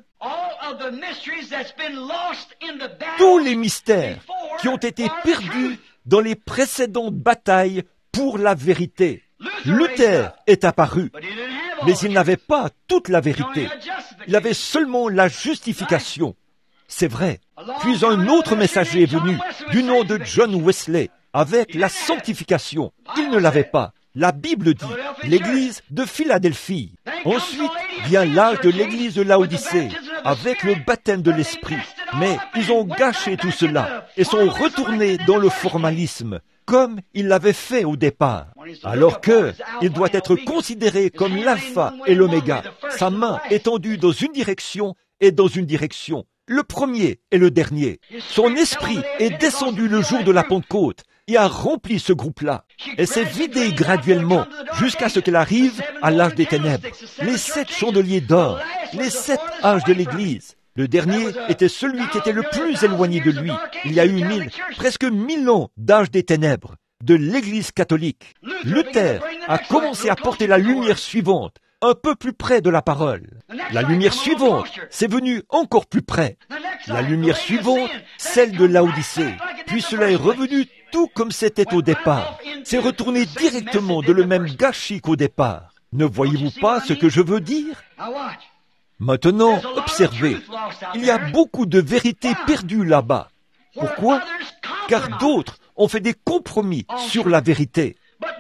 tous les mystères qui ont été perdus dans les précédentes batailles pour la vérité. Luther est apparu, mais il n'avait pas toute la vérité. Il avait seulement la justification. C'est vrai. Puis un autre messager est venu, du nom de John Wesley, avec la sanctification. Il ne l'avait pas. La Bible dit, l'église de Philadelphie. Ensuite vient l'âge de l'église de Laodicée, avec le baptême de l'Esprit. Mais ils ont gâché tout cela et sont retournés dans le formalisme, comme ils l'avaient fait au départ. Alors que il doit être considéré comme l'alpha et l'oméga, sa main étendue dans une direction et dans une direction, le premier et le dernier. Son esprit est descendu le jour de la Pentecôte et a rempli ce groupe-là, et s'est vidé graduellement jusqu'à ce qu'elle arrive à l'âge des ténèbres. Les 7 chandeliers d'or, les 7 âges de l'Église. Le dernier était celui qui était le plus éloigné de lui. Il y a eu presque 1000 ans d'âge des ténèbres de l'Église catholique. Luther a commencé à porter la lumière suivante, un peu plus près de la parole. La lumière suivante, c'est venu encore plus près. La lumière suivante, celle de Laodicée. Puis cela est revenu tout comme c'était au départ. C'est retourné directement de le même gâchis qu'au départ. Ne voyez-vous pas ce que je veux dire? Maintenant, observez. Il y a beaucoup de vérités perdues là-bas. Pourquoi? Car d'autres ont fait des compromis sur la vérité.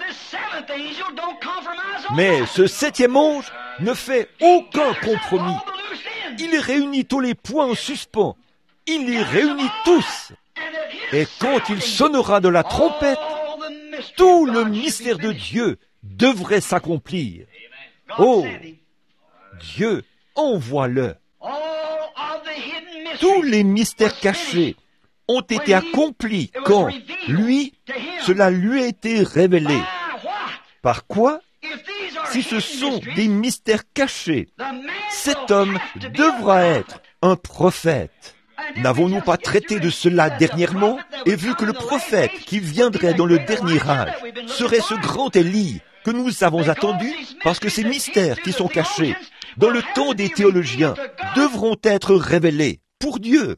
Mais ce 7e ange ne fait aucun compromis. Il réunit tous les points en suspens. Il les réunit tous. Et quand il sonnera de la trompette, tout le mystère de Dieu devrait s'accomplir. Oh, Dieu, envoie-le. Tous les mystères cachés ont été accomplis quand, lui, cela lui a été révélé. Par quoi? Si ce sont des mystères cachés, cet homme devra être un prophète. N'avons-nous pas traité de cela dernièrement et vu que le prophète qui viendrait dans le dernier âge serait ce grand Élie que nous avons attendu parce que ces mystères qui sont cachés dans le temps des théologiens devront être révélés pour Dieu.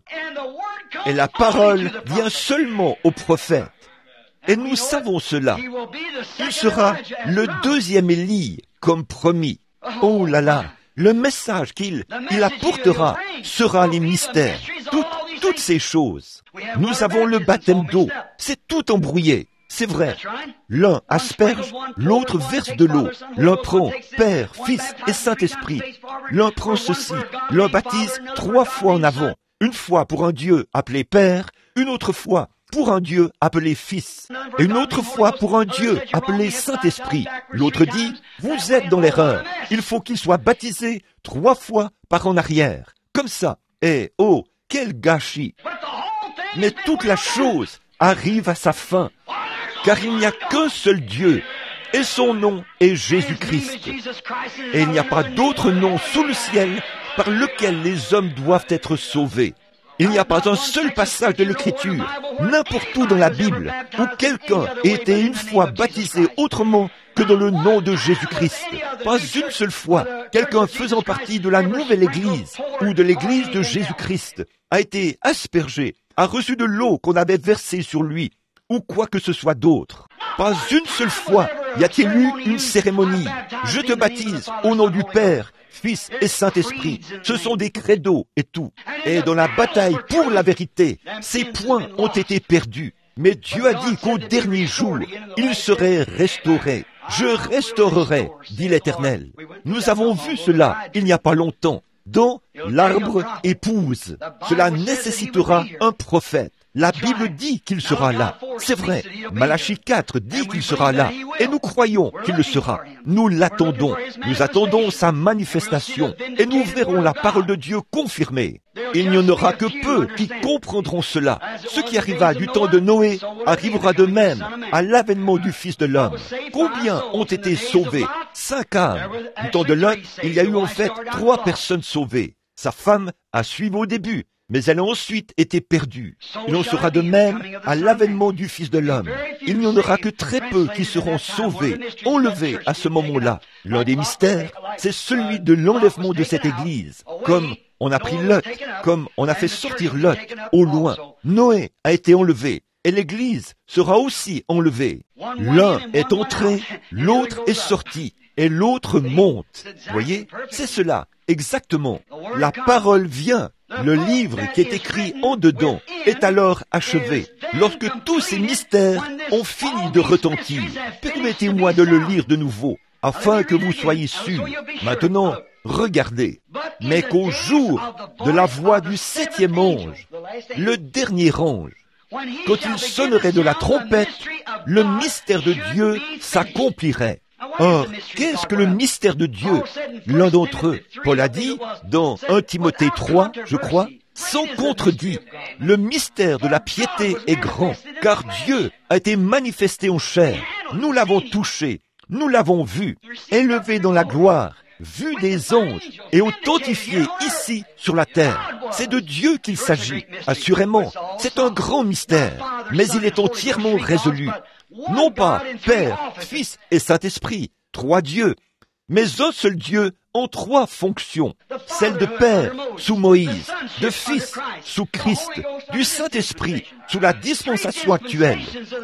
Et la parole vient seulement au prophète. Et nous savons cela. Il sera le deuxième Élie comme promis. Oh là là! Le message qu'il apportera sera les mystères, toutes ces choses. Nous avons le baptême d'eau, c'est tout embrouillé, c'est vrai. L'un asperge, l'autre verse de l'eau. L'un prend Père, Fils et Saint-Esprit. L'un prend ceci, l'un baptise 3 fois en avant. Une fois pour un Dieu appelé Père, une autre fois pour un Dieu appelé Fils, et une autre fois pour un Dieu appelé Saint-Esprit. L'autre dit, vous êtes dans l'erreur. Il faut qu'il soit baptisé 3 fois par en arrière. Comme ça. Et oh, quel gâchis. Mais toute la chose arrive à sa fin, car il n'y a qu'un seul Dieu, et son nom est Jésus-Christ. Et il n'y a pas d'autre nom sous le ciel par lequel les hommes doivent être sauvés. Il n'y a pas un seul passage de l'Écriture, n'importe où dans la Bible, où quelqu'un ait été une fois baptisé autrement que dans le nom de Jésus-Christ. Pas une seule fois, quelqu'un faisant partie de la nouvelle Église ou de l'Église de Jésus-Christ a été aspergé, a reçu de l'eau qu'on avait versée sur lui, ou quoi que ce soit d'autre. Pas une seule fois y a-t-il eu une cérémonie. Je te baptise au nom du Père, Fils et Saint-Esprit. Ce sont des credos et tout. Et dans la bataille pour la vérité, ces points ont été perdus. Mais Dieu a dit qu'au dernier jour, ils seraient restaurés. Je restaurerai, dit l'Éternel. Nous avons vu cela il n'y a pas longtemps. Dans l'arbre épouse, cela nécessitera un prophète. La Bible dit qu'il sera là. C'est vrai. Malachie 4 dit qu'il sera là. Et nous croyons qu'il le sera. Nous l'attendons. Nous attendons sa manifestation. Et nous verrons la parole de Dieu confirmée. Il n'y en aura que peu qui comprendront cela. Ce qui arriva du temps de Noé arrivera de même à l'avènement du Fils de l'homme. Combien ont été sauvés? 5 âmes. Du temps de Lot, il y a eu en fait 3 personnes sauvées. Sa femme a suivi au début, mais elle a ensuite été perdue. Il en sera de même à l'avènement du Fils de l'homme. Il n'y en aura que très peu qui seront sauvés, enlevés à ce moment-là. L'un des mystères, c'est celui de l'enlèvement de cette Église. Comme on a pris Lot, comme on a fait sortir Lot au loin. Noé a été enlevé, et l'Église sera aussi enlevée. L'un est entré, l'autre est sorti, et l'autre monte. Voyez, c'est cela, exactement. La parole vient. Le livre qui est écrit en dedans est alors achevé. Lorsque tous ces mystères ont fini de retentir, permettez-moi de le lire de nouveau, afin que vous soyez sûrs. Maintenant, regardez. Mais qu'au jour de la voix du 7e ange, le dernier ange, quand il sonnerait de la trompette, le mystère de Dieu s'accomplirait. Or, qu'est-ce que le mystère de Dieu? L'un d'entre eux, Paul a dit, dans 1 Timothée 3, je crois, sans contredit, le mystère de la piété est grand, car Dieu a été manifesté en chair. Nous l'avons touché, nous l'avons vu, élevé dans la gloire, vu des anges et authentifié ici sur la terre. C'est de Dieu qu'il s'agit, assurément. C'est un grand mystère, mais il est entièrement résolu. Non pas Père, Fils et Saint-Esprit, 3 dieux, mais un seul Dieu en 3 fonctions. Celle de Père sous Moïse, de Fils sous Christ, du Saint-Esprit sous la dispensation actuelle.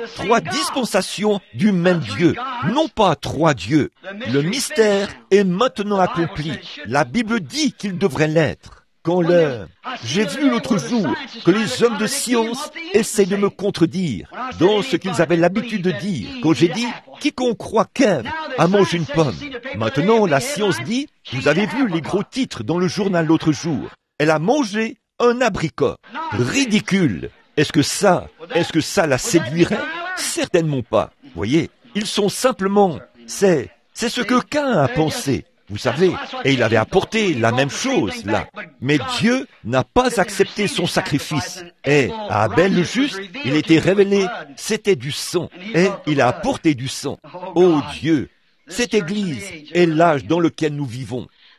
3 dispensations du même Dieu, non pas 3 dieux. Le mystère est maintenant accompli. La Bible dit qu'il devrait l'être. J'ai vu l'autre jour que les hommes de science essaient de me contredire dans ce qu'ils avaient l'habitude de dire. Quand j'ai dit, quiconque croit qu'Ève a mangé une pomme. Maintenant, la science dit, vous avez vu les gros titres dans le journal l'autre jour. Elle a mangé un abricot. Ridicule. Est-ce que ça la séduirait? Certainement pas. Voyez, ils sont simplement, c'est ce que Caïn a pensé. Vous savez, et il avait apporté la même chose là. Mais Dieu n'a pas accepté son sacrifice. Et à Abel le juste, il était révélé, c'était du sang. Et il a apporté du sang. Oh Dieu, cette Église est l'âge dans lequel nous vivons.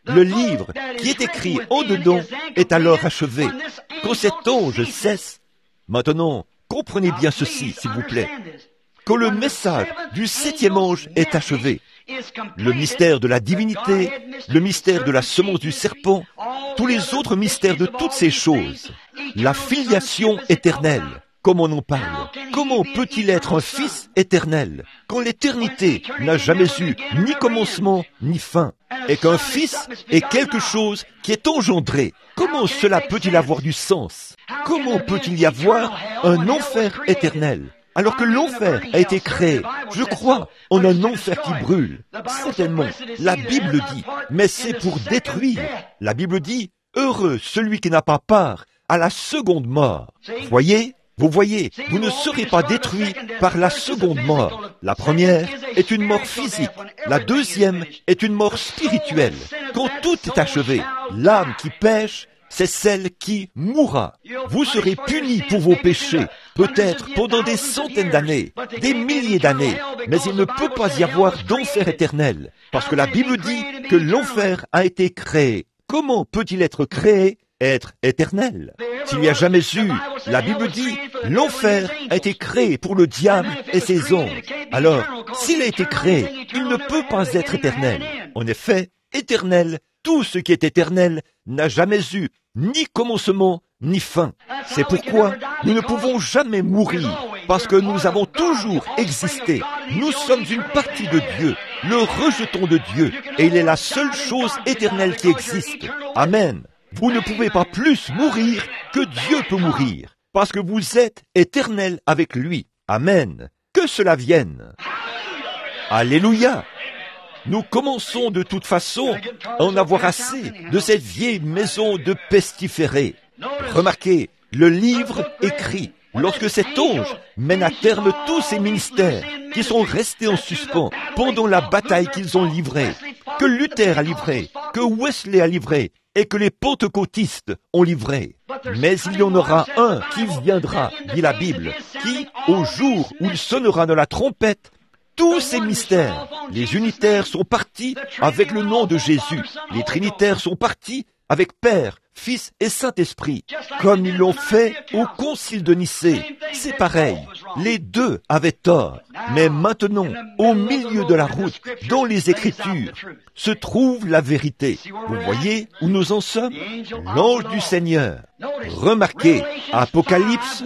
Le livre qui est écrit en dedans est alors achevé. Quand cet ange cesse, maintenant, comprenez bien ceci, s'il vous plaît. Quand le message du 7e ange est achevé, le mystère de la divinité, le mystère de la semence du serpent, tous les autres mystères de toutes ces choses, la filiation éternelle, comme on en parle. Comment peut-il être un fils éternel quand l'éternité n'a jamais eu ni commencement ni fin, et qu'un fils est quelque chose qui est engendré? Comment cela peut-il avoir du sens? Comment peut-il y avoir un enfer éternel alors que l'enfer a été créé, je crois, en un enfer qui brûle? Certainement, la Bible dit, mais c'est pour détruire. La Bible dit, heureux celui qui n'a pas part à la seconde mort. Voyez, vous voyez, vous ne serez pas détruit par la seconde mort. La première est une mort physique, la deuxième est une mort spirituelle. Quand tout est achevé, l'âme qui pêche, c'est celle qui mourra. Vous serez punis pour vos péchés, peut-être pendant des centaines d'années, des milliers d'années, mais il ne peut pas y avoir d'enfer éternel, parce que la Bible dit que l'enfer a été créé. Comment peut-il être créé, être éternel? S'il n'y a jamais eu, la Bible dit, l'enfer a été créé pour le diable et ses anges. Alors, s'il a été créé, il ne peut pas être éternel. En effet, éternel, tout ce qui est éternel n'a jamais eu ni commencement ni fin. C'est pourquoi nous ne pouvons jamais mourir, parce que nous avons toujours existé. Nous sommes une partie de Dieu, le rejeton de Dieu, et il est la seule chose éternelle qui existe. Amen. Vous ne pouvez pas plus mourir que Dieu peut mourir, parce que vous êtes éternel avec lui. Amen. Que cela vienne. Alléluia. Nous commençons de toute façon à en avoir assez de cette vieille maison de pestiférés. Remarquez, le livre écrit, lorsque cet ange mène à terme tous ces ministères qui sont restés en suspens pendant la bataille qu'ils ont livrée, que Luther a livrée, que Wesley a livrée, et que les pentecôtistes ont livré. Mais il y en aura un qui viendra, dit la Bible, qui, au jour où il sonnera de la trompette, tous ces mystères, les unitaires sont partis avec le nom de Jésus, les trinitaires sont partis avec Père, Fils et Saint-Esprit, comme ils l'ont fait au concile de Nicée. C'est pareil, les deux avaient tort, mais maintenant, au milieu de la route, dans les Écritures, se trouve la vérité. Vous voyez où nous en sommes? L'ange du Seigneur. Remarquez, Apocalypse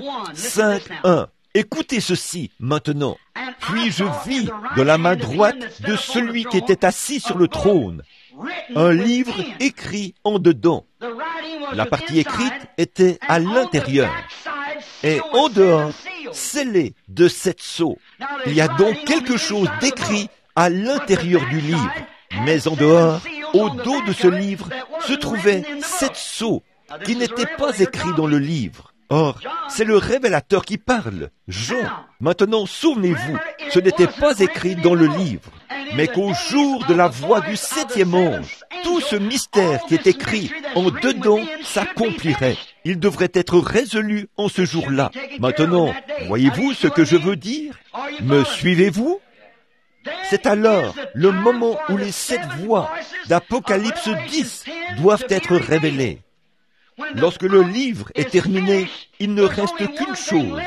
5:1. Écoutez ceci maintenant. Puis je vis de la main droite de celui qui était assis sur le trône un livre écrit en dedans. La partie écrite était à l'intérieur et en dehors, scellé de 7 sceaux. Il y a donc quelque chose d'écrit à l'intérieur du livre, mais en dehors, au dos de ce livre, se trouvaient 7 sceaux qui n'étaient pas écrits dans le livre. Or, c'est le révélateur qui parle, Jean. Maintenant, souvenez-vous, ce n'était pas écrit dans le livre, mais qu'au jour de la voix du 7e ange, tout ce mystère qui est écrit en dedans s'accomplirait. Il devrait être résolu en ce jour-là. Maintenant, voyez-vous ce que je veux dire? Me suivez-vous? C'est alors le moment où les 7 voix d'Apocalypse 10 doivent être révélées. Lorsque le livre est terminé, il ne reste qu'une chose.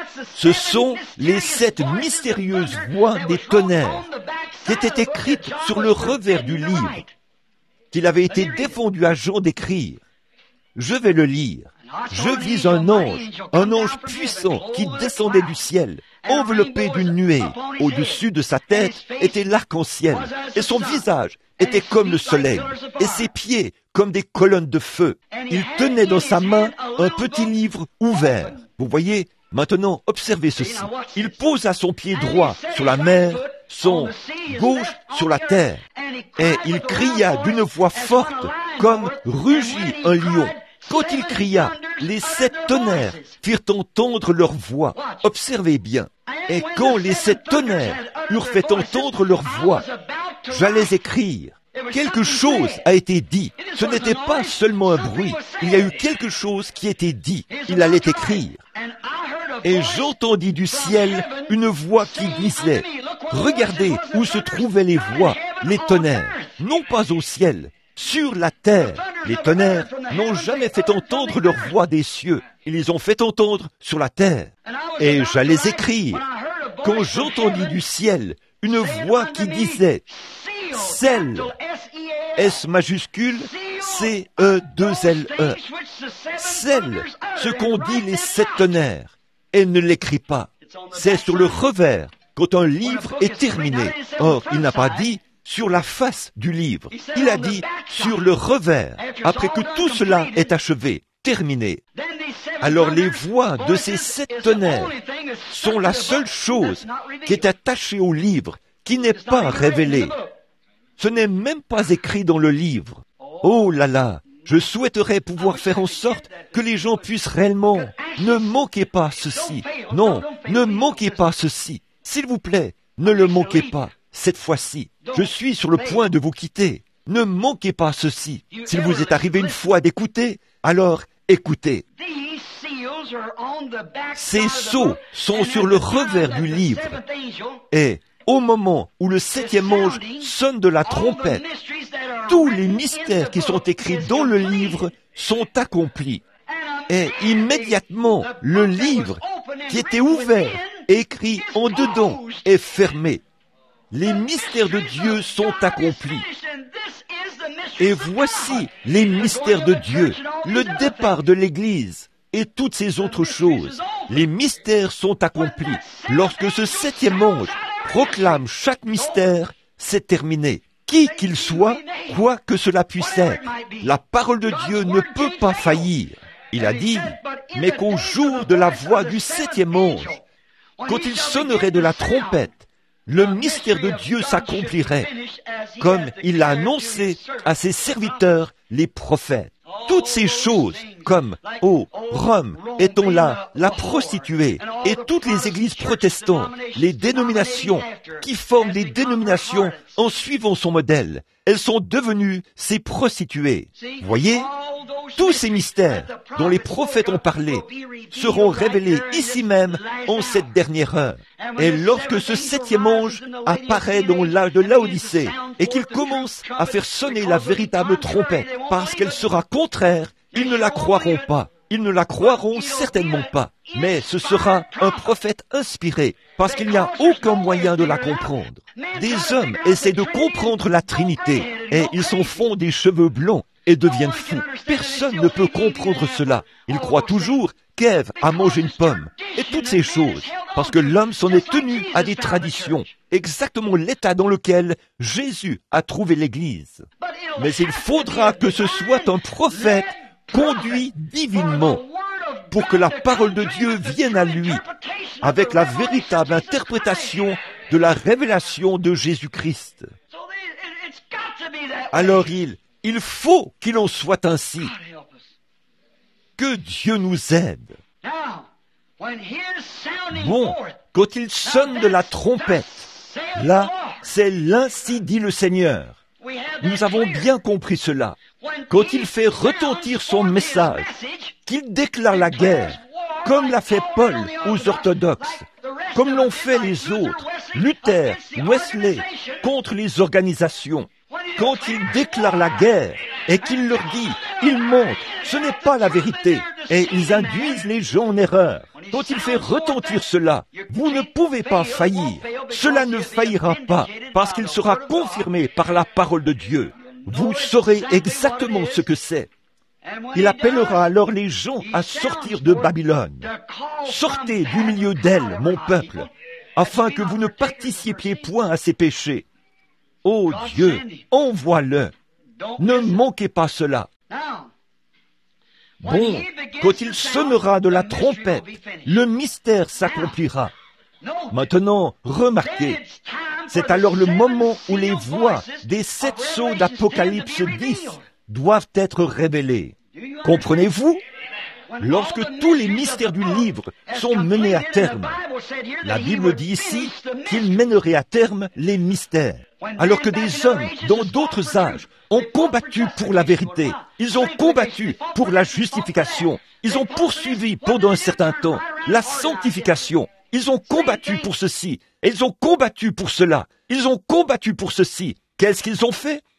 Ce sont les 7 mystérieuses voix des tonnerres qui étaient écrites sur le revers du livre, qu'il avait été défendu à Jean d'écrire. Je vais le lire. Je vis un ange puissant qui descendait du ciel, enveloppé d'une nuée. Au-dessus de sa tête était l'arc-en-ciel, et son visage était comme le soleil, et ses pieds comme des colonnes de feu. Il tenait dans sa main un petit livre ouvert. Vous voyez, maintenant, observez ceci. Il posa son pied droit sur la mer, son gauche sur la terre, et il cria d'une voix forte, comme rugit un lion. Quand il cria, les 7 tonnerres firent entendre leur voix. Observez bien. Et quand les 7 tonnerres eurent fait entendre leur voix, j'allais écrire. Quelque chose a été dit. Ce n'était pas seulement un bruit. Il y a eu quelque chose qui était dit. Il allait écrire. Et j'entendis du ciel une voix qui disait, « Regardez où se trouvaient les voix, les tonnerres, non pas au ciel, sur la terre. Les tonnerres n'ont jamais fait entendre leur voix des cieux. Ils les ont fait entendre sur la terre. Et j'allais écrire, quand j'entendis du ciel une voix qui disait « Scelle », S majuscule, C-E-2-L-E. Scelle ce qu'ont dit les 7 tonnerres, et ne l'écrit pas. C'est sur le revers, quand un livre est terminé. Or, il n'a pas dit sur la face du livre. Il a dit sur le revers, après que tout cela est achevé, terminé. Alors les voix de ces 7 tonnerres sont la seule chose qui est attachée au livre, qui n'est pas révélée. Ce n'est même pas écrit dans le livre. Oh là là, je souhaiterais pouvoir faire en sorte que les gens puissent réellement. Ne manquez pas ceci. Non, ne manquez pas ceci. S'il vous plaît, ne le manquez pas. Cette fois-ci, je suis sur le point de vous quitter. Ne manquez pas ceci. S'il vous est arrivé une fois d'écouter, alors écoutez. Ces sceaux sont sur le revers du livre. Et au moment où le 7e ange sonne de la trompette, tous les mystères qui sont écrits dans le livre sont accomplis. Et immédiatement, le livre qui était ouvert, écrit en dedans, est fermé. Les mystères de Dieu sont accomplis. Et voici les mystères de Dieu, le départ de l'Église et toutes ces autres choses. Les mystères sont accomplis. Lorsque ce 7e ange proclame chaque mystère, c'est terminé. Qui qu'il soit, quoi que cela puisse être, la parole de Dieu ne peut pas faillir. Il a dit, mais qu'au jour de la voix du 7e ange, quand il sonnerait de la trompette, le mystère de Dieu s'accomplirait, comme il l'a annoncé à ses serviteurs, les prophètes. Toutes ces choses, comme, Rome, étant là, la prostituée, et toutes les églises protestantes, les dénominations, qui forment des dénominations en suivant son modèle, elles sont devenues ces prostituées. Voyez, tous ces mystères dont les prophètes ont parlé seront révélés ici même en cette dernière heure. Et lorsque ce 7e ange apparaît dans l'âge de Laodicée et qu'il commence à faire sonner la véritable trompette parce qu'elle sera contraire, ils ne la croiront pas. Ils ne la croiront certainement pas. Mais ce sera un prophète inspiré parce qu'il n'y a aucun moyen de la comprendre. Des hommes essaient de comprendre la Trinité et ils s'en font des cheveux blonds et deviennent fous. Personne ne peut comprendre cela. Ils croient toujours qu'Ève a mangé une pomme et toutes ces choses, parce que l'homme s'en est tenu à des traditions, exactement l'état dans lequel Jésus a trouvé l'Église. Mais il faudra que ce soit un prophète conduit divinement pour que la parole de Dieu vienne à lui avec la véritable interprétation de la révélation de Jésus-Christ. Alors il faut qu'il en soit ainsi. Que Dieu nous aide. Bon, quand il sonne de la trompette, là, c'est l'ainsi dit le Seigneur. Nous avons bien compris cela. Quand il fait retentir son message, qu'il déclare la guerre, comme l'a fait Paul aux orthodoxes, comme l'ont fait les autres, Luther, Wesley, contre les organisations. Quand il déclare la guerre et qu'il leur dit, ils mentent, ce n'est pas la vérité, et ils induisent les gens en erreur. Quand il fait retentir cela, vous ne pouvez pas faillir. Cela ne faillira pas, parce qu'il sera confirmé par la parole de Dieu. Vous saurez exactement ce que c'est. Il appellera alors les gens à sortir de Babylone. Sortez du milieu d'elle, mon peuple, afin que vous ne participiez point à ses péchés. Ô Dieu, envoie-le. Ne manquez pas cela. Bon, quand il sonnera de la trompette, le mystère s'accomplira. Maintenant, remarquez, c'est alors le moment où les voix des 7 sceaux d'Apocalypse 10 doivent être révélées. Comprenez-vous? Lorsque tous les mystères du livre sont menés à terme, la Bible dit ici qu'il mènerait à terme les mystères. Alors que des hommes, dans d'autres âges, ont combattu pour la vérité, ils ont combattu pour la justification, ils ont poursuivi pendant un certain temps la sanctification, ils ont combattu pour ceci, et ils ont combattu pour cela, ils ont combattu pour ceci. Qu'est-ce qu'ils ont fait?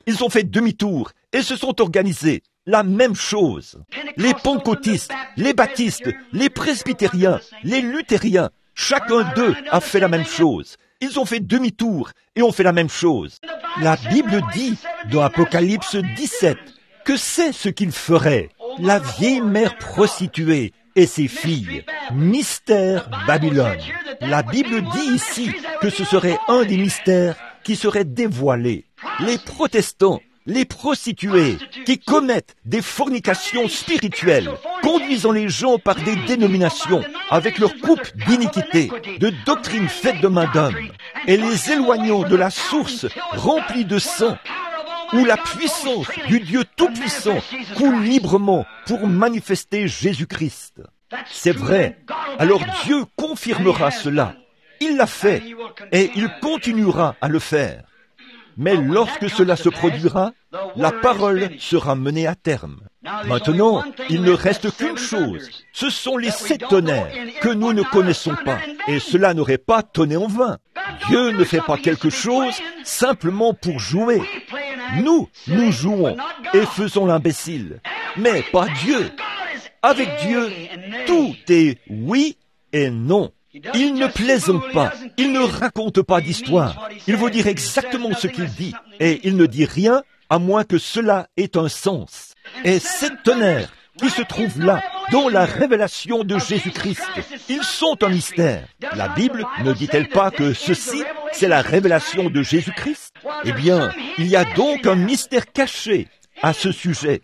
Ils ont fait demi-tour et se sont organisés. La même chose. Les pentecôtistes, les baptistes, les presbytériens, les luthériens, chacun d'eux a fait la même chose. Ils ont fait demi-tour et ont fait la même chose. La Bible dit dans Apocalypse 17 que c'est ce qu'ils feraient. La vieille mère prostituée et ses filles. Mystère Babylone. La Bible dit ici que ce serait un des mystères qui serait dévoilé. Les protestants, les prostituées qui commettent des fornications spirituelles, conduisant les gens par des dénominations avec leur coupe d'iniquité, de doctrines faites de main d'homme, et les éloignant de la source remplie de sang, où la puissance du Dieu Tout-Puissant coule librement pour manifester Jésus-Christ. C'est vrai. Alors Dieu confirmera cela. Il l'a fait et il continuera à le faire. Mais lorsque cela se produira, la parole sera menée à terme. Maintenant, il ne reste qu'une chose. Ce sont les 7 tonnerres que nous ne connaissons pas. Et cela n'aurait pas tonné en vain. Dieu ne fait pas quelque chose simplement pour jouer. Nous jouons et faisons l'imbécile. Mais pas Dieu. Avec Dieu, tout est oui et non. Il ne plaisante pas, il ne raconte pas d'histoire, il veut dire exactement ce qu'il dit, et il ne dit rien à moins que cela ait un sens. Et ces tonnerres qui se trouvent là, dans la révélation de Jésus-Christ, ils sont un mystère. La Bible ne dit-elle pas que ceci, c'est la révélation de Jésus-Christ? Eh bien, il y a donc un mystère caché à ce sujet.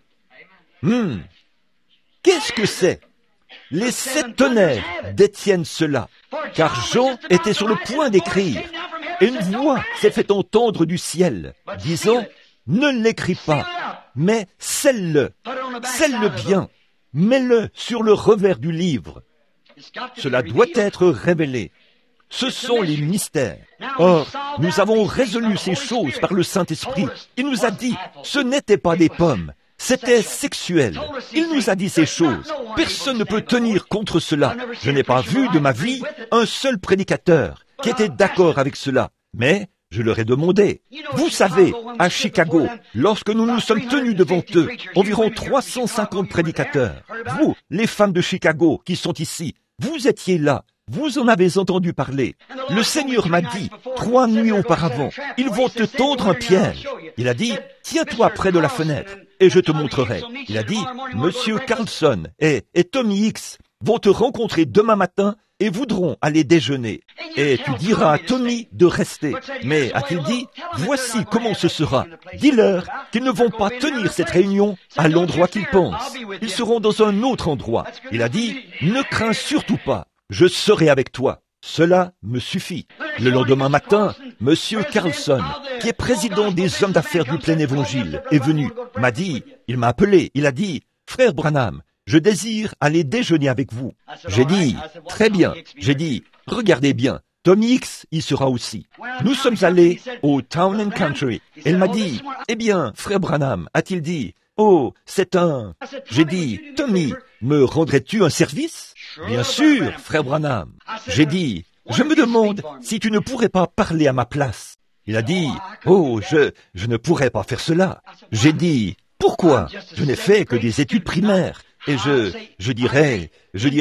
Qu'est-ce que c'est? Les 7 tonnerres détiennent cela, car Jean était sur le point d'écrire, et une voix s'est fait entendre du ciel, disant, « Ne l'écris pas, mais scelle-le bien, mets-le sur le revers du livre. » Cela doit être révélé. Ce sont les mystères. Or, nous avons résolu ces choses par le Saint-Esprit. Il nous a dit, ce n'étaient pas des pommes. C'était sexuel. Il nous a dit ces choses. Personne ne peut tenir contre cela. Je n'ai pas vu de ma vie un seul prédicateur qui était d'accord avec cela. Mais je leur ai demandé. Vous savez, à Chicago, lorsque nous nous sommes tenus devant eux, environ 350 prédicateurs. Vous, les femmes de Chicago qui sont ici, vous étiez là. Vous en avez entendu parler. Le Seigneur m'a dit, 3 nuits auparavant, ils vont te tendre un piège. Il a dit, tiens-toi près de la fenêtre et je te montrerai. Il a dit, Monsieur Carlson et Tommy Hicks vont te rencontrer demain matin et voudront aller déjeuner. Et tu diras à Tommy de rester. Mais, a-t-il dit, voici comment ce sera. Dis-leur qu'ils ne vont pas tenir cette réunion à l'endroit qu'ils pensent. Ils seront dans un autre endroit. Il a dit, ne crains surtout pas. Je serai avec toi. Cela me suffit. Le lendemain matin, Monsieur Carlson, qui est président des hommes d'affaires du plein évangile, est venu, m'a dit, il m'a appelé, il a dit, frère Branham, je désire aller déjeuner avec vous. J'ai dit, très bien. J'ai dit, regardez bien, Tommy Hicks y sera aussi. Nous sommes allés au Town and Country. Elle m'a dit, eh bien, frère Branham, a-t-il dit, oh, c'est un... J'ai dit, Tommy, me rendrais-tu un service? Bien sûr, frère Branham. J'ai dit, je me demande si tu ne pourrais pas parler à ma place. Il a dit, oh, je ne pourrais pas faire cela. J'ai dit, pourquoi? Je n'ai fait que des études primaires. Et je dirais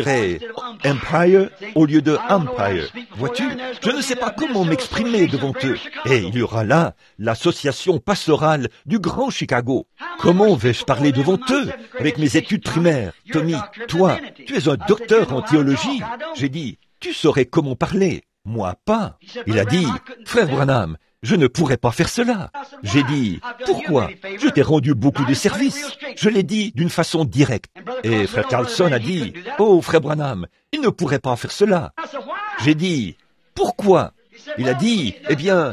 Empire au lieu de Empire. Vois-tu, je ne sais pas comment m'exprimer devant eux. Et il y aura là l'association pastorale du Grand Chicago. Comment vais-je parler devant eux avec mes études primaires? Tommy, toi, tu es un docteur en théologie. J'ai dit, tu saurais comment parler. Moi, pas. Il a dit, frère Branham, je ne pourrais pas faire cela. J'ai dit, pourquoi? Je t'ai rendu beaucoup de services. Je l'ai dit d'une façon directe. Et frère Carlson a dit, oh, frère Branham, il ne pourrait pas faire cela. J'ai dit, pourquoi? Il a dit, eh bien,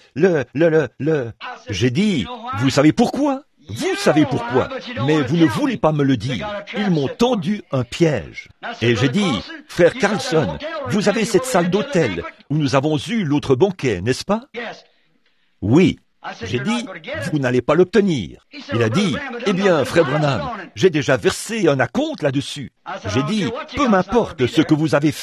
J'ai dit, vous savez pourquoi? Vous savez pourquoi, mais vous ne voulez pas me le dire. Ils m'ont tendu un piège. Et j'ai dit, frère Carlson, vous avez cette salle d'hôtel où nous avons eu l'autre banquet, n'est-ce pas? Oui. J'ai dit, vous n'allez pas l'obtenir. Il a dit, eh bien, frère Branham, j'ai déjà versé un acompte là-dessus. J'ai dit, peu m'importe ce que vous avez fait.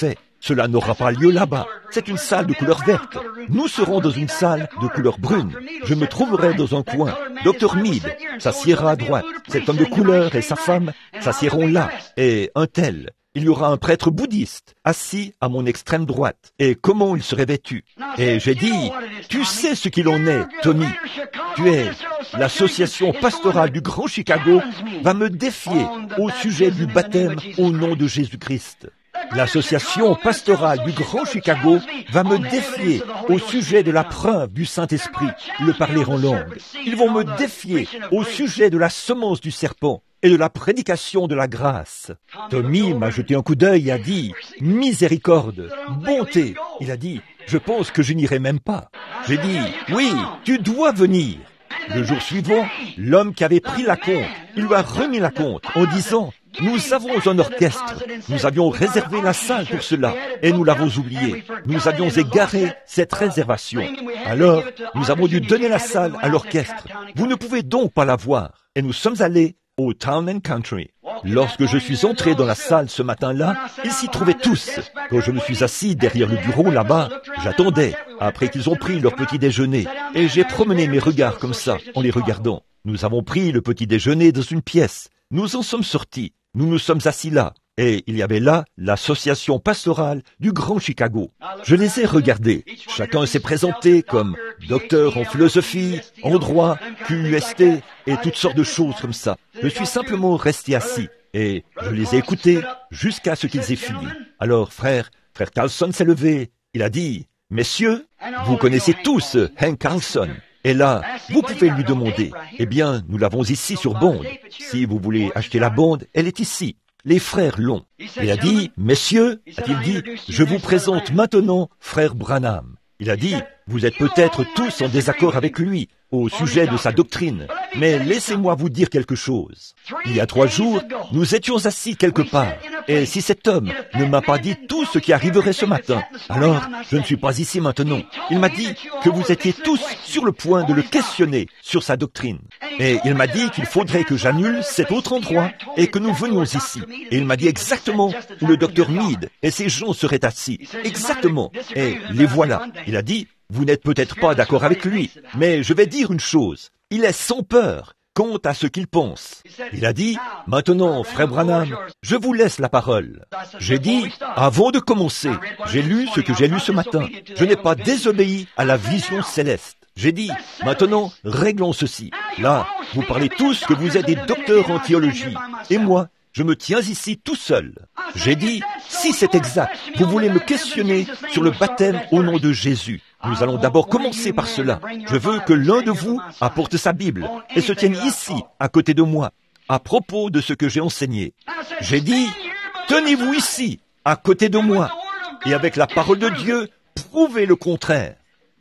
Cela n'aura pas lieu là-bas. C'est une salle de couleur verte. Nous serons dans une salle de couleur brune. Je me trouverai dans un coin. Dr. Mead s'assiera à droite. Cet homme de couleur et sa femme s'assiéront là. Et un tel. Il y aura un prêtre bouddhiste assis à mon extrême droite. Et comment il serait vêtu? Et j'ai dit, tu sais ce qu'il en est, Tommy. Tu es, l'association pastorale du Grand Chicago va me défier au sujet du baptême au nom de Jésus-Christ. L'association pastorale du Grand Chicago va me défier au sujet de la preuve du Saint-Esprit, le parler en langue. Ils vont me défier au sujet de la semence du serpent et de la prédication de la grâce. Tommy m'a jeté un coup d'œil et a dit, miséricorde, bonté. Il a dit, je pense que je n'irai même pas. J'ai dit, oui, tu dois venir. Le jour suivant, l'homme qui avait pris la compte, il lui a remis la compte en disant, nous avons un orchestre, nous avions réservé la salle pour cela, et nous l'avons oublié. Nous avions égaré cette réservation. Alors, nous avons dû donner la salle à l'orchestre. Vous ne pouvez donc pas la voir. Et nous sommes allés au Town and Country. Lorsque je suis entré dans la salle ce matin-là, ils s'y trouvaient tous. Quand je me suis assis derrière le bureau là-bas, j'attendais, après qu'ils ont pris leur petit déjeuner, et j'ai promené mes regards comme ça, en les regardant. Nous avons pris le petit déjeuner dans une pièce. Nous en sommes sortis. Nous nous sommes assis là. Et il y avait là l'association pastorale du Grand Chicago. Je les ai regardés. Chacun s'est présenté comme docteur en philosophie, en droit, QUST et toutes sortes de choses comme ça. Je suis simplement resté assis et je les ai écoutés jusqu'à ce qu'ils aient fini. Alors, frère Carlson s'est levé. Il a dit, « Messieurs, vous connaissez tous Hank Carlson. Et là, vous pouvez lui demander. Eh bien, nous l'avons ici sur bande. Si vous voulez acheter la bande, elle est ici. Les frères l'ont. Il a dit, messieurs, a-t-il dit, je vous présente maintenant frère Branham. Il a dit, vous êtes peut-être tous en désaccord avec lui au sujet de sa doctrine, mais laissez-moi vous dire quelque chose. Il y a 3 jours, nous étions assis quelque part, et si cet homme ne m'a pas dit tout ce qui arriverait ce matin, alors je ne suis pas ici maintenant. Il m'a dit que vous étiez tous sur le point de le questionner sur sa doctrine. Et il m'a dit qu'il faudrait que j'annule cet autre endroit et que nous venions ici. Et il m'a dit exactement où le docteur Mead et ses gens seraient assis. Exactement. Et les voilà. Il a dit, vous n'êtes peut-être pas d'accord avec lui, mais je vais dire une chose. Il est sans peur quant à ce qu'il pense. Il a dit, maintenant, frère Branham, je vous laisse la parole. J'ai dit, avant de commencer, j'ai lu ce que j'ai lu ce matin. Je n'ai pas désobéi à la vision céleste. J'ai dit, maintenant, réglons ceci. Là, vous parlez tous que vous êtes des docteurs en théologie. Et moi, je me tiens ici tout seul. J'ai dit, si c'est exact, vous voulez me questionner sur le baptême au nom de Jésus. Nous allons d'abord commencer par cela. Je veux que l'un de vous apporte sa Bible et se tienne ici, à côté de moi, à propos de ce que j'ai enseigné. J'ai dit, tenez-vous ici, à côté de moi, et avec la parole de Dieu, prouvez le contraire.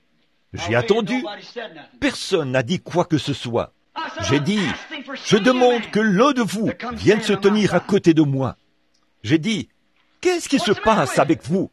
J'ai attendu. Personne n'a dit quoi que ce soit. J'ai dit, je demande que l'un de vous vienne se tenir à côté de moi. J'ai dit, qu'est-ce qui se passe avec vous?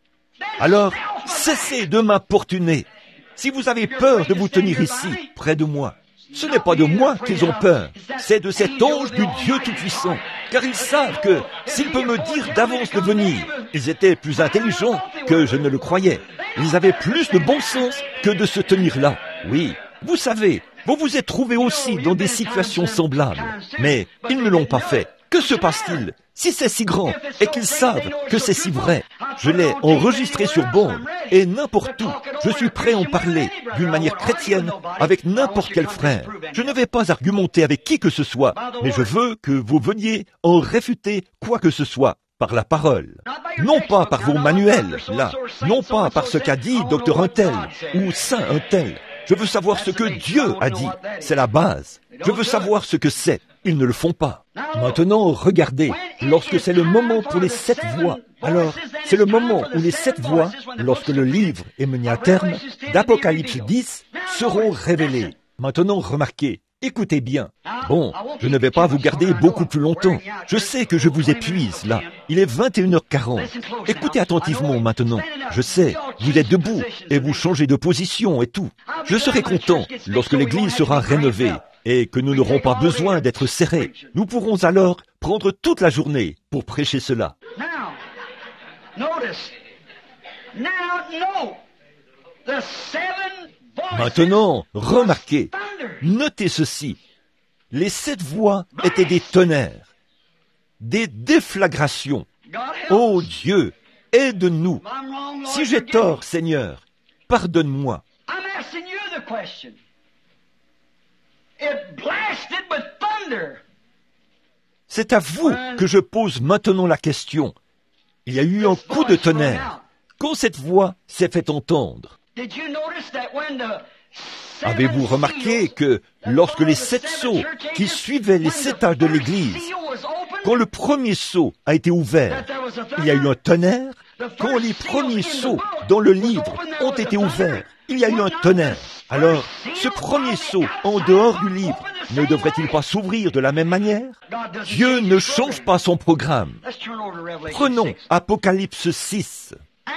Alors, cessez de m'importuner. Si vous avez peur de vous tenir ici, près de moi, ce n'est pas de moi qu'ils ont peur, c'est de cet ange du Dieu Tout-Puissant, car ils savent que s'il peut me dire d'avance de venir, ils étaient plus intelligents que je ne le croyais. Ils avaient plus de bon sens que de se tenir là. Oui, vous savez, vous vous êtes trouvés aussi dans des situations semblables, mais ils ne l'ont pas fait. Que se passe-t-il si c'est si grand et qu'ils savent que c'est si vrai? Je l'ai enregistré sur bande et n'importe où, je suis prêt à en parler d'une manière chrétienne avec n'importe quel frère. Je ne vais pas argumenter avec qui que ce soit, mais je veux que vous veniez en réfuter quoi que ce soit par la parole. Non pas par vos manuels, là, non pas par ce qu'a dit docteur un tel ou saint un tel. Je veux savoir ce que Dieu a dit. C'est la base. Je veux savoir ce que c'est. Ils ne le font pas. Maintenant, regardez, lorsque c'est le moment pour les 7 voix, alors c'est le moment où les 7 voix, lorsque le livre est mené à terme, d'Apocalypse 10, seront révélées. Maintenant, remarquez, écoutez bien. Bon, je ne vais pas vous garder beaucoup plus longtemps. Je sais que je vous épuise, là. Il est 21h40. Écoutez attentivement maintenant. Je sais, vous êtes debout et vous changez de position et tout. Je serai content lorsque l'église sera rénovée et que nous n'aurons pas besoin d'être serrés. Nous pourrons alors prendre toute la journée pour prêcher cela. Maintenant, remarquez, notez ceci. Les 7 voix étaient des tonnerres, des déflagrations. Ô Dieu, aide-nous. Si j'ai tort, Seigneur, pardonne-moi. C'est à vous que je pose maintenant la question. Il y a eu un coup de tonnerre quand cette voix s'est fait entendre. Avez-vous remarqué que lorsque les 7 sceaux qui suivaient les 7 âges de l'Église, quand le premier sceau a été ouvert, il y a eu un tonnerre? Quand les premiers sceaux dans le livre ont été ouverts, il y a eu un tonnerre. Alors, ce premier sceau en dehors du livre ne devrait-il pas s'ouvrir de la même manière? Dieu ne change pas son programme. Prenons Apocalypse 6.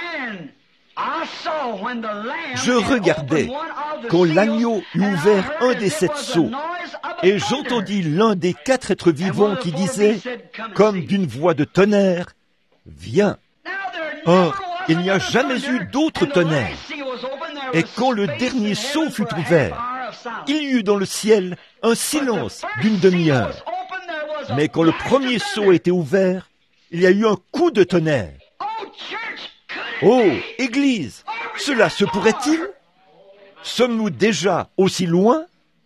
Je regardais quand l'agneau eut ouvert un des 7 sceaux, et j'entendis l'un des 4 êtres vivants qui disait, comme d'une voix de tonnerre, « Viens !» Or, il n'y a jamais eu d'autre tonnerre. Et quand le dernier sceau fut ouvert, il y eut dans le ciel un silence d'une demi-heure. Mais quand le premier sceau a été ouvert, il y a eu un coup de tonnerre. Oh, Église, cela se pourrait-il? Sommes-nous déjà aussi loin?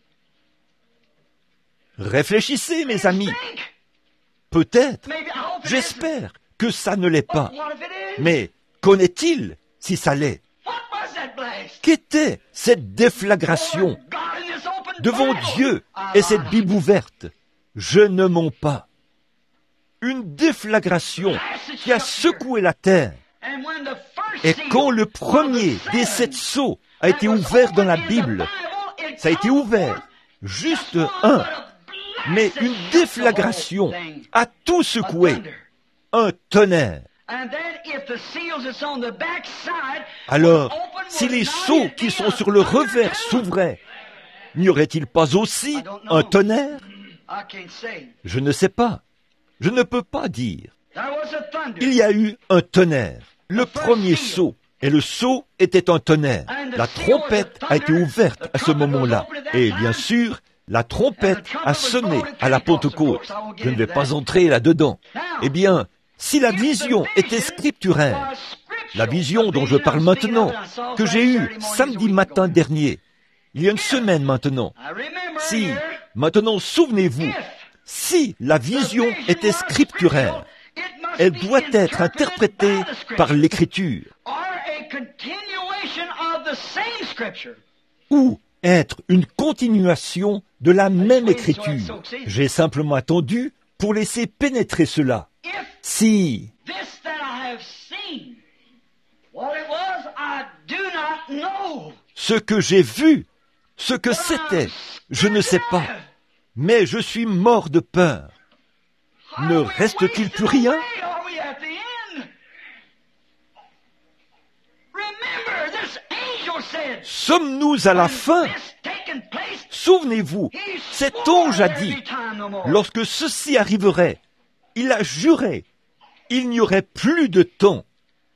Réfléchissez, mes amis. Peut-être, j'espère que ça ne l'est pas. Mais qu'en est-il si ça l'est? Qu'était cette déflagration devant Dieu et cette Bible ouverte? Je ne mens pas. Une déflagration qui a secoué la terre. Et quand le premier des 7 sceaux a été ouvert dans la Bible, ça a été ouvert, juste un, mais une déflagration a tout secoué, un tonnerre. Alors, si les sceaux qui sont sur le revers s'ouvraient, n'y aurait-il pas aussi un tonnerre? Je ne sais pas. Je ne peux pas dire. Il y a eu un tonnerre. Le premier sceau. Et le sceau était un tonnerre. La trompette a été ouverte à ce moment-là. Et bien sûr, la trompette a sonné à la Pentecôte. Je ne vais pas entrer là-dedans. Eh bien, si la vision était scripturaire, la vision dont je parle maintenant, que j'ai eue samedi matin dernier, il y a une semaine maintenant, si, maintenant souvenez-vous, si la vision était scripturaire, elle doit être interprétée par l'Écriture, ou être une continuation de la même Écriture. J'ai simplement attendu pour laisser pénétrer cela. Si ce que j'ai vu, ce que c'était, je ne sais pas, mais je suis mort de peur. Ne reste-t-il plus rien? Sommes-nous à la fin? Souvenez-vous, cet ange a dit, lorsque ceci arriverait, il a juré, il n'y aurait plus de temps.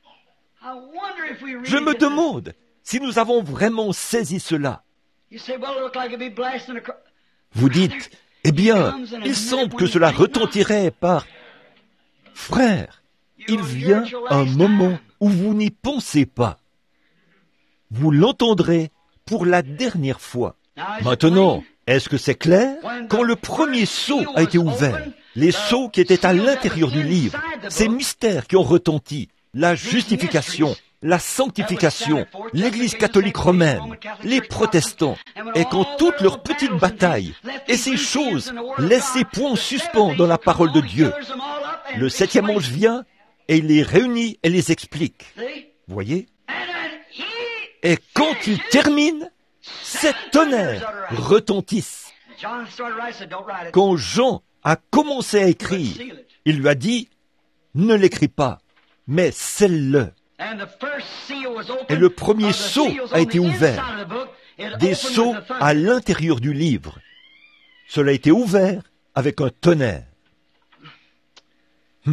Je me demande si nous avons vraiment saisi cela. Vous dites, eh bien, il semble que cela retentirait par... Frère, il vient un moment où vous n'y pensez pas. Vous l'entendrez pour la dernière fois. Maintenant, est-ce que c'est clair? Quand le premier sceau a été ouvert, les sceaux qui étaient à l'intérieur du livre, ces mystères qui ont retenti, la justification, la sanctification, l'Église catholique romaine, les protestants, et quand toutes leurs petites batailles et ces choses laissent ces points suspens dans la parole de Dieu, le 7e ange vient et il les réunit et les explique. Voyez? Et quand il termine, ces tonnerres retentissent. Quand Jean a commencé à écrire, il lui a dit, ne l'écris pas, mais scelle-le. Et le premier sceau a été ouvert, des sceaux à l'intérieur du livre. Cela a été ouvert avec un tonnerre.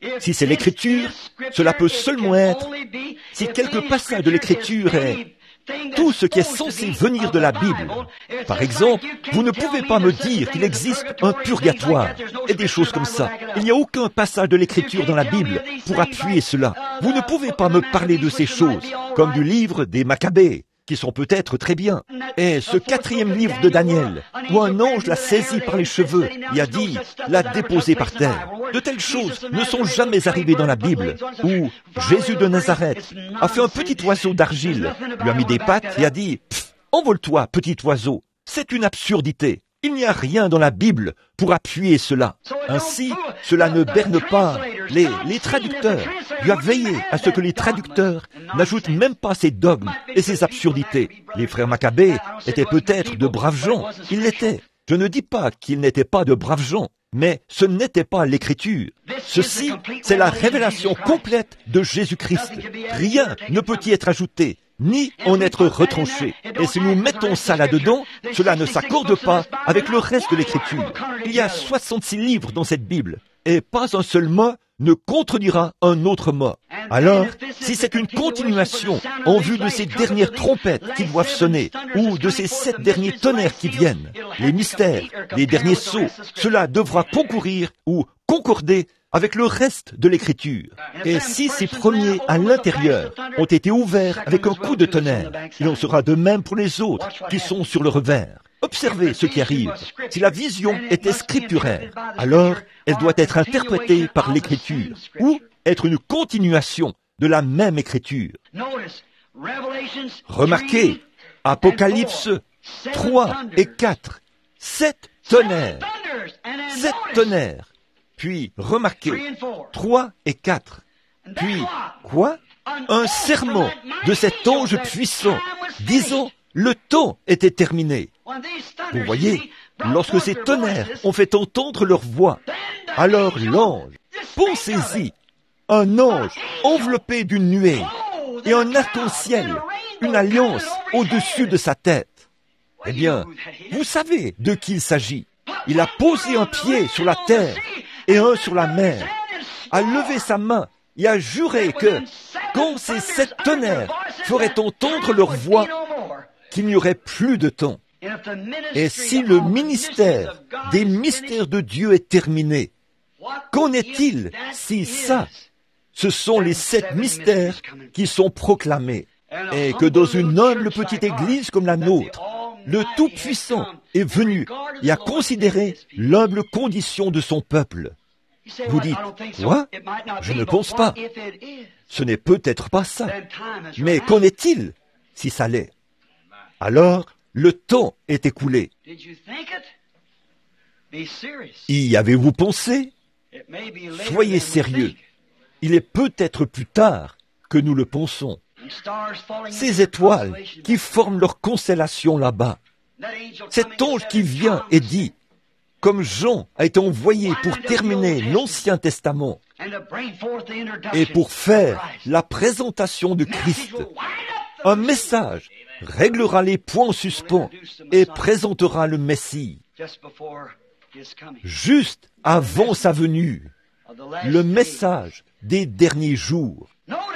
Si c'est l'Écriture, cela peut seulement être si quelques passages de l'Écriture est tout ce qui est censé venir de la Bible. Par exemple, vous ne pouvez pas me dire qu'il existe un purgatoire et des choses comme ça. Il n'y a aucun passage de l'Écriture dans la Bible pour appuyer cela. Vous ne pouvez pas me parler de ces choses, comme du livre des Maccabées, qui sont peut-être très bien. Et ce 4e livre de Daniel, où un ange l'a saisi par les cheveux et a dit, l'a déposé par terre. De telles choses ne sont jamais arrivées dans la Bible, où Jésus de Nazareth a fait un petit oiseau d'argile, lui a mis des pattes et a dit, « Envole-toi, petit oiseau ». C'est une absurdité. Il n'y a rien dans la Bible pour appuyer cela. Ainsi, cela ne berne pas les traducteurs. Dieu a veillé à ce que les traducteurs n'ajoutent même pas ces dogmes et ces absurdités. Les frères Maccabées étaient peut-être de braves gens. Ils l'étaient. Je ne dis pas qu'ils n'étaient pas de braves gens, mais ce n'était pas l'Écriture. Ceci, c'est la révélation complète de Jésus-Christ. Rien ne peut y être ajouté, ni en être retranché. Et si nous mettons ça là-dedans, cela ne s'accorde pas avec le reste de l'Écriture. Il y a 66 livres dans cette Bible, et pas un seul mot ne contredira un autre mot. Alors, si c'est une continuation en vue de ces dernières trompettes qui doivent sonner, ou de ces 7 derniers tonnerres qui viennent, les mystères, les derniers sceaux, cela devra concourir ou concorder avec le reste de l'Écriture. Et si ces premiers à l'intérieur ont été ouverts avec un coup de tonnerre, il en sera de même pour les autres qui sont sur le revers. Observez ce qui arrive. Si la vision était scripturaire, alors elle doit être interprétée par l'Écriture, ou être une continuation de la même Écriture. Remarquez, Apocalypse 3 et 4, 7 tonnerres. 7 tonnerres. Puis, remarquez, 3 et 4. Puis, quoi? Un sermon de cet ange puissant, disant, le temps était terminé. Vous voyez, lorsque ces tonnerres ont fait entendre leur voix, alors l'ange, pensez-y, un ange enveloppé d'une nuée et un arc-en-ciel, une alliance au-dessus de sa tête. Eh bien, vous savez de qui il s'agit. Il a posé un pied sur la terre et un sur la mer, a levé sa main et a juré que, quand ces 7 tonnerres feraient entendre leur voix, qu'il n'y aurait plus de temps. Et si le ministère des mystères de Dieu est terminé, qu'en est-il si ça, ce sont les 7 mystères qui sont proclamés, et que dans une humble petite église comme la nôtre, le Tout-Puissant est venu et a considéré l'humble condition de son peuple. Vous dites, quoi? Je ne pense pas. Ce n'est peut-être pas ça. Mais qu'en est-il si ça l'est? Alors, le temps est écoulé. Y avez-vous pensé? Soyez sérieux. Il est peut-être plus tard que nous le pensons. Ces étoiles qui forment leur constellation là-bas, cet ange qui vient et dit, comme Jean a été envoyé pour terminer l'Ancien Testament et pour faire la présentation de Christ, un message réglera les points en suspens et présentera le Messie. Juste avant sa venue, le message des derniers jours.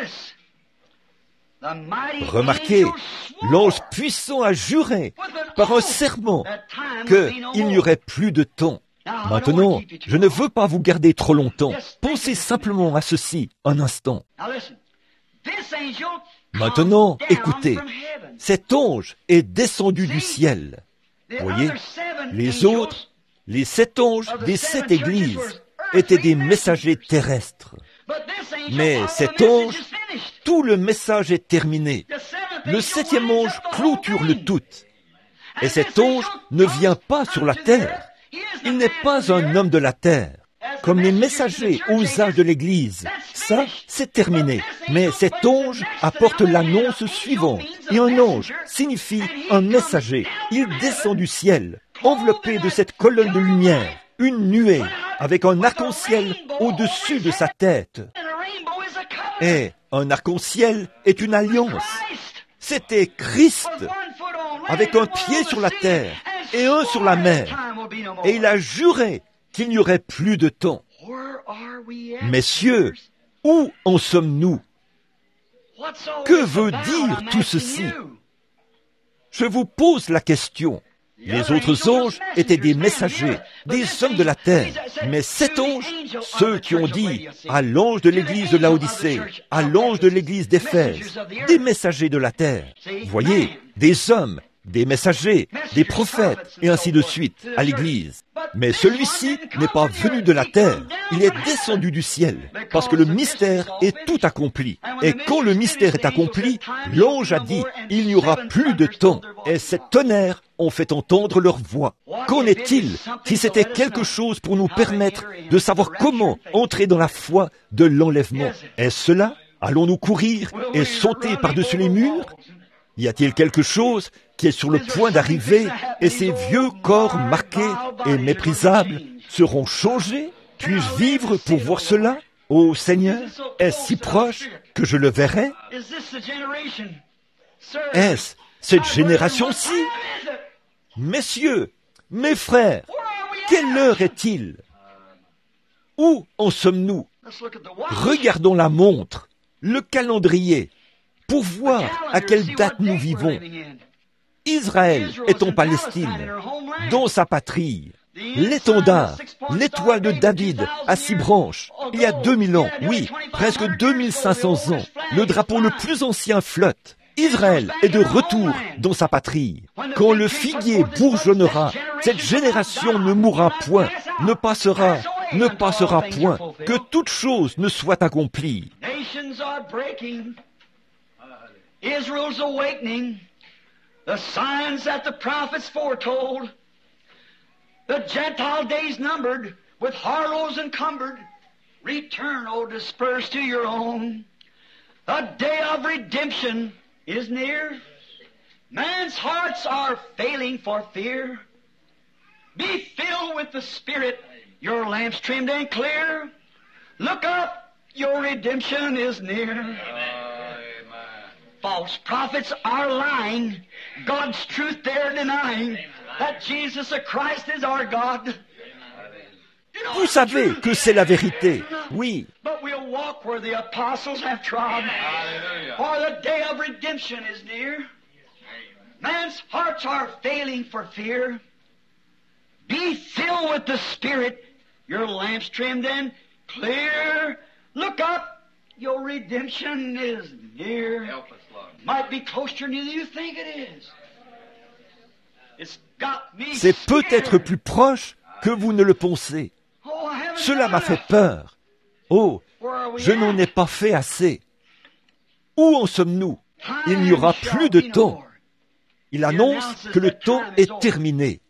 Remarquez, l'ange puissant a juré par un serment qu'il n'y aurait plus de temps. Maintenant, je ne veux pas vous garder trop longtemps. Pensez simplement à ceci un instant. Maintenant, écoutez, cet ange est descendu du ciel. Voyez, les autres, les 7 anges des 7 églises étaient des messagers terrestres. Mais cet ange, tout le message est terminé. Le 7e ange clôture le tout. Et cet ange ne vient pas sur la terre. Il n'est pas un homme de la terre. Comme les messagers aux âges de l'Église, ça, c'est terminé. Mais cet ange apporte l'annonce suivante. Et un ange signifie un messager. Il descend du ciel, enveloppé de cette colonne de lumière, une nuée, avec un arc-en-ciel au-dessus de sa tête. Et un arc-en-ciel est une alliance. C'était Christ, avec un pied sur la terre et un sur la mer. Et il a juré qu'il n'y aurait plus de temps. Messieurs, où en sommes-nous? Que veut dire tout ceci? Je vous pose la question. Les autres anges étaient des messagers, des hommes de la terre. Mais cet ange, ceux qui ont dit à l'ange de l'église de Laodicée, à l'ange de l'église d'Éphèse, des messagers de la terre. Vous voyez, des hommes, des messagers, des prophètes, et ainsi de suite, à l'église. Mais celui-ci n'est pas venu de la terre, il est descendu du ciel, parce que le mystère est tout accompli. Et quand le mystère est accompli, l'ange a dit, il n'y aura plus de temps, et ces tonnerres ont fait entendre leur voix. Qu'en est-il si c'était quelque chose pour nous permettre de savoir comment entrer dans la foi de l'enlèvement? Est-ce cela? Allons-nous courir et sauter par-dessus les murs? Y a-t-il quelque chose qui est sur le point d'arriver et ces vieux corps marqués et méprisables seront changés? Puis-je vivre pour voir cela? Ô Seigneur, est-ce si proche que je le verrai? Est-ce cette génération-ci? Messieurs, mes frères, quelle heure est-il? Où en sommes-nous? Regardons la montre, le calendrier, pour voir à quelle date nous vivons. Israël est en Palestine, dans sa patrie. L'étendard, l'étoile de David à 6 branches, il y a 2000 ans, oui, presque 2500 ans, le drapeau le plus ancien flotte. Israël est de retour dans sa patrie. Quand le figuier bourgeonnera, cette génération ne mourra point, ne passera point, que toute chose ne soit accomplie. Israel's awakening, the signs that the prophets foretold, the Gentile days numbered, with harlots encumbered, return, O dispersed to your own. The day of redemption is near. Man's hearts are failing for fear. Be filled with the Spirit, your lamps trimmed and clear. Look up, your redemption is near. False prophets are lying, God's truth they're denying, that Jesus the Christ is our God. Vous savez que c'est la vérité, oui. But we'll walk where the apostles have trod, for the day of redemption is near. Man's hearts are failing for fear. Be filled with the Spirit, your lamps trimmed and clear. Look up, your redemption is near. Help us, Lord. Might be closer than you think it is. It's got me C'est scared. peut-être plus proche que vous ne le pensez. Oh, I haven't Cela done m'a it. fait peur. Oh, Where are we je n'en ai at? pas fait assez. Où en sommes-nous? Il n'y aura Time plus de shall be no temps. more. Il annonce que le temps est terminé.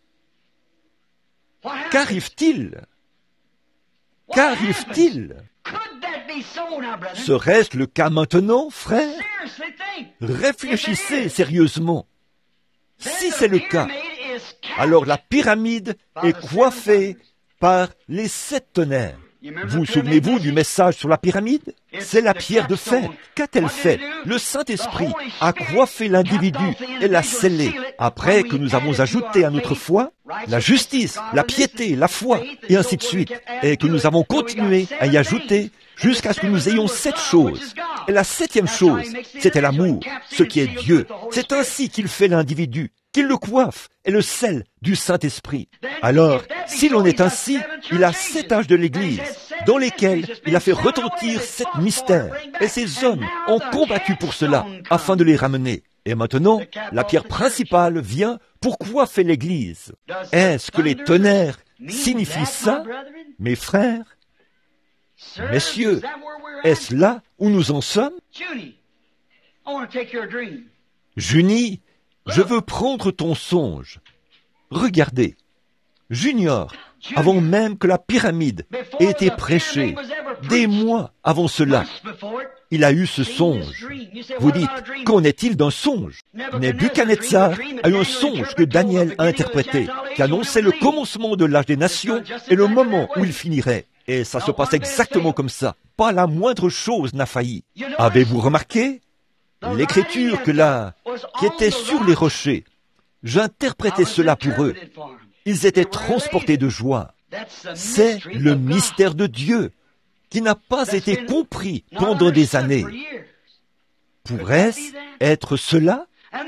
What happened? Qu'arrive-t-il? What Qu'arrive-t-il? happened? Could that be so now, brother? Serait-ce le cas maintenant, frère? Seriously think. Réfléchissez If it is, sérieusement. then Si the c'est le cas, pyramid is capped. alors la pyramide est coiffée par les 7 tonnerres. Vous souvenez-vous du message sur la pyramide? C'est la pierre de fête. Qu'a-t-elle fait? Le Saint-Esprit a coiffé l'individu et l'a scellé. Après que nous avons ajouté à notre foi la justice, la piété, la foi, et ainsi de suite, et que nous avons continué à y ajouter jusqu'à ce que nous ayons 7 choses. Et la 7e chose, c'était l'amour, ce qui est Dieu. C'est ainsi qu'il fait l'individu, qu'il le coiffe et le scelle du Saint-Esprit. Alors, si l'on est ainsi, il a 7 âges de l'Église, dans lesquels il a fait retentir 7 mystères, et ces hommes ont combattu pour cela, afin de les ramener. Et maintenant, la pierre principale vient pour coiffer l'Église. Est-ce que les tonnerres signifient ça, mes frères? Messieurs, est-ce là où nous en sommes? Junie, I want to take your dream. Junie, je veux prendre ton songe. Regardez, Junior, avant même que la pyramide ait été prêchée, des mois avant cela, il a eu ce songe. Vous dites, qu'en est-il d'un songe? Nebuchadnezzar a eu un songe que Daniel a interprété, qui annonçait le commencement de l'âge des nations et le moment où il finirait. Et ça se passe exactement comme ça. Pas la moindre chose n'a failli. Avez-vous remarqué? L'écriture qui était sur les rochers. J'interprétais cela pour eux. Ils étaient transportés de joie. C'est le mystère de Dieu. qui n'a pas été compris pendant des années. Pourrait-ce être cela?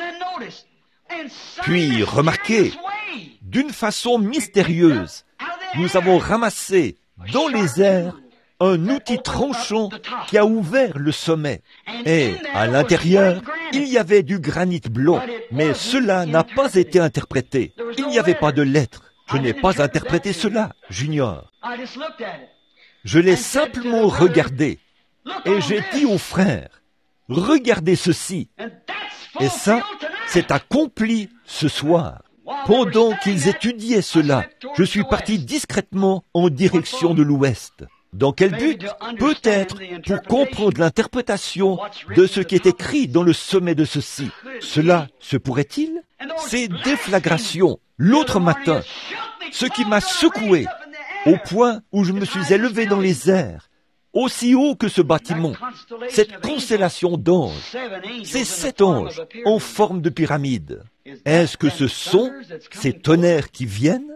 Puis, remarquez, d'une façon mystérieuse, nous avons ramassé dans les airs un outil tranchant qui a ouvert le sommet. Et à l'intérieur, il y avait du granit blanc, mais cela n'a pas été interprété. Il n'y avait pas de lettres. Je n'ai pas interprété cela, Junior. Je l'ai simplement regardé et j'ai dit aux frères, regardez ceci. Et ça, c'est accompli ce soir. Pendant qu'ils étudiaient cela, je suis parti discrètement en direction de l'ouest. Dans quel but? Peut-être pour comprendre l'interprétation de ce qui est écrit dans le sommet de ceci. Cela se pourrait-il? Ces déflagrations, l'autre matin, ce qui m'a secoué, au point où je me suis élevé dans les airs, aussi haut que ce bâtiment, cette constellation d'anges, ces 7 anges en forme de pyramide. Est-ce que ce sont ces tonnerres qui viennent?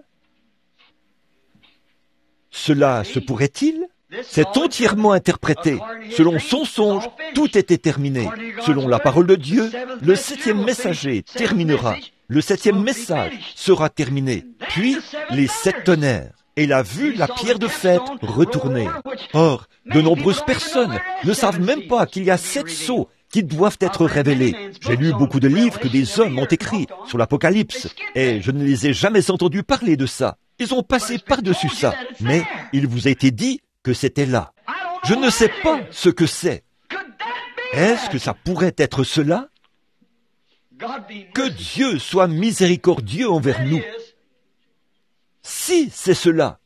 Cela se pourrait-il? C'est entièrement interprété. Selon son songe, tout était terminé. Selon la parole de Dieu, le 7e messager terminera. Le 7e message sera terminé. Puis, les 7 tonnerres. Et il a vu la pierre de fête retourner. Or, de nombreuses personnes ne savent même pas qu'il y a 7 sceaux qui doivent être révélés. J'ai lu beaucoup de livres que des hommes ont écrits sur l'Apocalypse, et je ne les ai jamais entendus parler de ça. Ils ont passé par-dessus ça, mais il vous a été dit que c'était là. Je ne sais pas ce que c'est. Est-ce que ça pourrait être cela? Que Dieu soit miséricordieux envers nous. Si c'est cela,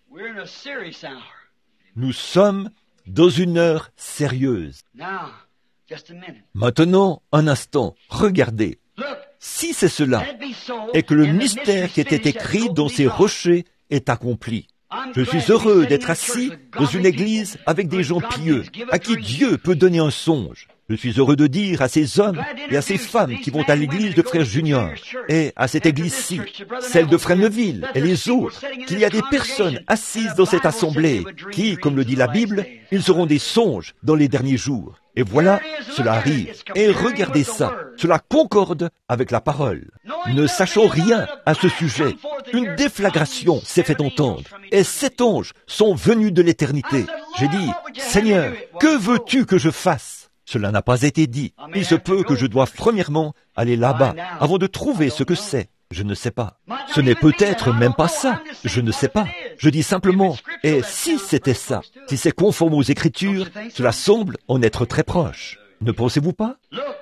nous sommes dans une heure sérieuse. Maintenant, un instant, regardez. Si c'est cela, et que le mystère qui était écrit dans ces rochers est accompli. Je suis heureux d'être assis dans une église avec des gens pieux, à qui Dieu peut donner un songe. Je suis heureux de dire à ces hommes et à ces femmes qui vont à l'église de Frère Junior et à cette église-ci, celle de Frère Neville et les autres, qu'il y a des personnes assises dans cette assemblée qui, comme le dit la Bible, ils auront des songes dans les derniers jours. Et voilà, cela arrive. Et regardez ça, cela concorde avec la parole. Ne sachant rien à ce sujet, une déflagration s'est fait entendre. Et 7 anges sont venus de l'éternité. J'ai dit, Seigneur, que veux-tu que je fasse? Cela n'a pas été dit. Il se peut que je doive premièrement aller là-bas, avant de trouver ce que c'est. Je ne sais pas. Ce n'est peut-être même pas ça. Je ne sais pas. Je dis simplement, et si c'était ça, si c'est conforme aux Écritures, cela semble en être très proche. Ne pensez-vous pas?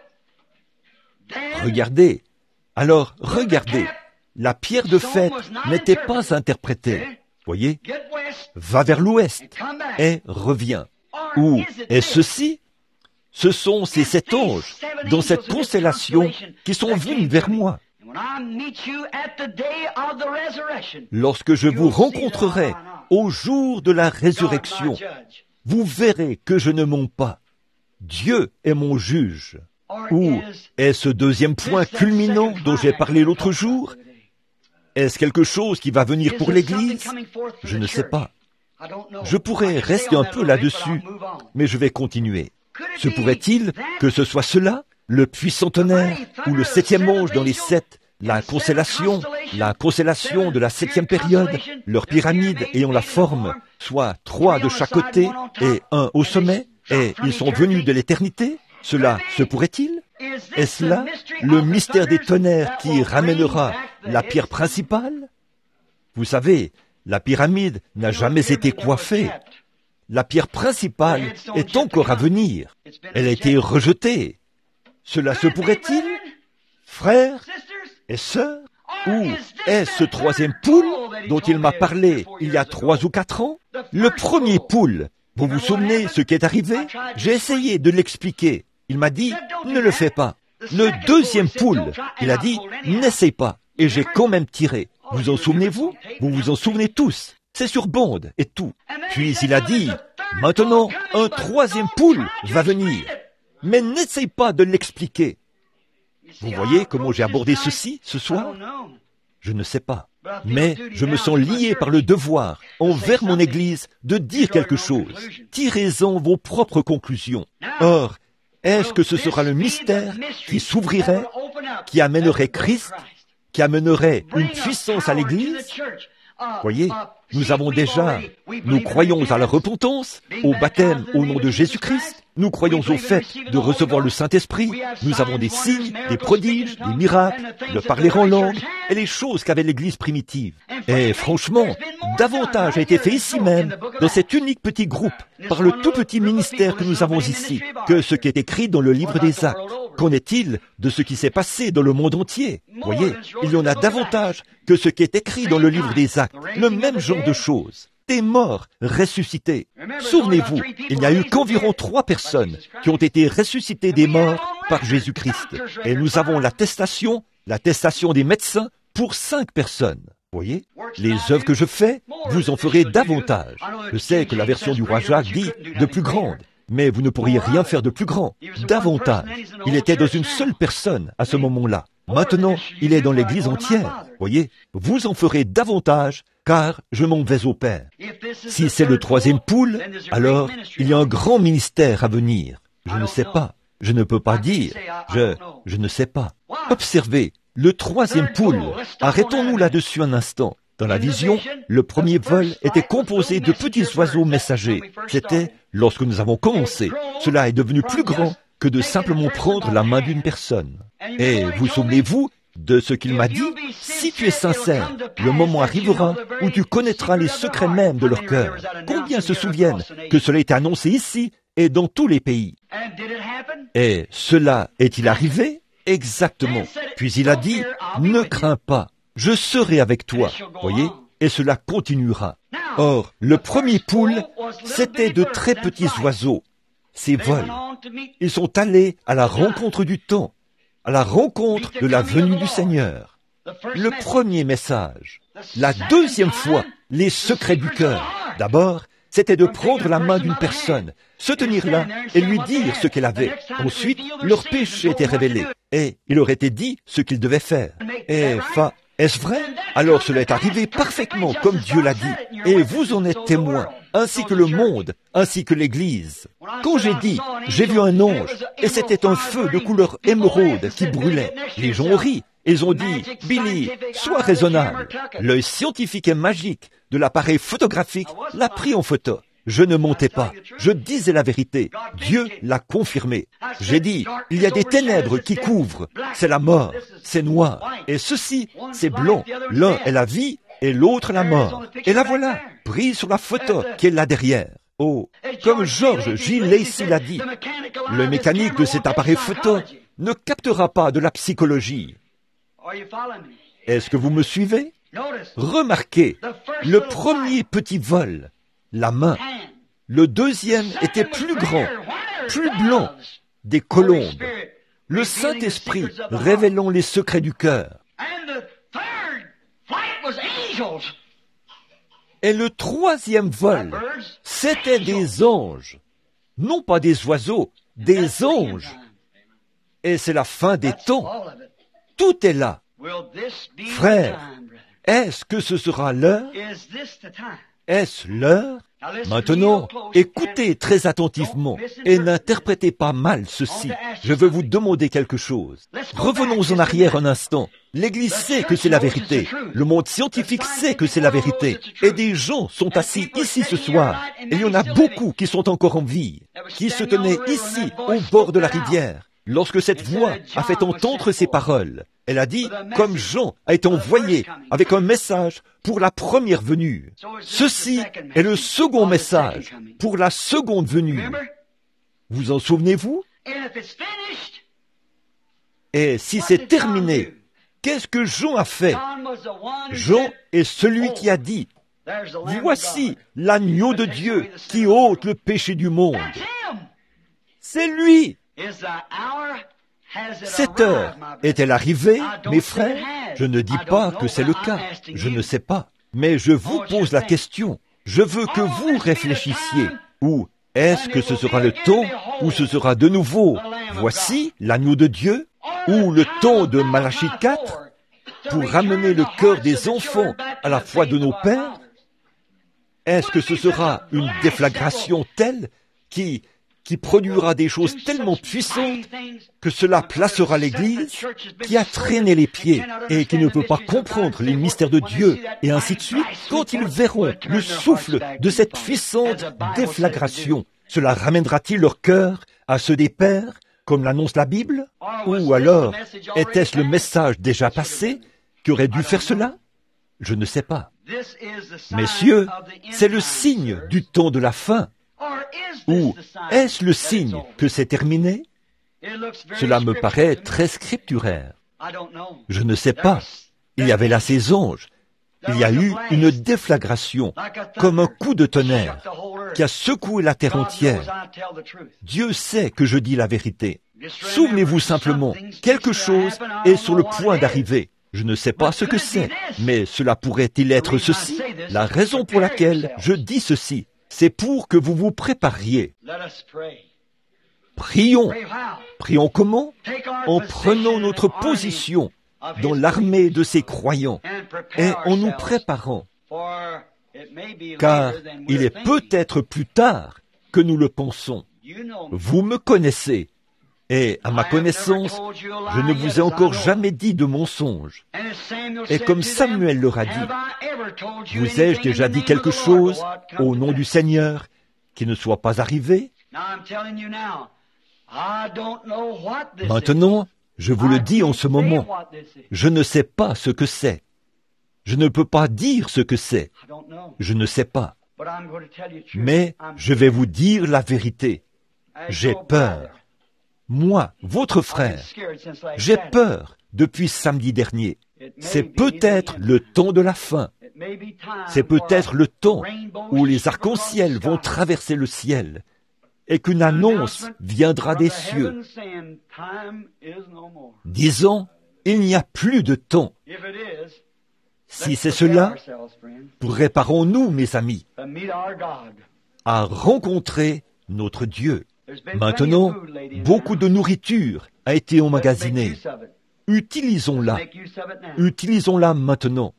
Regardez. Alors, regardez. La pierre de fête n'était pas interprétée. Voyez? Va vers l'ouest et reviens. Ou est ceci? Ce sont ces 7 anges dans cette constellation qui sont venus vers moi. Lorsque je vous rencontrerai au jour de la résurrection, vous verrez que je ne mens pas. Dieu est mon juge. Ou est-ce ce deuxième point culminant dont j'ai parlé l'autre jour? Est-ce quelque chose qui va venir pour l'Église? Je ne sais pas. Je pourrais rester un peu là-dessus, mais je vais continuer. Se pourrait-il que ce soit cela, le puissant tonnerre, ou le 7e ange dans les 7, la constellation de la 7e période, leur pyramide ayant la forme, soit 3 de chaque côté et 1 au sommet, et ils sont venus de l'éternité? Cela se pourrait-il? Est-ce là le mystère des tonnerres qui ramènera la pierre principale? Vous savez, la pyramide n'a jamais été coiffée. La pierre principale est encore à venir. Elle a été rejetée. Cela se pourrait-il, frères et sœurs? Ou est-ce ce 3e poule dont il m'a parlé il y a 3 ou 4 ans? Le premier poule, vous vous souvenez ce qui est arrivé? J'ai essayé de l'expliquer. Il m'a dit, ne le fais pas. Le 2e poule, il a dit, n'essaye pas. Et j'ai quand même tiré. Vous en souvenez-vous? Vous vous en souvenez tous. C'est sur bande et tout. Puis il a dit, maintenant, un 3e poule va venir. Mais n'essaye pas de l'expliquer. Vous voyez comment j'ai abordé ceci ce soir? Je ne sais pas. Mais je me sens lié par le devoir envers mon Église de dire quelque chose. Tirez-en vos propres conclusions. Or, est-ce que ce sera le mystère qui s'ouvrirait, qui amènerait Christ, qui amènerait une puissance à l'Église? Voyez, nous avons déjà, nous croyons à la repentance, au baptême au nom de Jésus-Christ, nous croyons au fait de recevoir le Saint-Esprit, nous avons des signes, des prodiges, des miracles, de parler en langue, et les choses qu'avait l'Église primitive. Et franchement, davantage a été fait ici même, dans cet unique petit groupe, par le tout petit ministère que nous avons ici, que ce qui est écrit dans le livre des Actes. Qu'en est-il de ce qui s'est passé dans le monde entier? Voyez, il y en a davantage que ce qui est écrit dans le livre des Actes, le même genre de choses. Des morts ressuscités. Souvenez-vous, il n'y a eu qu'environ 3 personnes qui ont été ressuscitées des morts par Jésus-Christ. Et nous avons l'attestation des médecins pour 5 personnes. Voyez, les œuvres que je fais, vous en ferez davantage. Je sais que la version du roi Jacques dit de plus grande. Mais vous ne pourriez rien faire de plus grand, davantage. Il était dans une seule personne à ce moment-là. Maintenant, il est dans l'Église entière. Voyez, vous en ferez davantage, car je m'en vais au Père. Si c'est le 3e poule, alors il y a un grand ministère à venir. Je ne sais pas. Je ne peux pas dire. Je ne sais pas. Observez, le 3e poule. Arrêtons-nous là-dessus un instant. Dans la vision, le premier vol était composé de petits oiseaux messagers. C'était lorsque nous avons commencé. Cela est devenu plus grand que de simplement prendre la main d'une personne. Et vous souvenez-vous de ce qu'il m'a dit? Si tu es sincère, le moment arrivera où tu connaîtras les secrets même de leur cœur. Combien se souviennent que cela est annoncé ici et dans tous les pays? Et cela est-il arrivé? Exactement. Puis il a dit, ne crains pas. Je serai avec toi, voyez, et cela continuera. Or, le premier poule, c'était de très petits oiseaux. Ces vols, ils sont allés à la rencontre du temps, à la rencontre de la venue du Seigneur. Le premier message. La deuxième fois, les secrets du cœur. D'abord, c'était de prendre la main d'une personne, se tenir là et lui dire ce qu'elle avait. Ensuite, leur péché était révélé et il leur était dit ce qu'ils devaient faire. Est-ce vrai? Alors cela est arrivé parfaitement comme Dieu l'a dit. Et vous en êtes témoins, ainsi que le monde, ainsi que l'Église. Quand j'ai dit, j'ai vu un ange, et c'était un feu de couleur émeraude qui brûlait, les gens ont ri. Ils ont dit, Billy, sois raisonnable. L'œil scientifique et magique de l'appareil photographique l'a pris en photo. Je ne mentais pas, je disais la vérité. Dieu l'a confirmé. J'ai dit, il y a des ténèbres qui couvrent, c'est la mort, c'est noir, et ceci, c'est blanc. L'un est la vie et l'autre la mort. Et la voilà, prise sur la photo qui est là derrière. Oh, comme George J. Lacey l'a dit, le mécanique de cet appareil photo ne captera pas de la psychologie. Est-ce que vous me suivez? Remarquez, le premier petit vol, la main. Le deuxième était plus grand, plus blanc, des colombes. Le Saint-Esprit révélant les secrets du cœur. Et le troisième vol, c'était des anges. Non pas des oiseaux, des anges. Et c'est la fin des temps. Tout est là. Frères, est-ce que ce sera l'heure? Est-ce l'heure? Maintenant, écoutez très attentivement et n'interprétez pas mal ceci. Je veux vous demander quelque chose. Revenons en arrière un instant. L'Église sait que c'est la vérité. Le monde scientifique sait que c'est la vérité. Et des gens sont assis ici ce soir. Et il y en a beaucoup qui sont encore en vie, qui se tenaient ici, au bord de la rivière, lorsque cette voix a fait entendre ces paroles. Elle a dit, comme Jean a été envoyé avec un message pour la première venue. Ceci est le second message pour la seconde venue. Vous en souvenez-vous? Et si c'est terminé, qu'est-ce que Jean a fait? Jean est celui qui a dit, voici l'agneau de Dieu qui ôte le péché du monde. C'est lui. Cette heure est-elle arrivée, mes frères? Je ne dis pas que c'est le cas, je ne sais pas, mais je vous pose la question. Je veux que vous réfléchissiez. Ou est-ce que ce sera le temps où ce sera de nouveau, voici l'agneau de Dieu? Ou le temps de Malachie 4? pour ramener le cœur des enfants à la foi de nos pères? Est-ce que ce sera une déflagration telle qui produira des choses tellement puissantes que cela placera l'Église qui a traîné les pieds et qui ne peut pas comprendre les mystères de Dieu, et ainsi de suite, quand ils verront le souffle de cette puissante déflagration, cela ramènera-t-il leur cœur à ceux des pères, comme l'annonce la Bible? Ou alors, était-ce le message déjà passé qui aurait dû faire cela? Je ne sais pas. Messieurs, c'est le signe du temps de la fin. Ou est-ce le signe que c'est terminé? Cela me paraît très scripturaire. Je ne sais pas. Il y avait là ces anges. Il y a eu une déflagration, comme un coup de tonnerre, qui a secoué la terre entière. Dieu sait que je dis la vérité. Souvenez-vous simplement, quelque chose est sur le point d'arriver. Je ne sais pas ce que c'est, mais cela pourrait-il être ceci? La raison pour laquelle je dis ceci, c'est pour que vous vous prépariez. Prions. Prions comment? En prenant notre position dans l'armée de ces croyants et en nous préparant, car il est peut-être plus tard que nous le pensons. Vous me connaissez, et à ma connaissance, je ne vous ai encore jamais dit de mensonge. Et comme Samuel leur a dit, vous ai-je déjà dit quelque chose au nom du Seigneur qui ne soit pas arrivé? Maintenant, je vous le dis en ce moment, je ne sais pas ce que c'est. Je ne peux pas dire ce que c'est. Je ne sais pas. Mais je vais vous dire la vérité. J'ai peur. Moi, votre frère, j'ai peur depuis samedi dernier. C'est peut-être le temps de la fin. C'est peut-être le temps où les arcs-en-ciel vont traverser le ciel et qu'une annonce viendra des cieux disant, il n'y a plus de temps. Si c'est cela, préparons-nous, mes amis, à rencontrer notre Dieu. Maintenant, beaucoup de nourriture a été emmagasinée. Utilisons-la. Utilisons-la maintenant.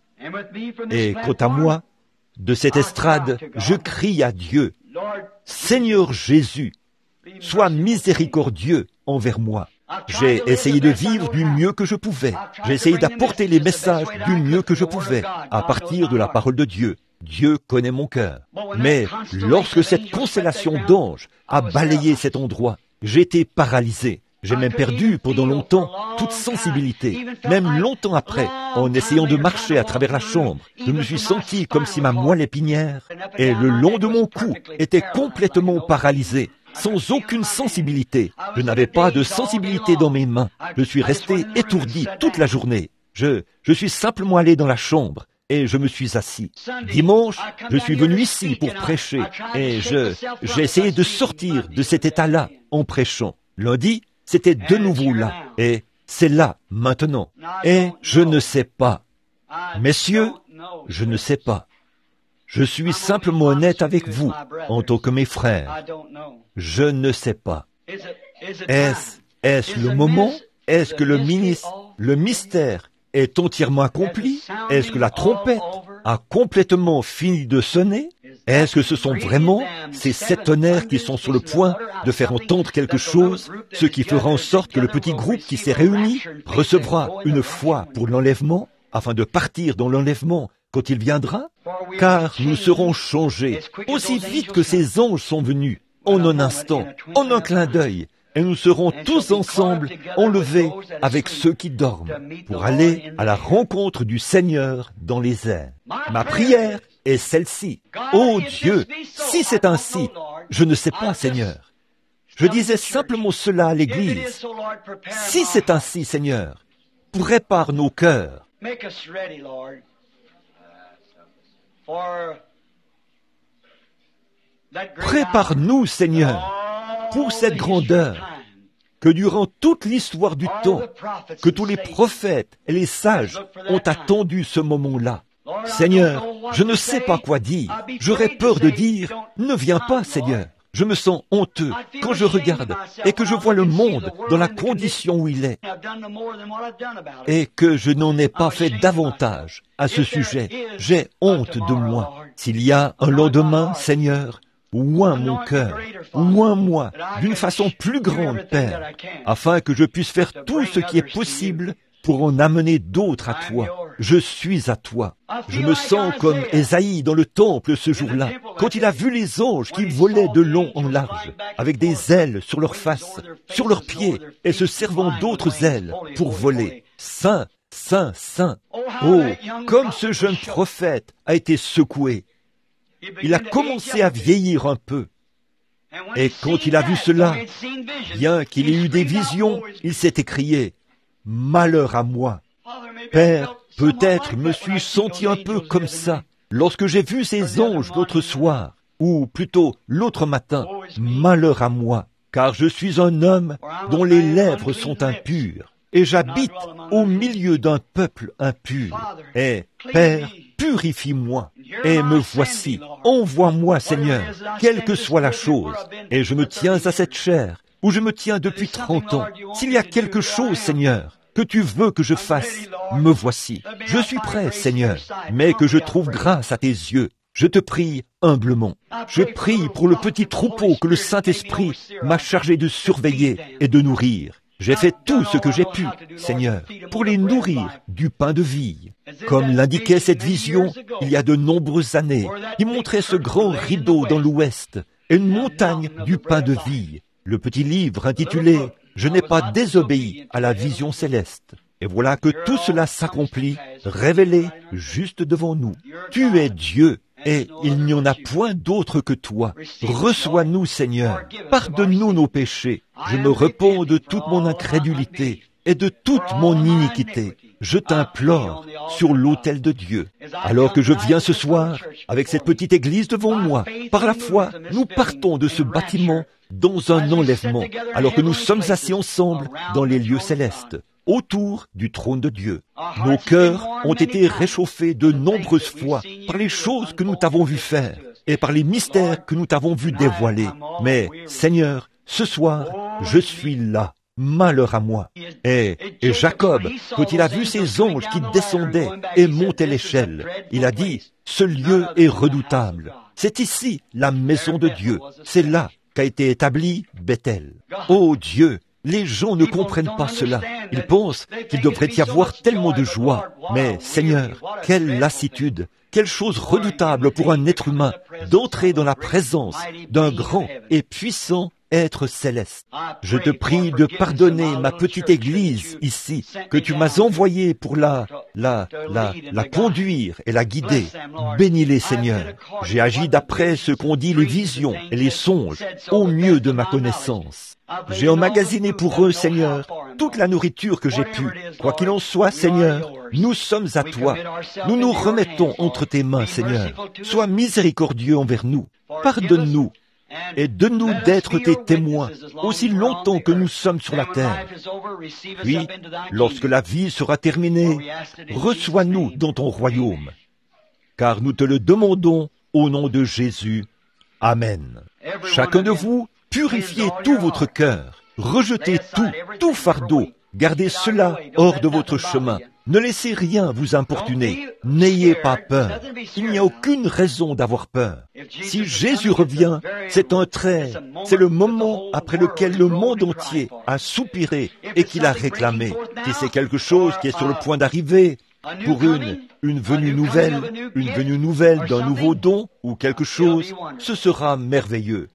Et quant à moi, de cette estrade, je crie à Dieu, Seigneur Jésus, sois miséricordieux envers moi. J'ai essayé de vivre du mieux que je pouvais. J'ai essayé d'apporter les messages du mieux que je pouvais, à partir de la parole de Dieu. Dieu connaît mon cœur. Mais lorsque cette constellation d'anges a balayé cet endroit, j'ai été paralysé. J'ai même perdu pendant longtemps toute sensibilité. Même longtemps après, en essayant de marcher à travers la chambre, je me suis senti comme si ma moelle épinière et le long de mon cou était complètement paralysé, sans aucune sensibilité. Je n'avais pas de sensibilité dans mes mains. Je suis resté étourdi toute la journée. Je suis simplement allé dans la chambre et je me suis assis. Dimanche, je suis venu ici pour prêcher et j'ai essayé de sortir de cet état-là en prêchant. Lundi, c'était de nouveau là, et c'est là, maintenant. Et je ne sais pas. Messieurs, je ne sais pas. Je suis simplement honnête avec vous, en tant que mes frères. Je ne sais pas. Est-ce le moment? Est-ce que le mystère est entièrement accompli? Est-ce que la trompette a complètement fini de sonner? Est-ce que ce sont vraiment ces 7 tonnerres qui sont sur le point de faire entendre quelque chose, ce qui fera en sorte que le petit groupe qui s'est réuni recevra une foi pour l'enlèvement, afin de partir dans l'enlèvement quand il viendra? Car nous serons changés aussi vite que ces anges sont venus, en un instant, en un clin d'œil, et nous serons tous ensemble enlevés avec ceux qui dorment, pour aller à la rencontre du Seigneur dans les airs. Ma prière est celle-ci. Oh Dieu, si c'est ainsi, je ne sais pas, Seigneur. Je disais simplement cela à l'Église. Si c'est ainsi, Seigneur, prépare nos cœurs. Prépare-nous, Seigneur, pour cette grandeur, que durant toute l'histoire du temps, que tous les prophètes et les sages ont attendu ce moment-là. Seigneur, je ne sais pas quoi dire. J'aurais peur de dire, ne viens pas, Seigneur. Je me sens honteux quand je regarde et que je vois le monde dans la condition où il est et que je n'en ai pas fait davantage à ce sujet. J'ai honte de moi. S'il y a un lendemain, Seigneur, oins mon cœur, oins moi d'une façon plus grande, Père, afin que je puisse faire tout ce qui est possible pour en amener d'autres à toi. Je suis à toi. Je me sens comme Ésaïe dans le temple ce jour-là, quand il a vu les anges qui volaient de long en large, avec des ailes sur leurs faces, sur leurs pieds, et se servant d'autres ailes pour voler. Saint, Saint, Saint. Oh, comme ce jeune prophète a été secoué. Il a commencé à vieillir un peu. Et quand il a vu cela, bien qu'il ait eu des visions, il s'est écrié, « Malheur à moi !» Père, peut-être me suis senti un peu comme ça lorsque j'ai vu ces anges l'autre soir, ou plutôt l'autre matin. Malheur à moi, car je suis un homme dont les lèvres sont impures, et j'habite au milieu d'un peuple impur. Et, Père, purifie-moi, et me voici. Envoie-moi, Seigneur, quelle que soit la chose. Et je me tiens à cette chair, où je me tiens depuis 30 ans. S'il y a quelque chose, Seigneur, que tu veux que je fasse, me voici. Je suis prêt, Seigneur, mais que je trouve grâce à tes yeux. Je te prie humblement. Je prie pour le petit troupeau que le Saint-Esprit m'a chargé de surveiller et de nourrir. J'ai fait tout ce que j'ai pu, Seigneur, pour les nourrir du pain de vie. Comme l'indiquait cette vision il y a de nombreuses années, qui montrait ce grand rideau dans l'ouest et une montagne du pain de vie. Le petit livre intitulé « Je n'ai pas désobéi à la vision céleste ». Et voilà que tout cela s'accomplit, révélé juste devant nous. Tu es Dieu, et il n'y en a point d'autre que toi. Reçois-nous, Seigneur. Pardonne-nous nos péchés. Je me repens de toute mon incrédulité et de toute mon iniquité. Je t'implore sur l'autel de Dieu. Alors que je viens ce soir, avec cette petite église devant moi, par la foi, nous partons de ce bâtiment dans un enlèvement, alors que nous sommes assis ensemble dans les lieux célestes, autour du trône de Dieu. Nos cœurs ont été réchauffés de nombreuses fois par les choses que nous t'avons vu faire et par les mystères que nous t'avons vu dévoiler. Mais, Seigneur, ce soir, je suis là. Malheur à moi. Et Jacob, quand il a vu ces anges qui descendaient et montaient l'échelle, il a dit, « Ce lieu est redoutable. C'est ici la maison de Dieu. C'est là qu'a été établi Bethel. » Oh Dieu, les gens ne comprennent pas cela. Ils pensent qu'il devrait y avoir tellement de joie. Mais Seigneur, quelle lassitude, quelle chose redoutable pour un être humain d'entrer dans la présence d'un grand et puissant être céleste. Je te prie de pardonner ma petite église ici, que tu m'as envoyée pour la conduire et la guider. Bénis-les, Seigneur. J'ai agi d'après ce qu'ont dit les visions et les songes, au mieux de ma connaissance. J'ai emmagasiné pour eux, Seigneur, toute la nourriture que j'ai pu. Quoi qu'il en soit, Seigneur, nous sommes à toi. Nous nous remettons entre tes mains, Seigneur. Sois miséricordieux envers nous. Pardonne-nous. Et donne-nous d'être tes témoins aussi longtemps que nous sommes sur la terre. Puis, lorsque la vie sera terminée, reçois-nous dans ton royaume. Car nous te le demandons au nom de Jésus. Amen. Chacun de vous, purifiez tout votre cœur. Rejetez tout fardeau. Gardez cela hors de votre chemin. Ne laissez rien vous importuner. N'ayez pas peur. Il n'y a aucune raison d'avoir peur. Si Jésus revient, c'est un trait. C'est le moment après lequel le monde entier a soupiré et qu'il a réclamé. Si c'est quelque chose qui est sur le point d'arriver, pour une venue nouvelle d'un nouveau don ou quelque chose, ce sera merveilleux.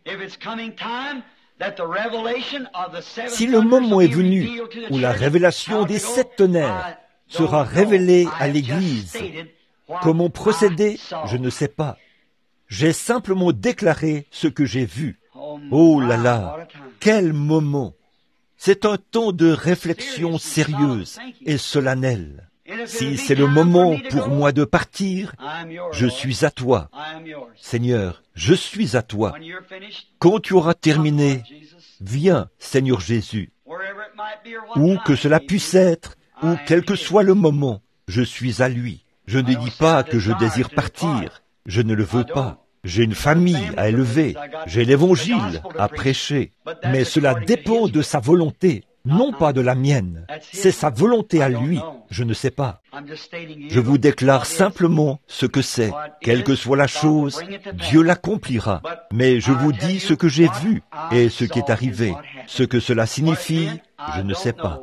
Si le moment est venu où la révélation des 7 tonnerres sera révélée à l'Église, comment procéder, je ne sais pas. J'ai simplement déclaré ce que j'ai vu. Oh là là, quel moment! C'est un temps de réflexion sérieuse et solennelle. Si c'est le moment pour moi de partir, je suis à toi. Seigneur, je suis à toi. Quand tu auras terminé, viens, Seigneur Jésus. Où que cela puisse être, ou quel que soit le moment, je suis à lui. Je ne dis pas que je désire partir. Je ne le veux pas. J'ai une famille à élever, j'ai l'Évangile à prêcher, mais cela dépend de sa volonté, non pas de la mienne. C'est sa volonté à lui, je ne sais pas. Je vous déclare simplement ce que c'est. Quelle que soit la chose, Dieu l'accomplira. Mais je vous dis ce que j'ai vu et ce qui est arrivé. Ce que cela signifie, je ne sais pas.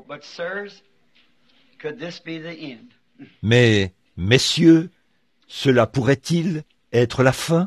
Mais, messieurs, cela pourrait-il être la fin?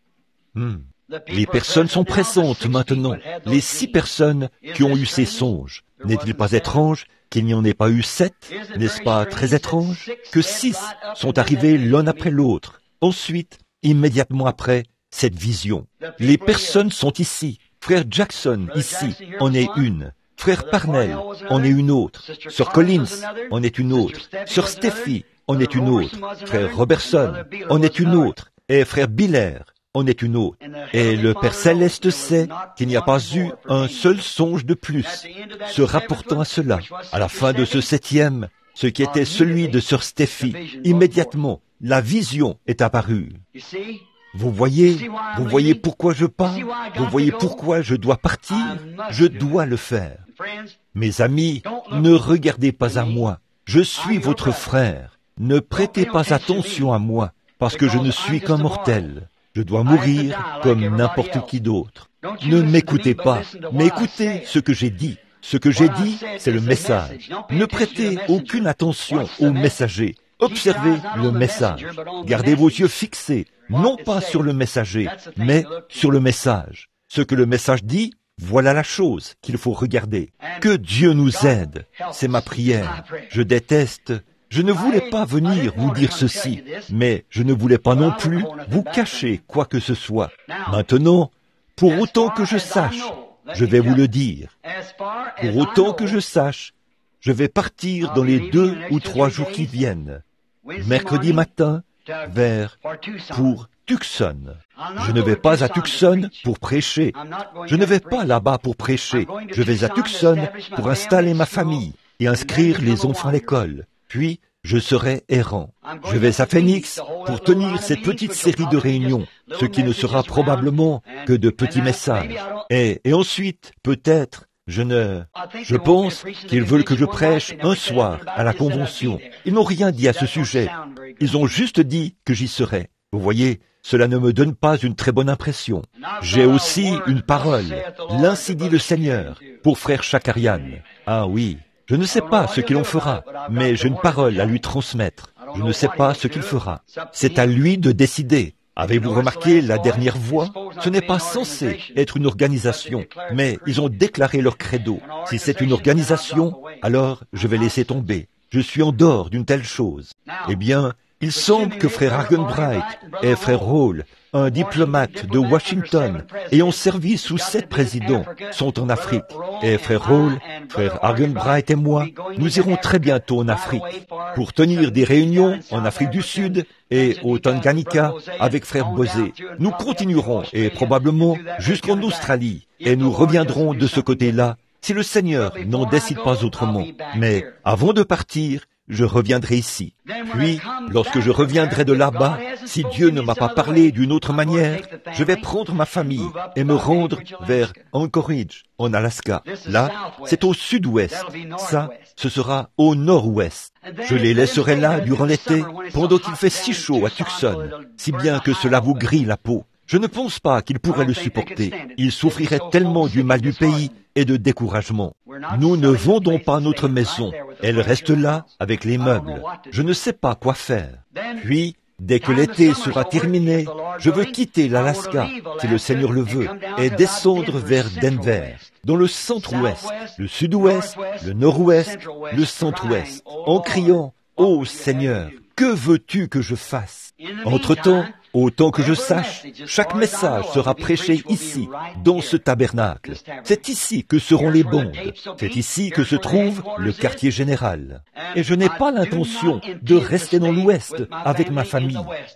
Les personnes sont présentes maintenant, les 6 personnes qui ont eu ces songes. N'est-il pas étrange qu'il n'y en ait pas eu 7? N'est-ce pas très étrange que 6 sont arrivés l'un après l'autre? Ensuite, immédiatement après, cette vision. Les personnes sont ici. Frère Jackson, ici, en est une. Frère Parnell, en est une autre. Sœur Collins, en est une autre. Sœur Steffi, en est une autre. Frère Robertson, en est une autre. Et frère Biller, en est une autre. Et le Père Céleste sait qu'il n'y a pas eu un seul songe de plus se rapportant à cela. À la fin de ce 7e, ce qui était celui de Sœur Steffi, immédiatement, la vision est apparue. Vous voyez pourquoi je pars? Vous voyez pourquoi je dois partir? Je dois le faire. Mes amis, ne regardez pas à moi. Je suis votre frère. Ne prêtez pas attention à moi, parce que je ne suis qu'un mortel. Je dois mourir comme n'importe qui d'autre. Ne m'écoutez pas, mais écoutez ce que j'ai dit. Ce que j'ai dit, c'est le message. Ne prêtez aucune attention au messager. Observez le message. Gardez vos yeux fixés, non pas sur le messager, mais sur le message. Ce que le message dit, voilà la chose qu'il faut regarder. Que Dieu nous aide, c'est ma prière. Je ne voulais pas venir vous dire ceci, mais je ne voulais pas non plus vous cacher quoi que ce soit. Maintenant, pour autant que je sache, je vais vous le dire. Pour autant que je sache, je vais partir dans les 2 ou 3 jours qui viennent. Mercredi matin, pour Tucson. Je ne vais pas à Tucson pour prêcher. Je ne vais pas là-bas pour prêcher. Je vais à Tucson pour installer ma famille et inscrire les enfants à l'école. Puis, je serai errant. Je vais à Phoenix pour tenir cette petite série de réunions, ce qui ne sera probablement que de petits messages. Et ensuite, peut-être, je pense qu'ils veulent que je prêche un soir à la convention. Ils n'ont rien dit à ce sujet. Ils ont juste dit que j'y serais. Vous voyez, cela ne me donne pas une très bonne impression. J'ai aussi une parole, l'ainsi dit le Seigneur, pour frère Chakarian. Ah oui, je ne sais pas ce qu'il en fera, mais j'ai une parole à lui transmettre. Je ne sais pas ce qu'il fera. C'est à lui de décider. Avez-vous remarqué la dernière voix? Ce n'est pas censé être une organisation, mais ils ont déclaré leur credo. Si c'est une organisation, alors je vais laisser tomber. Je suis en dehors d'une telle chose. Eh bien, il semble que frère Argenbright et frère Hall, un diplomate de Washington, ayant servi sous 7 présidents, sont en Afrique. Et frère Hall, frère Argenbright et moi, nous irons très bientôt en Afrique pour tenir des réunions en Afrique du Sud et au Tanganyika avec frère Bosé. Nous continuerons et probablement jusqu'en Australie et nous reviendrons de ce côté-là si le Seigneur n'en décide pas autrement. Mais avant de partir, je reviendrai ici. Puis, lorsque je reviendrai de là-bas, si Dieu ne m'a pas parlé d'une autre manière, je vais prendre ma famille et me rendre vers Anchorage, en Alaska. Là, c'est au sud-ouest. Ça, ce sera au nord-ouest. Je les laisserai là durant l'été, pendant qu'il fait si chaud à Tucson, si bien que cela vous grille la peau. Je ne pense pas qu'ils pourraient le supporter. Ils souffriraient tellement du mal du pays et de découragement. Nous ne vendons pas notre maison. Elle reste là avec les meubles. Je ne sais pas quoi faire. Puis, dès que l'été sera terminé, je veux quitter l'Alaska, si le Seigneur le veut, et descendre vers Denver, dans le centre-ouest, le sud-ouest, le nord-ouest, le centre-ouest, en criant « Ô Seigneur, que veux-tu que je fasse ?» Entre-temps, autant que je sache, chaque message sera prêché ici, dans ce tabernacle. C'est ici que seront les bondes. C'est ici que se trouve le quartier général. Et je n'ai pas l'intention de rester dans l'Ouest avec ma famille.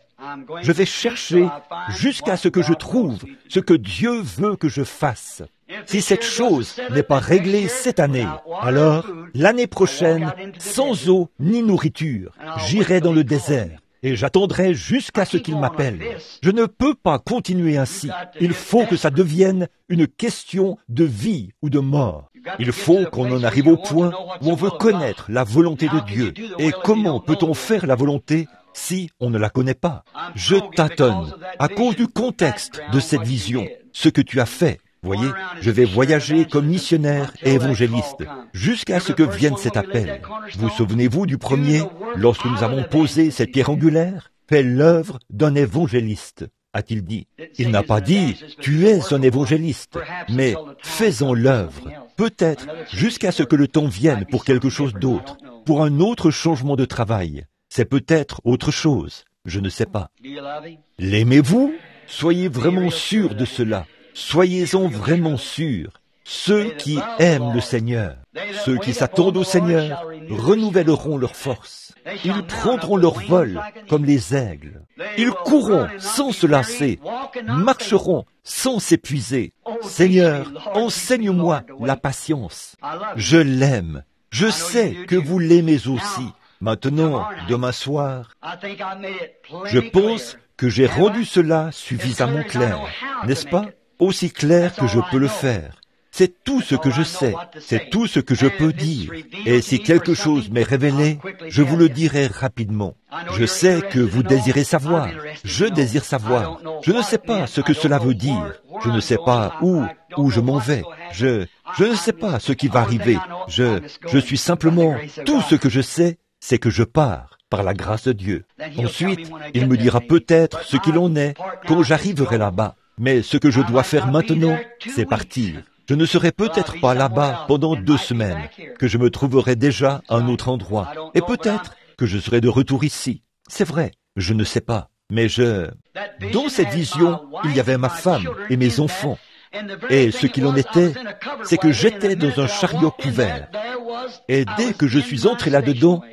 Je vais chercher jusqu'à ce que je trouve ce que Dieu veut que je fasse. Si cette chose n'est pas réglée cette année, alors, l'année prochaine, sans eau ni nourriture, j'irai dans le désert. et j'attendrai jusqu'à ce qu'il m'appelle. Je ne peux pas continuer ainsi. Il faut que ça devienne une question de vie ou de mort. Il faut qu'on en arrive au point où on veut connaître la volonté de Dieu. Et comment peut-on faire la volonté si on ne la connaît pas? Je tâtonne à cause du contexte de cette vision, ce que tu as fait. Voyez, je vais voyager comme missionnaire et évangéliste jusqu'à ce que vienne cet appel. Vous souvenez-vous du premier, lorsque nous avons posé cette pierre angulaire? Fais l'œuvre d'un évangéliste, a-t-il dit. Il n'a pas dit, tu es un évangéliste, mais fais-en l'œuvre, peut-être jusqu'à ce que le temps vienne pour quelque chose d'autre, pour un autre changement de travail. C'est peut-être autre chose, je ne sais pas. L'aimez-vous? Soyez vraiment sûrs de cela. Soyez-en vraiment sûrs. Ceux qui aiment le Seigneur, ceux qui s'attendent au Seigneur, renouvelleront leur force. Ils prendront leur vol comme les aigles. Ils courront sans se lasser, marcheront sans s'épuiser. Seigneur, enseigne-moi la patience. Je l'aime. Je sais que vous l'aimez aussi. Maintenant, demain soir, je pense que j'ai rendu cela suffisamment clair, n'est-ce pas? Aussi clair que je peux le faire. C'est tout ce que je sais, c'est tout ce que je peux dire. Et si quelque chose m'est révélé, je vous le dirai rapidement. Je sais que vous désirez savoir. Je désire savoir. Je ne sais pas ce que cela veut dire. Je ne sais pas où je m'en vais. Je ne sais pas ce qui va arriver. Je suis simplement... Tout ce que je sais, c'est que je pars par la grâce de Dieu. Ensuite, il me dira peut-être ce qu'il en est quand j'arriverai là-bas. Mais ce que je dois faire maintenant, c'est partir. Je ne serai peut-être pas là-bas pendant 2 semaines, que je me trouverai déjà à un autre endroit. Et peut-être que je serai de retour ici. C'est vrai, je ne sais pas. Mais dans cette vision, il y avait ma femme et mes enfants. Et ce qu'il en était, c'est que j'étais dans un chariot couvert. Et dès que je suis entré là-dedans,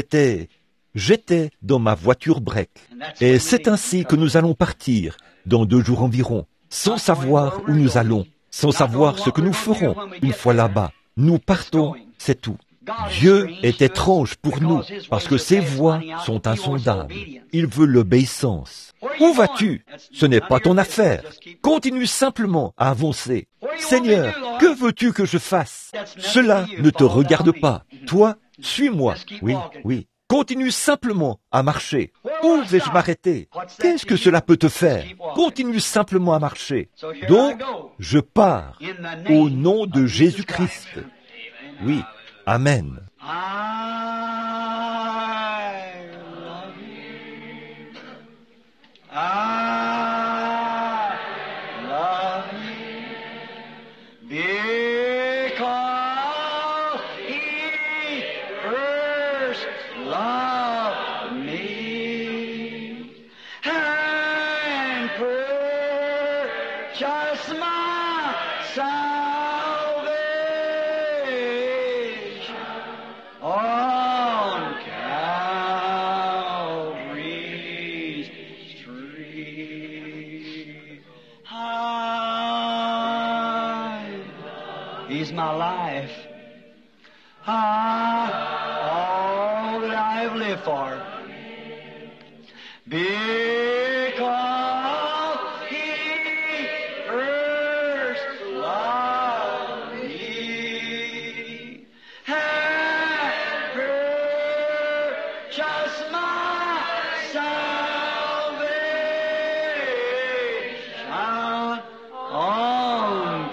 j'étais dans ma voiture break. Et c'est ainsi que nous allons partir, dans 2 jours environ, sans savoir où nous allons, sans savoir ce que nous ferons une fois là-bas. Nous partons, c'est tout. Dieu est étrange pour nous, parce que ses voies sont insondables. Il veut l'obéissance. Où vas-tu? Ce n'est pas ton affaire. Continue simplement à avancer. Seigneur, que veux-tu que je fasse? Cela ne te regarde pas. Toi, suis-moi. Oui. Continue simplement à marcher. Où vais-je m'arrêter? Qu'est-ce que cela peut te faire? Continue simplement à marcher. Donc, je pars au nom de Jésus-Christ. Oui, Amen. He's my life. All that I have lived for. Because He first loved me and purchased my salvation on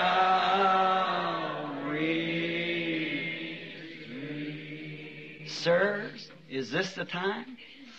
Calvary. Sirs, is this the time?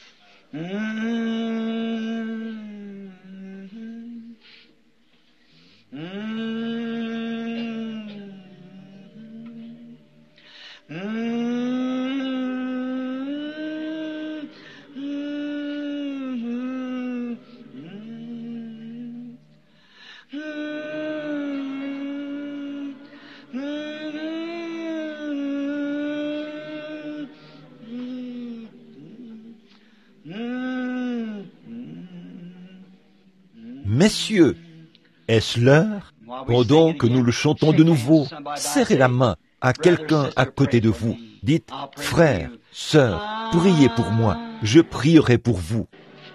Messieurs, est-ce l'heure? Pendant que nous le chantons de nouveau, serrez la main à quelqu'un à côté de vous. Dites, frère, sœur, priez pour moi. Je prierai pour vous.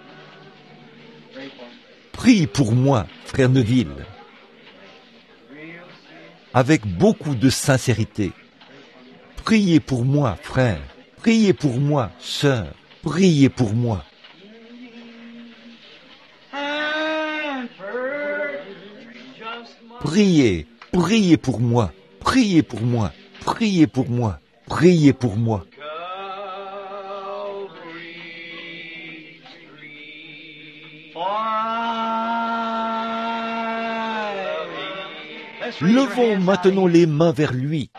Prie pour moi, frère Neville, avec beaucoup de sincérité. Priez pour moi, frère. Priez pour moi, sœur. Priez pour moi. Priez, priez pour moi. Priez pour moi. Priez pour moi. Priez pour moi. Levons maintenant les mains vers lui.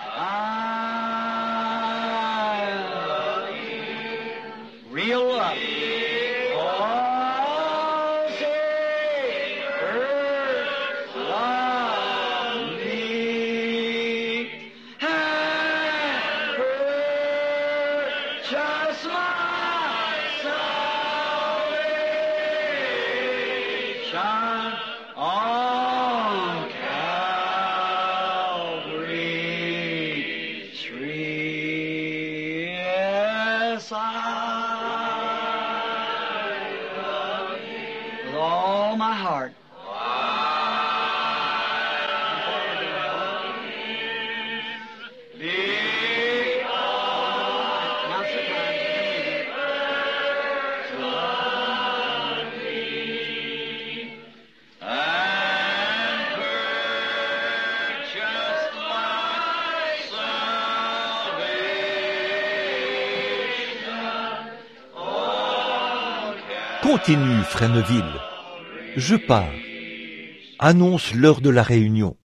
Continue, frère Neville. Je pars. Annonce l'heure de la réunion.